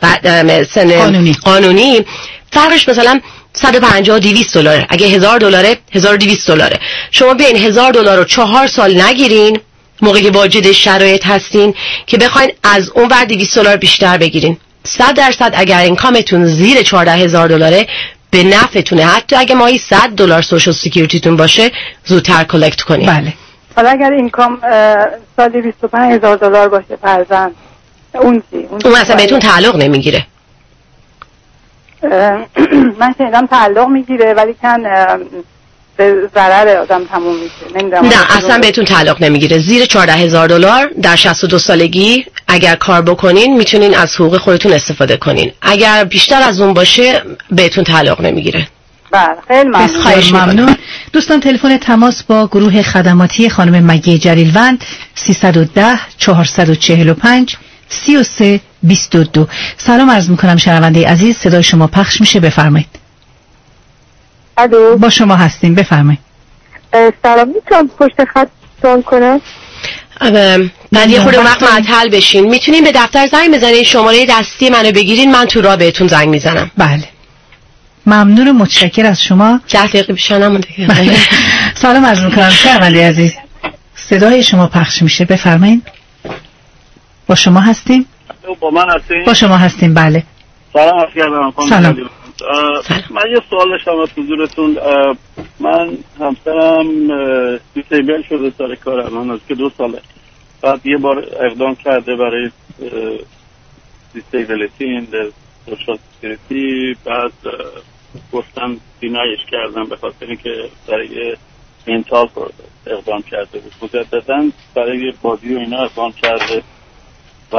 [SPEAKER 6] قانونی فرقش مثلا $150-200. اگه $1,000 $1,200. شما بیاین $1,000 رو 4 سال نگیرین موقعی واجد شرایط هستین که بخواین از اون ور $200 بیشتر بگیرین. 100% اگر اینکامتون زیر $14,000 به نفعتونه، حتی اگه ماهی $100 سوشال سکیوریتیتون باشه زودتر کلکت کنین.
[SPEAKER 3] بله.
[SPEAKER 21] حالا اگر اینکام سالی $25,000 باشه فرضاً، اون چی؟
[SPEAKER 6] اون اصلا بهتون تعلق نمیگیره.
[SPEAKER 21] من شنیدم تعلق میگیره ولی کن به ضرر آدم تموم میشه. نمیدونم.
[SPEAKER 6] نه اصلا بهتون تعلق نمیگیره. زیر $14,000 در 62 سالگی اگر کار بکنین میتونین از حقوق خودتون استفاده کنین. اگر بیشتر از اون باشه بهتون تعلق نمیگیره.
[SPEAKER 21] بله خیلی
[SPEAKER 3] ممنون. دوستان تلفن تماس با گروه خدماتی خانم مگی جلیلوند 310 445 3322. سلام عرض میکنم شنونده عزیز، صدای شما پخش میشه، بفرمایید.
[SPEAKER 1] الو،
[SPEAKER 3] با شما هستیم، بفرمایید.
[SPEAKER 1] سلام، میتونم پشت خط تون کنم؟
[SPEAKER 6] بعد یه خورده وقت معطل بشین میتونین به دفتر زنگ بزنین، شماره دستی منو بگیرین، من تو راه بهتون زنگ میزنم.
[SPEAKER 3] بله ممنون و متشکر از شما.
[SPEAKER 6] 10 دقیقه بیشتر نمونده.
[SPEAKER 3] سلام عرض میکنم شنونده عزیز، صدای شما پخش میشه، بفرمایید. با شما هستیم؟
[SPEAKER 8] با من هستیم؟
[SPEAKER 3] با شما هستیم، بله.
[SPEAKER 8] سلام عرض کردم.
[SPEAKER 3] سلام.
[SPEAKER 8] من یه سوال داشتم از حضورتون. من همسرم دیسیبل شده سر کار الان از که 2 ساله. بعد یه بار اقدام کرده برای دیسیبلیتی این سوشال سکیوریتی، بعد گفتم دینایش کردم به خاطر اینکه برای منتال اقدام کرده بود. مجدداً برای بادی و اینا اقدام کرده و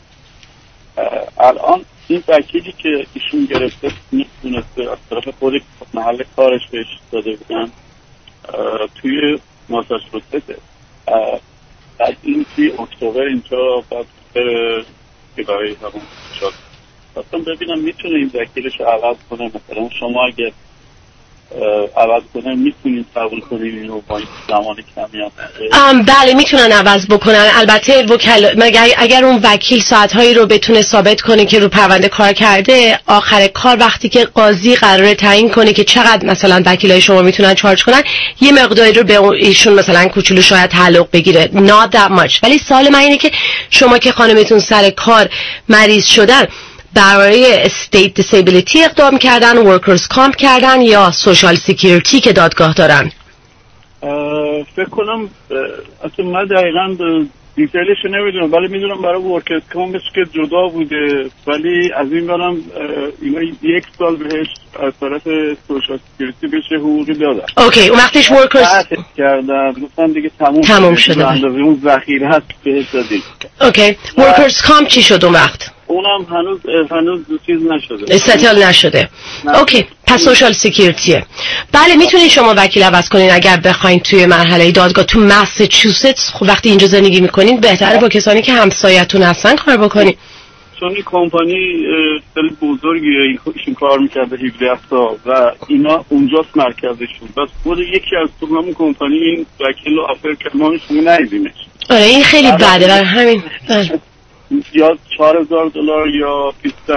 [SPEAKER 8] الان این پکیجی که ایشون گرفته میتونسته از طرف خود محل کارش بهش داده بودن توی ماساچوست. بعد این توی اکتبر اینجا بعد که برای همون شد اصلا ببینم میتونه این وکیلش رو عوض کنه. مثلا شما اگر عوض کنه میتونید قبول کنید اینو با این زمان کمی هم؟
[SPEAKER 6] بله میتونن عوض بکنن. البته اگر اون وکیل ساعتهایی رو بتونه ثابت کنه که رو پرونده کار کرده، آخر کار وقتی که قاضی قراره تعیین کنه که چقدر مثلا وکیلای شما میتونن چارج کنن، یه مقداری رو به ایشون مثلا کوچولو شاید تعلق بگیره، not that much. ولی سوال من اینه که شما که خانمتون سر کار مریض شدن برای استیت دیسیبلیتی اقدام کردن، ورکرز کامپ کردن یا سوشال سکیوریتی که دادگاه دارن؟
[SPEAKER 8] فکر کنم اصلا من دقیقا دیتیلش نمیدونم، ولی میدونم برای ورکرز کامپش که جدا بوده، ولی از این برم اینا 1 سال بهش از طرف سوشال سکیوریتی بهش حقوقی دادن.
[SPEAKER 6] اوکی، اون وقتش ورکرز
[SPEAKER 8] کردن گفتن دیگه
[SPEAKER 6] تموم شده.
[SPEAKER 8] اندازه اون ذخیره هست بهش دادیم.
[SPEAKER 6] اوکی، ورکرز کامپ چی شد اون وقت؟
[SPEAKER 8] اونم هنوز چیز نشده،
[SPEAKER 6] ستل نشده. اوکی، پس سوشال سکیوریتیه. بله میتونید شما وکیل عوض کنین اگر بخواین توی مرحله دادگاه. تو ماساچوست خب وقتی اینجا زندگی میکنین بهتره با کسانی که همسایتون هستن کار بکنین،
[SPEAKER 8] چون این کمپانی خیلی بزرگیه، ایشون کار میکرده 17 سال و اینا اونجاست مرکزشون. بس خود یکی از تو همون کمپانی این وکیل رو آفر کرد، ما شما ندیدیمش.
[SPEAKER 6] آره این خیلی بده، برای همین
[SPEAKER 8] یا $4,000 یا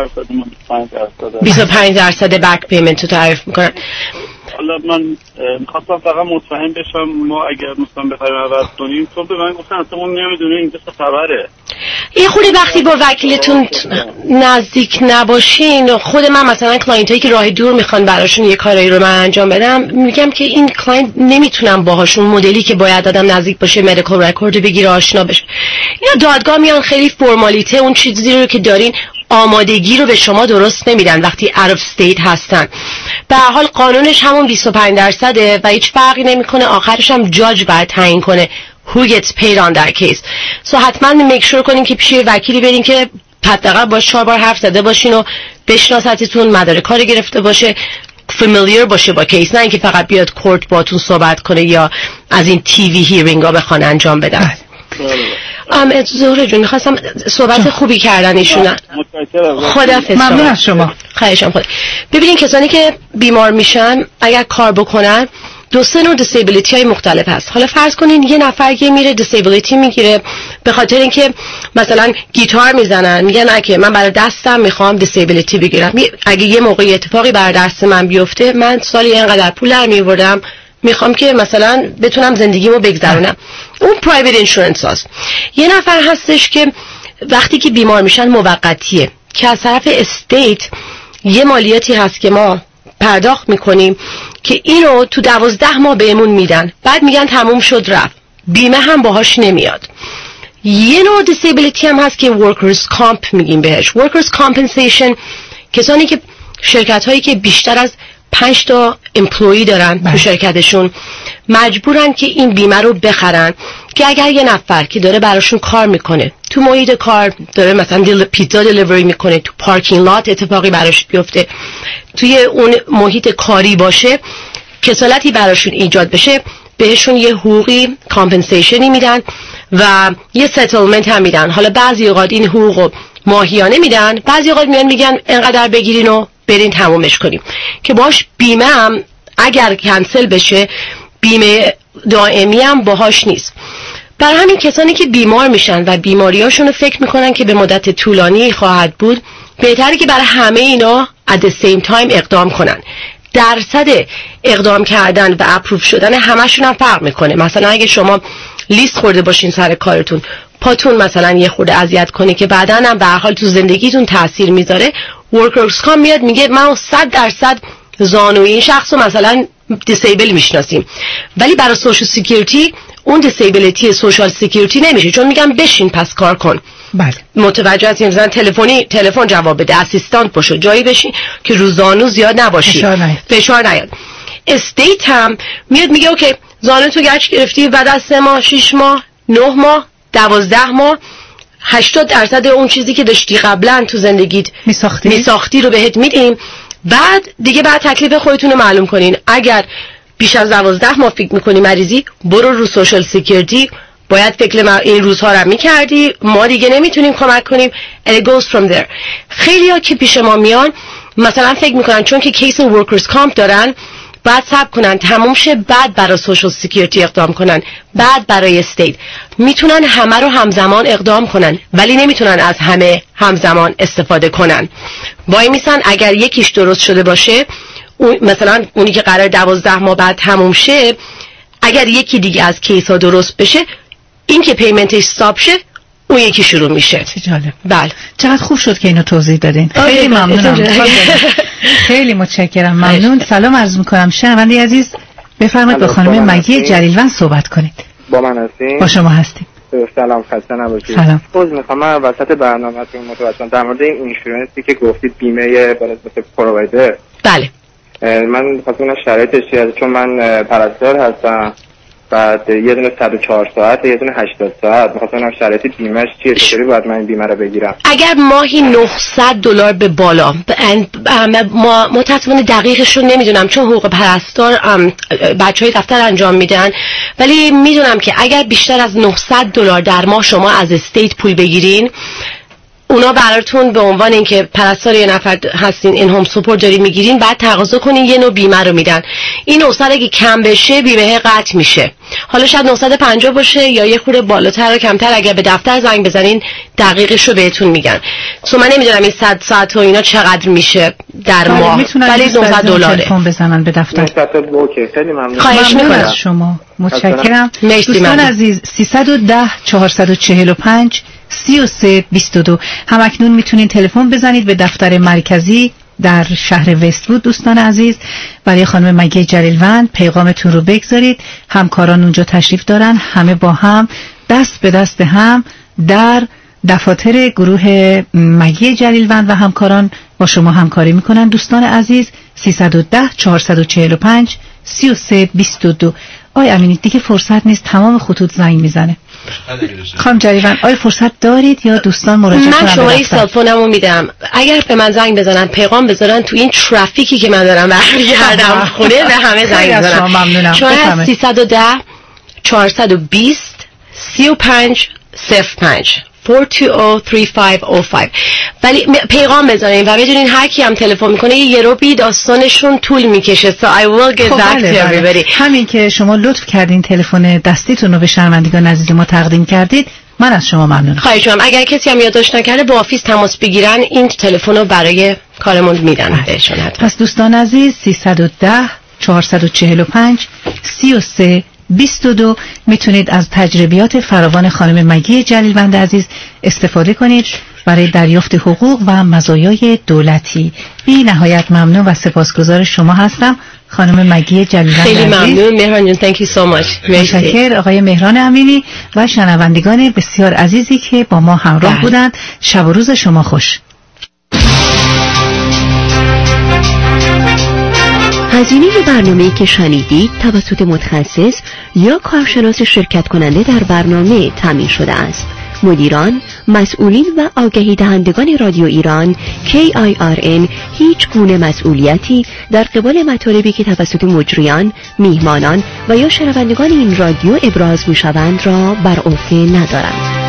[SPEAKER 6] 25% بک پیمنت رو تعریف میکنن.
[SPEAKER 8] حالا من میخواستم فقط مطمئن بشم ما اگر مثلا بخوایم عوض کنیم، چون به من گفتن اصلا اون نمیدونه اینجا چه خبره.
[SPEAKER 6] این خوری وقتی با وکیلتون نزدیک نباشین، خود من مثلا کلاینت هایی که راه دور میخوان براشون یه کاری رو من انجام بدم، میگم که این کلاینت نمیتونم باهاشون مدلی که باید آدم نزدیک باشه مدیکال رکورد بگیره آشنا بشه. اینا دادگاه میان خیلی فرمالیته، اون چیزی رو که دارین آمادگی رو به شما درست نمیدن وقتی out of state هستن. به هر حال قانونش همون 25% و هیچ فرقی نمیکنه، آخرش هم جاج باید تعیین کنه who gets paid on that case. so حتما make sure کنین که پیش وکیلی برین که حداقل باش 4 بار حرف زده باشین و بشناستتون، مدارک کاری گرفته باشه، فامیلیر باشه با کیس، نه اینکه فقط بیاد کورت باتون صحبت کنه یا از این تیوی هیرینگا بخوان انجام بدن. زهره جون میخواستم صحبت خوبی کردن ایشون. خداحافظ.
[SPEAKER 3] ممنون از شما.
[SPEAKER 6] خواهشم. خود ببینین کسانی که بیمار میشن اگر کار بکنن 2 نوع دیسیبلیتی های مختلف هست. حالا فرض کنین یه نفر یه میره دیسیبلیتی میگیره به خاطر اینکه مثلا گیتار میزنن، میگن اگه من برای دستم میخوام دیسیبلیتی بگیرم، اگه یه موقعی اتفاقی برای دست من بیفته من سالی اینقدر پول در میوردم میخوام که مثلا بتونم زندگیمو بگذرونم، اون پرایوت اینشورنس هست. یه نفر هستش که وقتی که بیمار میشن موقتیه که از طرف استیت یه مالیاتی هست که ما پرداخت میکنیم که اینو تو 12 ماه بهمون میدن، بعد میگن تموم شد رفت، بیمه هم باهاش نمیاد. یه نوع دیسیبلیتی هم هست که ورکرز کامپ میگیم بهش. ورکرز کامپنسیشن کسانی که شرکت هایی که بیشتر از 5 تا امپلویی دارن تو شرکتشون مجبورن که این بیمه رو بخرن که اگر یه نفر که داره براشون کار میکنه تو تو محیط کار داره مثلا پیتزا دلیوری میکنه، تو پارکینگ لات اتفاقی براش بیفته، توی اون محیط کاری باشه، کسالتی براشون ایجاد بشه، بهشون یه حقوقی کامپنسیشنی میدن و یه ستلمنت هم میدن. حالا بعضی اوقات این حقوقو ماهیانه میدن، بعضی اوقات میگن اینقدر بگیرین و برین تمومش کنیم، که باش بیمه هم اگر کنسل بشه بیمه دائمی هم باهاش نیست. برای همین کسانی که بیمار میشن و بیماریاشون رو فکر میکنن که به مدت طولانی خواهد بود، بهتره که برای همه اینا at the same time اقدام کنن. درصد اقدام کردن و اپروف شدن همشون هم فرق میکنه. مثلا اگه شما لیست خورده باشین سر کارتون، پاتون مثلا یه خورده اذیت کنه که بعداً هم به هر حال تو زندگیتون تاثیر میذاره، ورکرز کام میاد میگه ما 100% زانوی این شخص رو مثلا دیسیبل میشناسیم، ولی برای سوشال سکیوریتی اون دیسیبلیتی سوشال سکیوریتی نمیشه، چون میگم بشین پس کار کن.
[SPEAKER 3] بله.
[SPEAKER 6] متوجه هستین؟ مثلا تلفن جواب بده، اسیستانت باشه، جایی بشین که روزانو زیاد نباشی، فشار نیاد. استیت هم میاد میگه اوکی زانو تو گچ گرفتی، بعد از 3 ماه 6 ماه 9 ماه 12 ماه 80% اون چیزی که داشتی قبلا تو زندگیت میساختی رو بهت میدیم. بعد تکلیف خودتون رو معلوم کنین. اگر بیش از 12 ماه فکر میکنی مریضی، برو رو سوشال سکیوریتی، باید فکر این روزها رو میکردی، ما دیگه نمیتونیم کمک کنیم. and it goes from there. خیلی ها که پیش ما میان مثلا فکر میکنن چون که کیس ورکرز کامپ دارن بعد صبر کنن تموم شه بعد برای سوشال سکیوریتی اقدام کنن، بعد برای استیت. میتونن همه رو همزمان اقدام کنن ولی نمیتونن از همه همزمان استفاده کنن. وای میسن اگر یکیش درست شده باشه، مثلا اونی که قرار 12 ماه بعد تموم شه، اگر یکی دیگه از کیس ها درست بشه، این که پیمنتش استاپ شه، اون یکی شروع میشه.
[SPEAKER 3] چه جالب.
[SPEAKER 6] بله.
[SPEAKER 3] چقدر خوب شد که اینو توضیح دادین. خیلی ممنونم. خیلی متشکرم. ممنون. سلام عرض میکنم شنونده عزیز، بفرمایید با خانم مگی جلیلوند صحبت کنید.
[SPEAKER 2] با من هستین؟
[SPEAKER 3] با شما هستیم.
[SPEAKER 2] سلام، خسته نباشید.
[SPEAKER 3] سلام.
[SPEAKER 2] میخوام من وسط برنامه‌تون متوجه در مورد این اینشورنسی که گفتید بیمه برای پرووایدر.
[SPEAKER 6] بله.
[SPEAKER 2] من می‌خواستم شرایطش چیه، چون من پرستار هستم، بعد یه دونه 104 ساعت، یه دونه 80 ساعت. می‌خواستم شرایط بیمه‌اش چیه، چطوری باید من این بیمه رو بگیرم؟
[SPEAKER 6] اگر ماهی $900 به بالا، ما متأسفانه دقیقش رو نمیدونم چون حقوق پرستار بچهای دفتر انجام میدن، ولی میدونم که اگر بیشتر از $900 در ماه شما از استیت پول بگیرین، اونا براتون به عنوان اینکه پرستار یه نفر هستین این هوم سپورت دارین میگیرین، بعد تقاضا کنین یه نوع بیمه رو میدن. این 900 اگه کم بشه بیمه قطع میشه. حالا شاید 950 باشه یا یه خورده بالاتر و کمتر، اگر به دفتر زنگ بزنین دقیقش رو بهتون میگن. من نمیدونم این 100 ساعت و اینا چقدر میشه در ماه، ولی $900
[SPEAKER 3] تلفن بزنن به دفتر.
[SPEAKER 6] خواهش میکنم
[SPEAKER 3] از شما. متشکرم. دوستان عزیز 310 445 3322 همکنون میتونید تلفن بزنید به دفتر مرکزی در شهر وست‌وود. دوستان عزیز، برای خانم مگی جلیلوند پیغامتون رو بگذارید. همکاران اونجا تشریف دارن، همه با هم دست به دست هم در دفاتر گروه مگی جلیلوند و همکاران با شما همکاری میکنن. دوستان عزیز 310 445 3322. آی امینی دیگه فرصت نیست، تمام خطوط زنگ میزنه. خانم جلیلوند آیا فرصت دارید یا دوستان مراجعه کنن؟
[SPEAKER 6] من شماره سلفونمو میدم، اگر به من زنگ بزنن پیغام بذارن تو این ترافیکی که من دارم برگردم خونه به همه زنگ بزنم.
[SPEAKER 3] ممنونم.
[SPEAKER 6] شماره 310 420 3505 4203505. ولی پیغام بزنین و بدونین هر کی هم تلفن میکنه یه روبی داستانشون طول میکشه. So I will get back to everybody.
[SPEAKER 3] همین که شما لطف کردین تلفن دستیتون رو به شنوندگان عزیز ما تقدیم کردید، من از شما ممنونم.
[SPEAKER 6] خواهش می‌کنم اگر کسی هم یادداشت نکرده با آفیس تماس بگیرن، این تلفن رو برای کارمون میدن بهشون.
[SPEAKER 3] پس دوستان عزیز 310 445 3322 میتونید از تجربیات فراوان خانم مگی جلیلوند عزیز استفاده کنید برای دریافت حقوق و مزایای دولتی. بی نهایت ممنون و سپاسگزار شما هستم خانم مگی جلیلوند عزیز.
[SPEAKER 6] خیلی ممنون مهران جون. Thank you so much.
[SPEAKER 3] متشکرم آقای مهران امینی و شنوندگان بسیار عزیزی که با ما همراه بودند. شب و روز شما خوش.
[SPEAKER 18] هزینه برنامه‌ای که شنیدید توسط متخصص یا کارشناس شرکت کننده در برنامه تامین شده است. مدیران، مسئولین و آگهی دهندگان رادیو ایران KIRN هیچ گونه مسئولیتی در قبال مطالبی که توسط مجریان، میهمانان و یا شنوندگان این رادیو ابراز می‌شوند را بر عهده ندارند.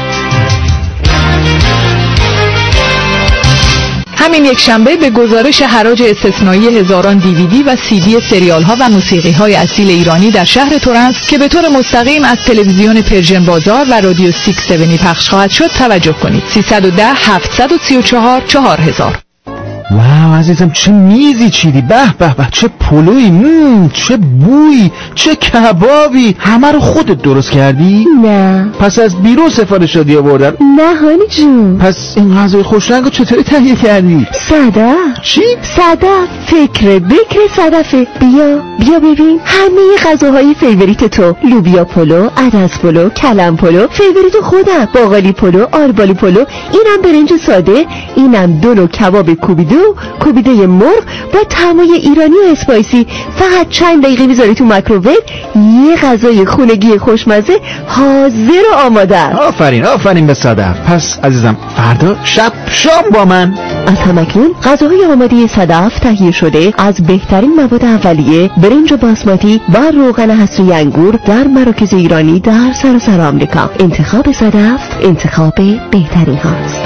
[SPEAKER 11] همین یک شنبه به گزارش حراج استثنایی هزاران دیویدی و CD سریال ها و موسیقی های اصیل ایرانی در شهر تورنت که به طور مستقیم از تلویزیون پرژن بازار و رادیو 670 پخش خواهد شد توجه کنید. 310 734 4000.
[SPEAKER 14] واو عزیزم چه میزی چیدی، به به به، چه پلویی، چه بویی، چه کبابی، همه رو خودت درست کردی؟
[SPEAKER 12] نه.
[SPEAKER 14] پس از بیرون سفارش دادی آوردن؟
[SPEAKER 12] نه هانی جون.
[SPEAKER 14] پس این غذای خوشرنگو چطوری تهیه کردی؟
[SPEAKER 12] صدف.
[SPEAKER 14] چی؟
[SPEAKER 12] صدف، بکر صدفه. بیا ببین همه غذاهای فیوریت تو، لوبیا پلو، عدس پلو، کلم پلو، فیوریت خودم، باقالی پلو، آلبالی پلو، اینم برنج ساده، اینم دو نوع کباب کوبیده مرغ با طعمای ایرانی و اسپایسی. فقط چند دقیقه میذاری تو میکروویو، یه غذای خونگی خوشمزه حاضر و آماده است.
[SPEAKER 14] آفرین به صدف. پس عزیزم فردا شب شام با من.
[SPEAKER 12] از همکنون غذاهای آماده صدف تهیه شده از بهترین مواد اولیه، برنج باسماتی و روغن حصری انگور در مراکز ایرانی در سراسر آمریکا. انتخاب صدف انتخاب بهترین هاست.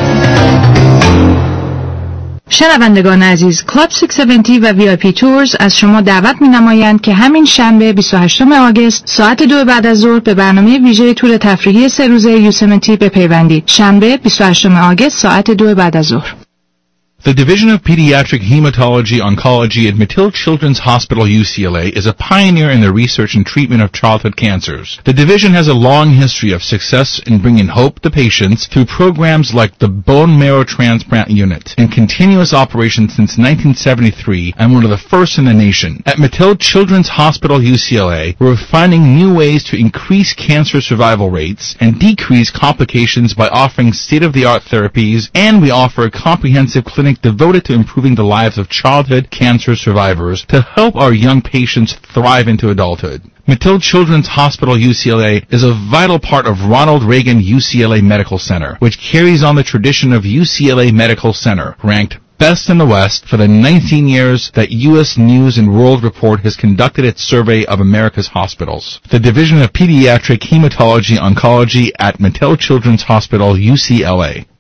[SPEAKER 3] شنوندگان عزیز، کلاب 670 و VIP تورز از شما دعوت می‌نمایند که همین شنبه 28 آگوست ساعت 2 بعد از ظهر به برنامه ویژه تور تفریحی 3 روزه یوسمتی بپیوندید. شنبه 28 آگوست ساعت 2 بعد از ظهر.
[SPEAKER 13] The Division of Pediatric Hematology Oncology at Mattil Children's Hospital UCLA is a pioneer in the research and treatment of childhood cancers. The division has a long history of success in bringing hope to patients through programs like the Bone Marrow Transplant Unit, in continuous operation since 1973 and one of the first in the nation. At Mattil Children's Hospital UCLA, we're finding new ways to increase cancer survival rates and decrease complications by offering state-of-the-art therapies, and we offer a comprehensive clinic devoted to improving the lives of childhood cancer survivors to help our young patients thrive into adulthood. Mattil Children's Hospital UCLA is a vital part of Ronald Reagan UCLA Medical Center, which carries on the tradition of UCLA Medical Center, ranked best in the West for the 19 years that U.S. News and World Report has conducted its survey of America's hospitals. The Division of Pediatric Hematology Oncology at Mattil Children's Hospital, UCLA.